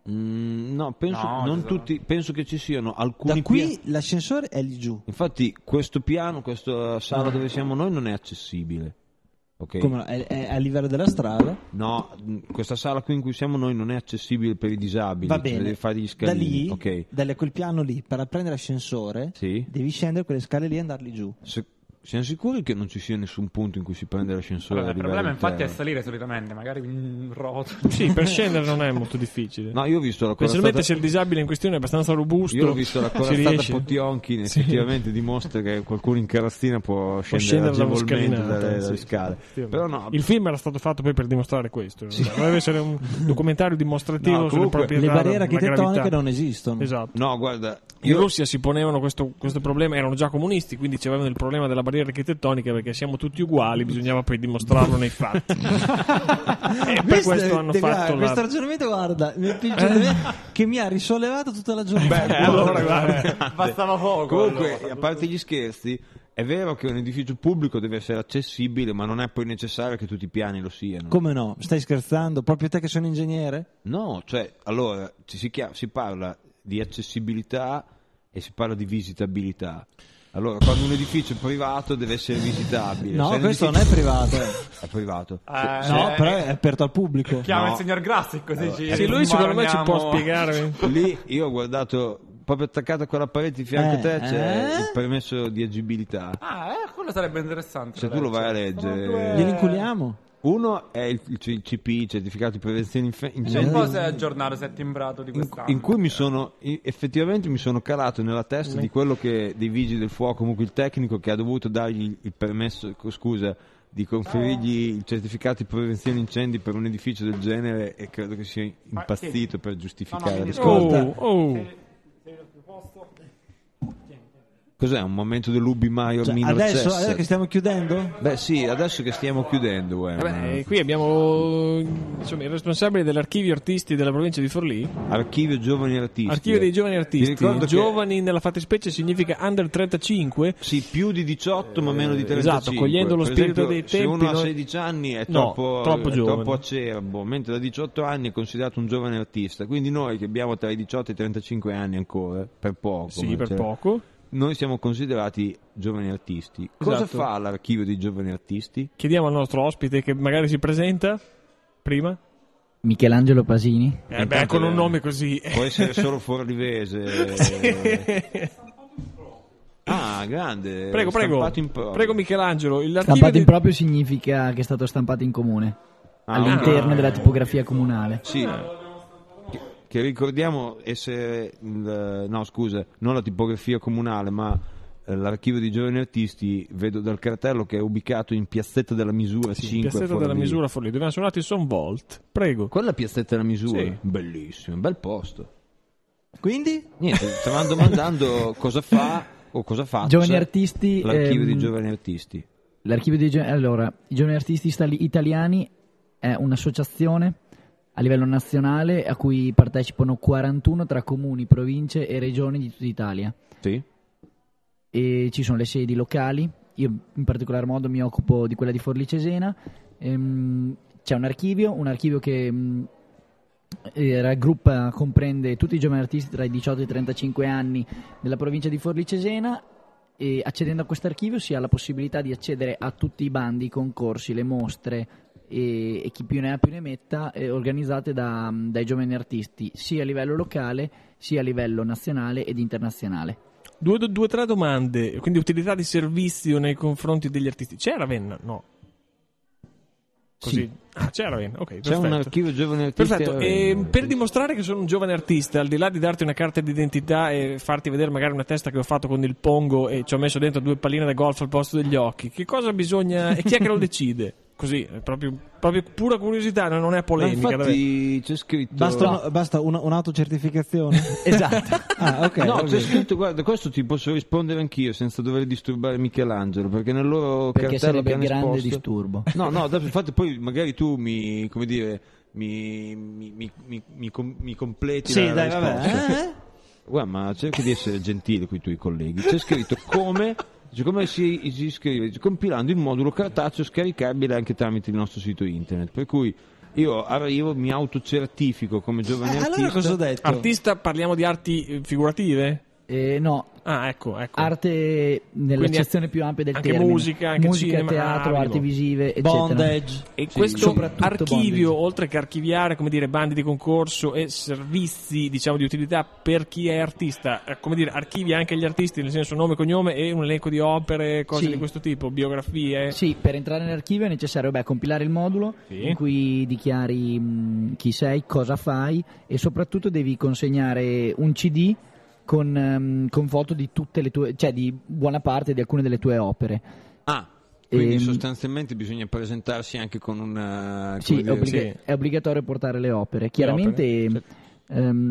Mm, no, penso, No, non ci sono- tutti, penso che ci siano alcuni Da qui piani. l'ascensore è lì giù. Infatti questo piano, questa sala dove siamo noi non è accessibile. Ok? Come no? È, è a livello della strada. No, mh, questa sala qui in cui siamo noi non è accessibile per i disabili. Va cioè bene. devi fare degli Da scalini. lì, Ok. da quel piano lì, per prendere l'ascensore, Sì. devi scendere quelle scale lì e andarli giù. Se- siamo sicuri che non ci sia nessun punto in cui si prende l'ascensore? Allora, a il livello problema infatti è interno? salire solitamente, magari in roto. Sì, per scendere non è molto difficile. No, io ho visto la Specialmente corazzata- se il disabile in questione è abbastanza robusto. Io ho visto la si corazzata riesce. Potionkin, Sì. effettivamente dimostra che qualcuno in carrozzina può Può scendere, scendere dallo agevolmente scalinata, dalle, sì, dalle sì, scale. sì. Però no, Il film era stato fatto poi per dimostrare questo. in realtà. Doveva essere un documentario dimostrativo No, sulle comunque, proprietà. Le barriere la architettoniche gravità. non esistono. Esatto. no, guarda, In io Russia si ponevano questo, questo problema, erano già comunisti, quindi avevano il problema della barriera architettonica perché siamo tutti uguali, bisognava poi dimostrarlo nei fatti. E per questo hanno guarda, fatto questo la... ragionamento, guarda, mi è piaciuto me, che mi ha risollevato tutta la giornata. Eh, allora guarda, Bastava poco. Comunque, allora. a parte gli scherzi, è vero che un edificio pubblico deve essere accessibile, ma non è poi necessario che tutti i piani lo siano. Come no? Stai scherzando? Proprio te che sono ingegnere? No, cioè, allora, ci si, chiama, si parla di accessibilità e si parla di visitabilità. Allora, quando un edificio è privato deve essere visitabile. No, Se un questo edificio- non è privato. È privato. Eh, No, eh, però è aperto al pubblico. Chiama No. il signor Grassi così Allora, ci sì, lui secondo me ci può risparmiamo. spiegare. Lì io ho guardato proprio attaccato a quella parete di fianco a Eh, te c'è eh? il permesso di agibilità. Ah, eh, quello sarebbe interessante. Se da tu lo vai a leggere. leggere- Sono due- Glieli inculiamo? Uno è il, il C P, il certificato di prevenzione inf- C'è un incendi, po' se è aggiornato, se è timbrato di in, quest'anno. in cui mi sono i- effettivamente mi sono calato nella testa di quello che dei vigili del fuoco, comunque il tecnico che ha dovuto dargli il permesso, scusa, di conferirgli il certificato di prevenzione incendi per un edificio del genere, e credo che sia impazzito per giustificare no, le mi cose. Oh, oh. Cos'è, un momento dell'Ubi Mario Cioè, minor adesso, cesse? adesso che stiamo chiudendo? Beh sì, adesso che stiamo chiudendo, uè, Vabbè, ma- e qui abbiamo insomma, il responsabile dell'archivio artisti della provincia di Forlì. Archivio Giovani Artisti. Archivio dei giovani Ti artisti. ricordo che- Giovani nella fattispecie significa under trentacinque. Sì, più di diciotto ma meno di trentacinque. Esatto, cogliendo lo Per spirito esempio, dei tempi, se uno ha noi- sedici anni è No, troppo, troppo è giovane. troppo acerbo, mentre da diciotto anni è considerato un giovane artista. Quindi noi che abbiamo tra i diciotto e i trentacinque anni ancora, per poco, Sì, ma per cioè, poco. noi siamo considerati giovani artisti. Cosa Esatto. fa l'archivio dei giovani artisti? Chiediamo al nostro ospite che magari si presenta prima. Michelangelo Pasini. Eh beh, Intanto, con un eh, nome così. Può essere solo forlivese. Ah, grande. Prego, prego. Stampato in proprio. Prego Michelangelo, il l'archivio Stampato in di- proprio significa che è stato stampato in comune, Ah, all'interno ah. della tipografia comunale. Sì, che, che ricordiamo essere, il- no scusa, non la tipografia comunale, ma eh, l'archivio dei giovani artisti, vedo dal cartello che è ubicato in Piazzetta della Misura Sì, cinque. Piazzetta fuori della lì. Misura Forlì, dove hanno suonato i Son Volt. Prego. Quella è Piazzetta della Misura, Sì. bellissimo, bel posto. Quindi? Niente, stavamo domandando cosa fa o cosa fa Giovani artisti, l'archivio ehm, dei giovani artisti. L'archivio dei gio- allora, i giovani artisti Istali- italiani è un'associazione a livello nazionale a cui partecipano quarantuno tra comuni, province e regioni di tutta Italia. Sì? E ci sono le sedi locali, io in particolar modo mi occupo di quella di Forlì Cesena. Ehm, c'è un archivio, un archivio che mh, eh, raggruppa, comprende tutti i giovani artisti tra i diciotto e i trentacinque anni della provincia di Forlì Cesena, e accedendo a questo archivio si ha la possibilità di accedere a tutti i bandi, i concorsi, le mostre e, e chi più ne ha più ne metta, eh, organizzate da, dai giovani artisti sia a livello locale sia a livello nazionale ed internazionale. Due o tre domande, quindi utilità di servizio nei confronti degli artisti. C'è Ravenna? No. Così. Sì. Ah, c'è Ravenna, ok, C'è perfetto. un archivio giovani artisti. Perfetto, a e Ravenna. per dimostrare che sono un giovane artista, al di là di darti una carta d'identità e farti vedere magari una testa che ho fatto con il pongo e ci ho messo dentro due palline da golf al posto degli occhi, che cosa bisogna e chi è che lo decide? Così, è proprio, proprio pura curiosità, non è Ma polemica. infatti c'è scritto Basta, una- basta una- un'autocertificazione? Esatto. Ah, ok. No, ok. c'è scritto, guarda, questo ti posso rispondere anch'io senza dover disturbare Michelangelo, perché nel loro Perché cartello che sarebbe hanno grande esposto- disturbo. No, no, adesso, infatti poi magari tu mi, come dire, mi, mi, mi, mi, mi com- mi completi Sì, la, dai, la vabbè. risposta. Eh? Guarda, ma cerca di essere gentile con i tuoi colleghi. C'è scritto come, dice, come si, si scrive, dice, compilando il modulo cartaceo scaricabile anche tramite il nostro sito internet. Per cui io arrivo, mi autocertifico come giovane Eh, artista. allora cosa ho detto? Artista, parliamo di arti eh, figurative? Eh, no, Ah, ecco, ecco. arte nell'accezione più ampia del anche termine. musica, anche musica, cinema, teatro, ah, arti vedi, visive, eccetera. Bondage. E Sì, questo soprattutto archivio, bondage. oltre che archiviare, come dire, bandi di concorso e servizi, diciamo, di utilità per chi è artista, eh, come dire, archivia anche gli artisti, nel senso nome, cognome e un elenco di opere, cose Sì. di questo tipo, biografie. Sì, per entrare nell'archivio è necessario beh, compilare il modulo Sì. in cui dichiari mh, chi sei, cosa fai e soprattutto devi consegnare un C D con, ehm, con foto di tutte le tue, cioè di buona parte di alcune delle tue opere. Ah, quindi Ehm, sostanzialmente bisogna presentarsi anche con un... Sì, come è, dire, obbliga- sì. è obbligatorio portare le opere. Chiaramente opere, ehm,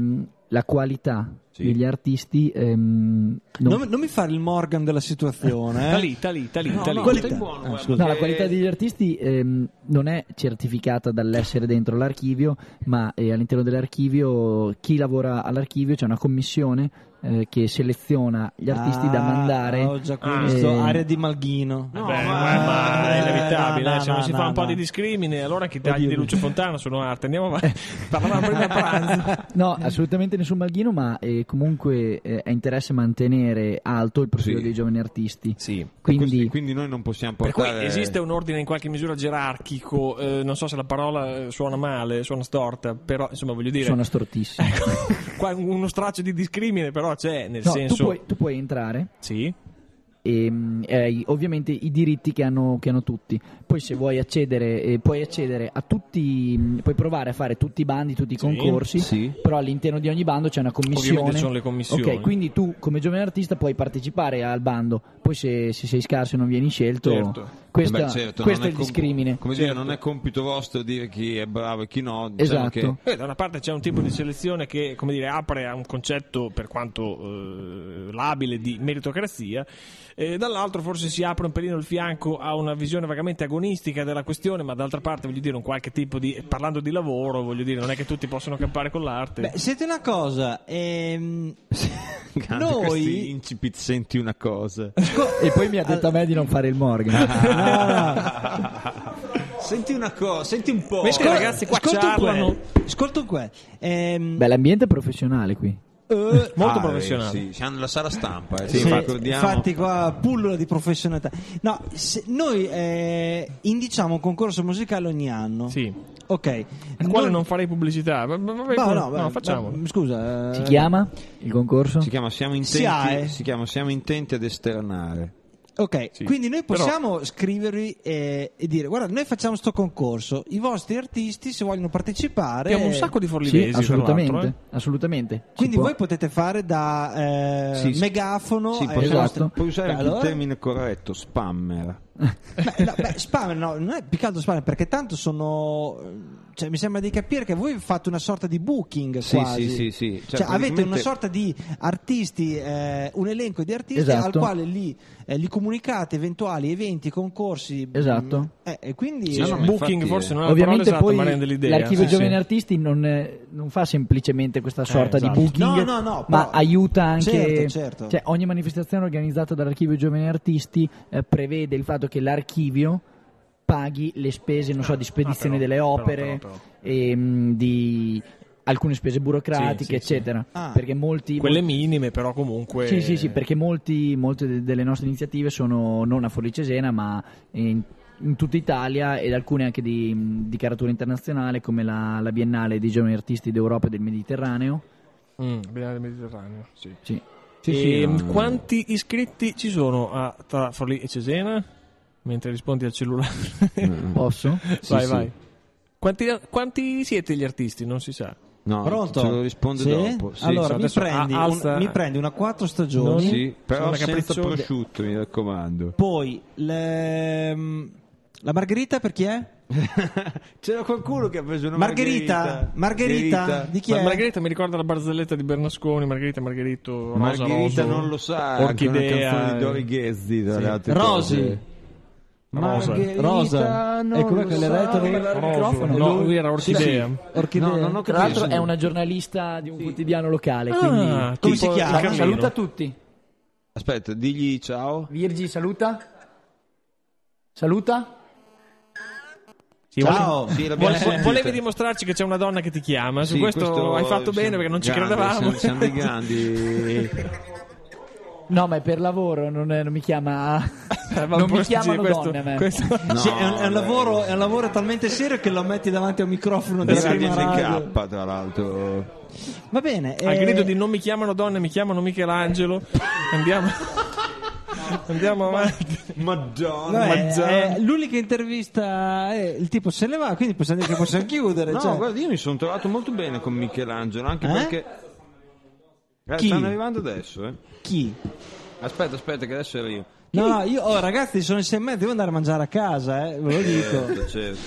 la qualità Sì. degli artisti ehm, non- Non, non mi fare il Morgan della situazione. Eh? Talì, talì, talì, No, talì. no, qualità. stai buono, Ah, guarda, scusa. No, la perché- qualità degli artisti ehm, non è certificata dall'essere dentro l'archivio, ma eh, all'interno dell'archivio chi lavora all'archivio c'è una commissione eh, che seleziona gli artisti da Ah, mandare. Ho già qui Ah. visto Eh, area di Malghino. Beh, No, ma, ma- ma è inevitabile, no, eh, se non no, si no, fa un po' no. di discrimine, allora chi tagli Oddio. di Lucio Fontana sono arte. Andiamo avanti. Parlavamo prima a pranzo. No, assolutamente nessun malghino, ma eh, comunque eh, è interesse mantenere alto il profilo Sì. dei giovani artisti. Sì. Quindi, Quindi, quindi noi non possiamo Per cui portare... esiste un ordine in qualche misura gerarchico, eh, non so se la parola eh, suona male, suona storta, però insomma voglio dire, sono stortissimo. qua uno straccio di discrimine però c'è, nel No, senso... tu, puoi, tu puoi entrare Sì, e mm, hai ovviamente i diritti che hanno, che hanno tutti. Poi se vuoi accedere, eh, puoi accedere a tutti, mm, puoi provare a fare tutti i bandi, tutti i Sì, concorsi, sì. però all'interno di ogni bando c'è una commissione. Ovviamente ci sono le commissioni. Ok, quindi tu come giovane artista puoi partecipare al bando, poi se, se sei scarso e non vieni scelto, Certo. questo, Beh, certo, questo è non il com- discrimine. Come Certo. dire, non è compito vostro dire chi è bravo e chi no. Diciamo Esatto. che- Eh, da una parte c'è un tipo di selezione che, come dire, apre a un concetto per quanto eh, labile di meritocrazia, e dall'altro forse si apre un pelino il fianco a una visione vagamente agonistica della questione, ma d'altra parte voglio dire un qualche tipo di, parlando di lavoro, voglio dire, non è che tutti possono campare con l'arte. Beh, senti una cosa, ehm, Grande, Noi- questi incipit, senti una cosa. E poi mi ha detto a me di non fare il Morgan. Senti una cosa, senti un po'. Questi ragazzi qua ascolta un ciarlano. que, ascolta un que. Ehm, Beh, l'ambiente è professionale qui. eh, Molto Ah, professionale. eh, sì, si hanno la sala stampa. Eh, sì, sì, ricordiamo. infatti qua pullula di professionalità. No, se- noi eh, indiciamo un concorso musicale ogni anno. Sì, Ok. al quale Noi- non farei pubblicità. Ma- ma- vabbè, No, no, no, beh, facciamo. beh, Scusa. eh, Si chiama il concorso? Si chiama Siamo intenti, SIAE. si chiama Siamo intenti ad esternare. Ok, Sì. quindi noi Però- possiamo scrivervi e, e dire: guarda, noi facciamo sto concorso. I vostri artisti, se vogliono partecipare, Abbiamo un sacco di forlivesi, Sì, tra assolutamente, l'altro, eh. assolutamente. Si Quindi può- voi potete fare da eh, Sì, sì. megafono Sì, ai puoi, usare, vostri- puoi usare Beh, anche il allora- termine corretto, spammer. Beh, no, beh, spam, no, non è più che altro spam, perché tanto sono. Cioè, mi sembra di capire che voi fate una sorta di booking Sì, quasi. sì, sì, sì. Cioè, Cioè, avete praticamente- una sorta di artisti, eh, un elenco di artisti Esatto. al quale li, eh, gli comunicate eventuali eventi, concorsi. Esatto. mm, eh, e quindi. Sì, no, eh, ma Booking infatti, forse eh. non è la parola Ovviamente esatta, poi ma rende l'idea. l'archivio Sì, giovani sì. artisti non, è- non fa semplicemente questa sorta esatto. di booking, No, no, no, ma però- aiuta anche. Certo, certo. Cioè, ogni manifestazione organizzata dall'archivio giovani artisti eh, prevede il fatto che l'archivio paghi le spese, non so, di spedizione Ah, però, delle però, opere, però, però. e, mh, di alcune spese burocratiche, Sì, sì, sì. eccetera. Ah. Perché molti, Quelle molti- minime, però comunque. Sì, sì, sì, perché molti, molte de- delle nostre iniziative sono non a Forlì Cesena, ma in, in tutta Italia, ed alcune anche di, di caratura internazionale, come la, la Biennale dei giovani artisti d'Europa e del Mediterraneo. Mm, Biennale del Mediterraneo, sì. Sì. Sì, E sì, no. quanti iscritti ci sono a, tra Forlì e Cesena? Mentre rispondi al cellulare. Posso? Sì, vai, sì. vai. Quanti, quanti siete gli artisti? Non si sa. No, Pronto? ce lo risponde Sì? dopo. Sì, allora, sì, mi, adesso prendi a- alza- un- mi prendi una quattro stagioni. sì, però Sono senza capriccio- prosciutto, mi raccomando. Poi le- mm, la margherita per chi è? C'era qualcuno che ha preso una Margherita, margherita. Margherita, di chi Ma è? Margherita mi ricorda la barzelletta di Bernasconi, Margherita, Margherito, Rosa, Margherita Roso, non lo sa, anche Orchidea, una canzone di Dori Ghezzi, tra sì. le altre Rosi. cose. Rosa. Margherita Rosa. non E com'è lo che le ha sa. detto che- Roso. microfono? No, Lui- lui era Orchidea. Sì, Orchidea. No, non ho Tra capito. l'altro è una giornalista di un quotidiano locale, Ah, quindi come tipo si chiama? il Carlino. saluta tutti. Aspetta, digli ciao. Virgi, saluta. Saluta. Sì, Ciao. Sì, l'abbiamo Vole- sentita. volevi dimostrarci che c'è una donna che ti chiama? Su Sì, questo, hai fatto bene siamo perché non ci grandi, credevamo. Siamo, siamo dei grandi. No, ma è per lavoro, non, è- non mi chiama. Eh, ma non mi poi- sì, chiamano questo- donne a me. questo- No, Sì, è, un, è un dai. lavoro, è un lavoro talmente serio che lo metti davanti a un microfono di Di prima radio. N K, tra l'altro. Va bene. Al eh, grido di non mi chiamano donne, mi chiamano Michelangelo. Andiamo, andiamo avanti. Madonna. vabbè, Mazzano. eh, l'unica intervista eh, il tipo se ne va, quindi possiamo dire che possiamo chiudere. No, cioè. guarda, io mi sono trovato molto bene con Michelangelo, anche Eh? perché. Eh, Chi? stanno arrivando adesso, eh. Chi? Aspetta, aspetta, che adesso arrivo. No, no, io oh, ragazzi, sono le sei e mezza, devo andare a mangiare a casa, eh, ve lo dico. Certo, certo.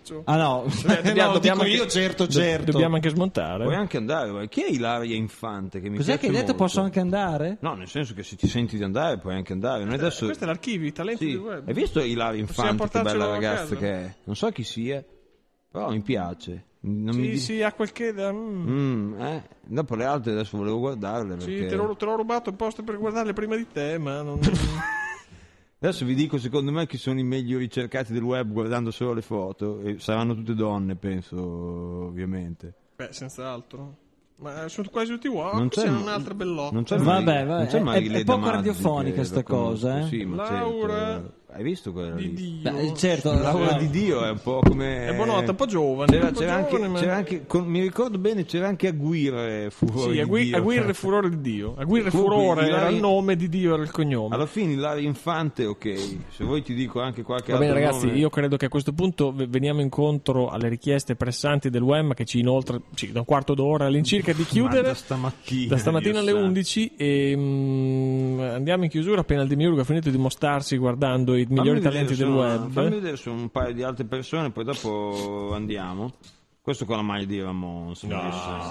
marcio. Ah no, Dobbiamo, no, dobbiamo dico anche, io certo, do- certo. Dobbiamo anche smontare. Puoi anche andare, ma chi è Ilaria Infante? Che mi Cos'è piace che hai detto? molto? Posso anche andare? No, nel senso che se ti senti di andare puoi anche andare. Noi adesso... Questo è l'archivio, i talenti Sì, del web. hai visto Ilaria Possiamo Infante, che portarcelo bella a ragazza casa? che è? Non so chi sia, però mi piace. Non Sì, mi di- sì, ha quel che da... mm. Mm, eh. Dopo le altre adesso volevo guardarle Sì, perché... te l'ho, te l'ho rubato apposta per guardarle prima di te, ma non... Adesso vi dico secondo me chi sono i meglio ricercati del web guardando solo le foto, e saranno tutte donne, penso, ovviamente. Beh, senz'altro. Ma sono quasi tutti uomini. Non C'è c'è- un'altra bellotta. Non c'è Vabbè, Mari- vabbè, non c'è è- Marilena è poco Mazzi radiofonica che sta la conosco. cosa, eh. Sì, ma Laura certo. Hai visto quella Di lì? Dio. Beh, certo, Laura di Dio è un po' come... È buonotta, un po' giovane. C'era, un po' c'era anche, giovane, ma- c'era anche con- mi ricordo bene, c'era anche Aguirre Furore Sì, di Agui- Dio. Aguirre e Furore di Dio. Aguirre e Comunque, Furore era Ilaria- il nome di Dio, era il cognome. Alla fine Ilaria Infante, ok. Se vuoi ti dico anche qualche Va bene altro ragazzi, nome. io credo che a questo punto v- veniamo incontro alle richieste pressanti del web che ci inoltre sì, da un quarto d'ora all'incirca di Ma chiudere. da stamattina, Da stamattina Dio alle santo. undici e mm, andiamo in chiusura appena il Demiurgo ha finito di mostrarsi guardando i migliori Fammi talenti vedere del su- web. Fammi vedere su un paio di altre persone, poi dopo andiamo. Questo con la maglia di Ramons. No,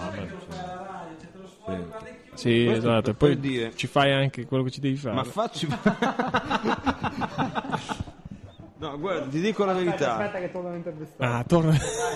Sì. Sì, Questo esatto, per- e poi per dire- ci fai anche quello che ci devi fare. Ma facci... No, guarda, ti dico la verità. che torno intervistato. Ah, torna.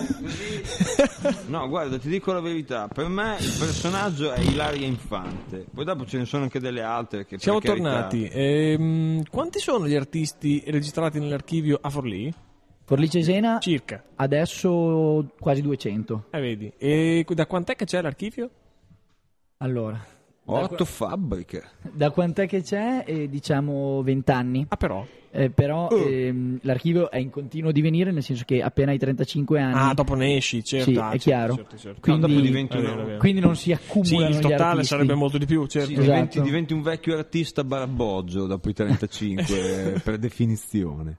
No, guarda, ti dico la verità. Per me il personaggio è Ilaria Infante. Poi dopo ce ne sono anche delle altre che... Siamo per carità- tornati. Ehm, quanti sono gli artisti registrati nell'archivio a Forlì? Forlì Cesena Circa. adesso quasi duecento. Eh, vedi. E da quant'è che c'è l'archivio? Allora, Otto fabbriche. da quant'è che c'è? Eh, diciamo venti anni. Ah, però. Eh, però ehm, l'archivio è in continuo divenire, nel senso che appena hai trentacinque anni, Ah, dopo ne esci, certo. sì, ah, è certo, chiaro. certo, certo. Quindi, No, dopo diventi È un- vero, è vero. quindi non si Sì, accumulano il gli totale artisti. sarebbe molto di più, certo. Sì, Esatto. diventi, diventi un vecchio artista baraboggio dopo i trentacinque, per definizione.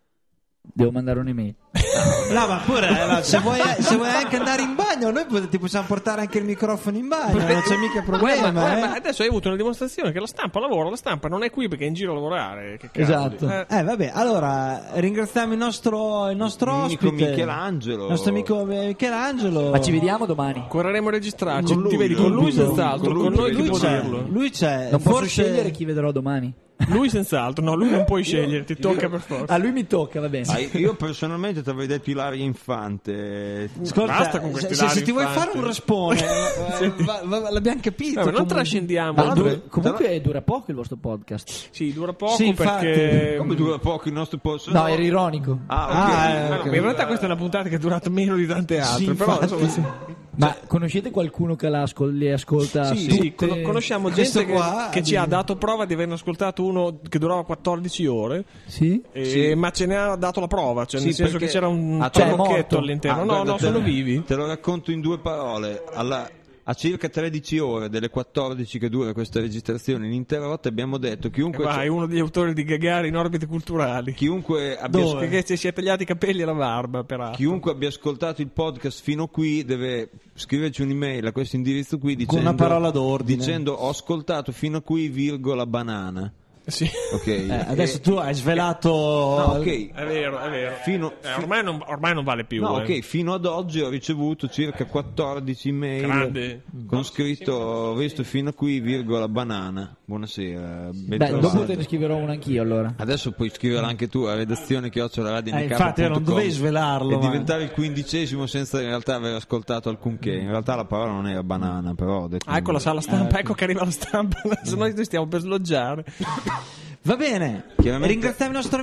Devo mandare un'email. No, ma pure eh, no, se, vuoi, se vuoi anche andare in bagno, noi pot- ti possiamo portare anche il microfono in bagno, non c'è mica problema. Guarda, guarda, eh. ma adesso hai avuto una dimostrazione che la stampa lavora, la stampa non è qui perché è in giro a lavorare. Che cavoli. Esatto. Eh, Eh vabbè, allora ringraziamo il nostro, il nostro Amico ospite, Michelangelo. il nostro amico Michelangelo. Ma ci vediamo domani. correremo a registrarci. Con lui, ti vedi con con lui lui, senz'altro, con con, lui, noi lui ti può c'è, dirlo. lui c'è. Non posso forse- scegliere chi vedrò domani. Lui senz'altro, no, lui non puoi scegliere, ti tocca per forza. A lui mi tocca, va bene. Ah, io personalmente ti avrei detto Ilaria Infante. Ascolta, Basta con se, questi se, se Ilaria ti vuoi Infante. fare un raspone, eh, va- va- l'abbiamo capito. Vabbè, non comunque. trascendiamo. Ma oltre- dura- comunque dura poco il vostro podcast. Sì, dura poco Sì, infatti. perché... Come dura poco il nostro posto? No, ero ironico. Ah, ok. Ah, eh, Eh, no, ok. in realtà questa è una puntata che è durata meno di tante altre, Sì, però infatti. insomma, sì. Ma conoscete qualcuno che la ascol- le ascolta? Sì, tutte? sì, con- conosciamo Questo gente che, qua, che ci di- ha dato prova di averne ascoltato uno che durava quattordici ore, Sì? e- Sì. ma ce ne ha dato la prova, cioè Sì, nel senso perché- che c'era un Ah, cioè, è parrocchetto morto. all'interno. Ah, no, guarda, no, te- sono vivi. Te lo racconto in due parole. Alla- a circa tredici ore delle quattordici che dura questa registrazione ininterrotta abbiamo detto chiunque, Vai, uno degli autori di Gagari in orbite culturali. chiunque, abbia, Dove? Che ci si è tagliati i capelli e la barba, peraltro. chiunque abbia ascoltato il podcast fino qui deve scriverci un'email a questo indirizzo qui Con dicendo, una parola d'ordine. dicendo ho ascoltato fino a qui virgola banana. Sì, Ok. Eh, adesso E- tu hai svelato. no, ok. è vero, è vero. Fino, Eh, ormai, non, ormai non vale più. no, eh. ok, fino ad oggi ho ricevuto circa quattordici email Grande. con scritto ho visto fino a qui virgola banana. Buonasera, Beh, bentrovato. dopo te ne scriverò uno anch'io allora. Adesso puoi scriverla anche tu a redazione chiocciola radio Eh, n k punto infatti, non com dovevi svelarlo, e ma- diventare il quindicesimo senza in realtà aver ascoltato alcunché. In realtà la parola non era banana, però ho detto Ah, ecco la sala stampa, ecco che arriva la stampa, se noi stiamo per sloggiare. Va bene, Chiaramente- ringraziamo il nostro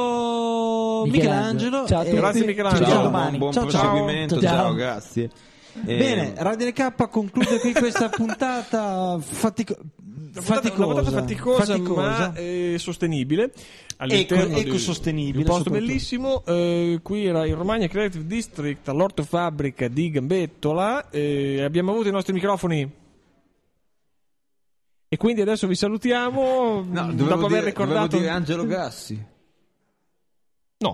amico Michelangelo. Michelangelo. Ciao a Eh, tutti. Grazie, Michelangelo. Ci ciao, vediamo buon, domani. buon Ciao, ciao. proseguimento, ciao, Ciao. grazie. Eh, Bene, Radio N K conclude qui questa puntata fatico- Una puntata, faticosa, una puntata faticosa, faticosa. ma eh, sostenibile. All'interno Eco- di- ecosostenibile, di un posto soprattutto. bellissimo. Eh, qui era il Romagna Creative District all'ortofabbrica di Gambettola. Eh, abbiamo avuto i nostri microfoni. E quindi adesso vi salutiamo. no, dopo dovevo aver dire, ricordato. dovevo dire Angelo Gassi. No.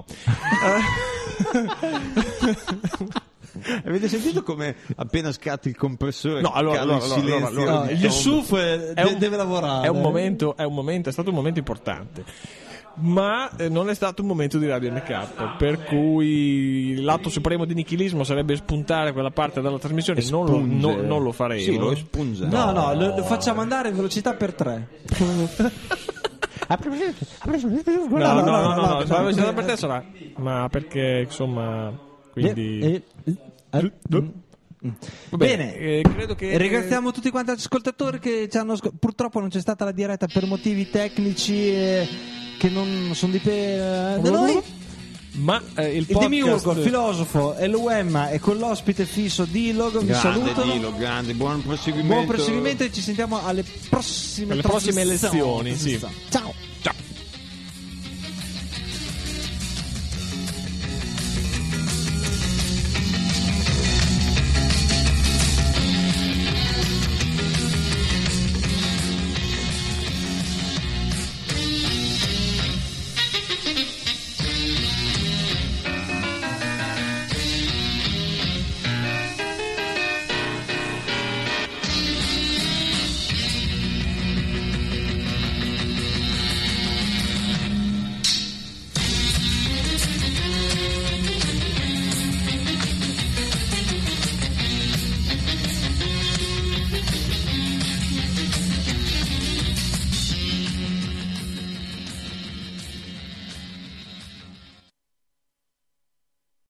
Avete sentito come appena scatti il compressore No, allora, cala allora, il allora, silenzio? allora, No, di il tomba? Yusuf eh, È de- un- deve lavorare. È un momento, è un momento, è stato un momento importante. ma eh, non è stato un momento di Radio N K, per cui l'atto supremo di nichilismo sarebbe spuntare quella parte della trasmissione. Non lo, no- non lo faremo. Sì, lo espunge. No, no, lo, lo facciamo andare in velocità per tre. No, no, no, no, no, la velocità per te sarà. Ma perché, insomma, quindi... Eh, eh, eh, Va Bene, eh, credo che ringraziamo tutti quanti gli ascoltatori che ci hanno ascol- purtroppo non c'è stata la diretta per motivi tecnici eh, che non sono di pe- da noi. Ma eh, il Il podcast Demiurgo, il filosofo e l'U M e con l'ospite fisso Dilog vi Grande salutano. Dilo, grande, buon proseguimento. Buon proseguimento e ci sentiamo alle prossime alle prossime trasmissioni. elezioni, sì. Ciao.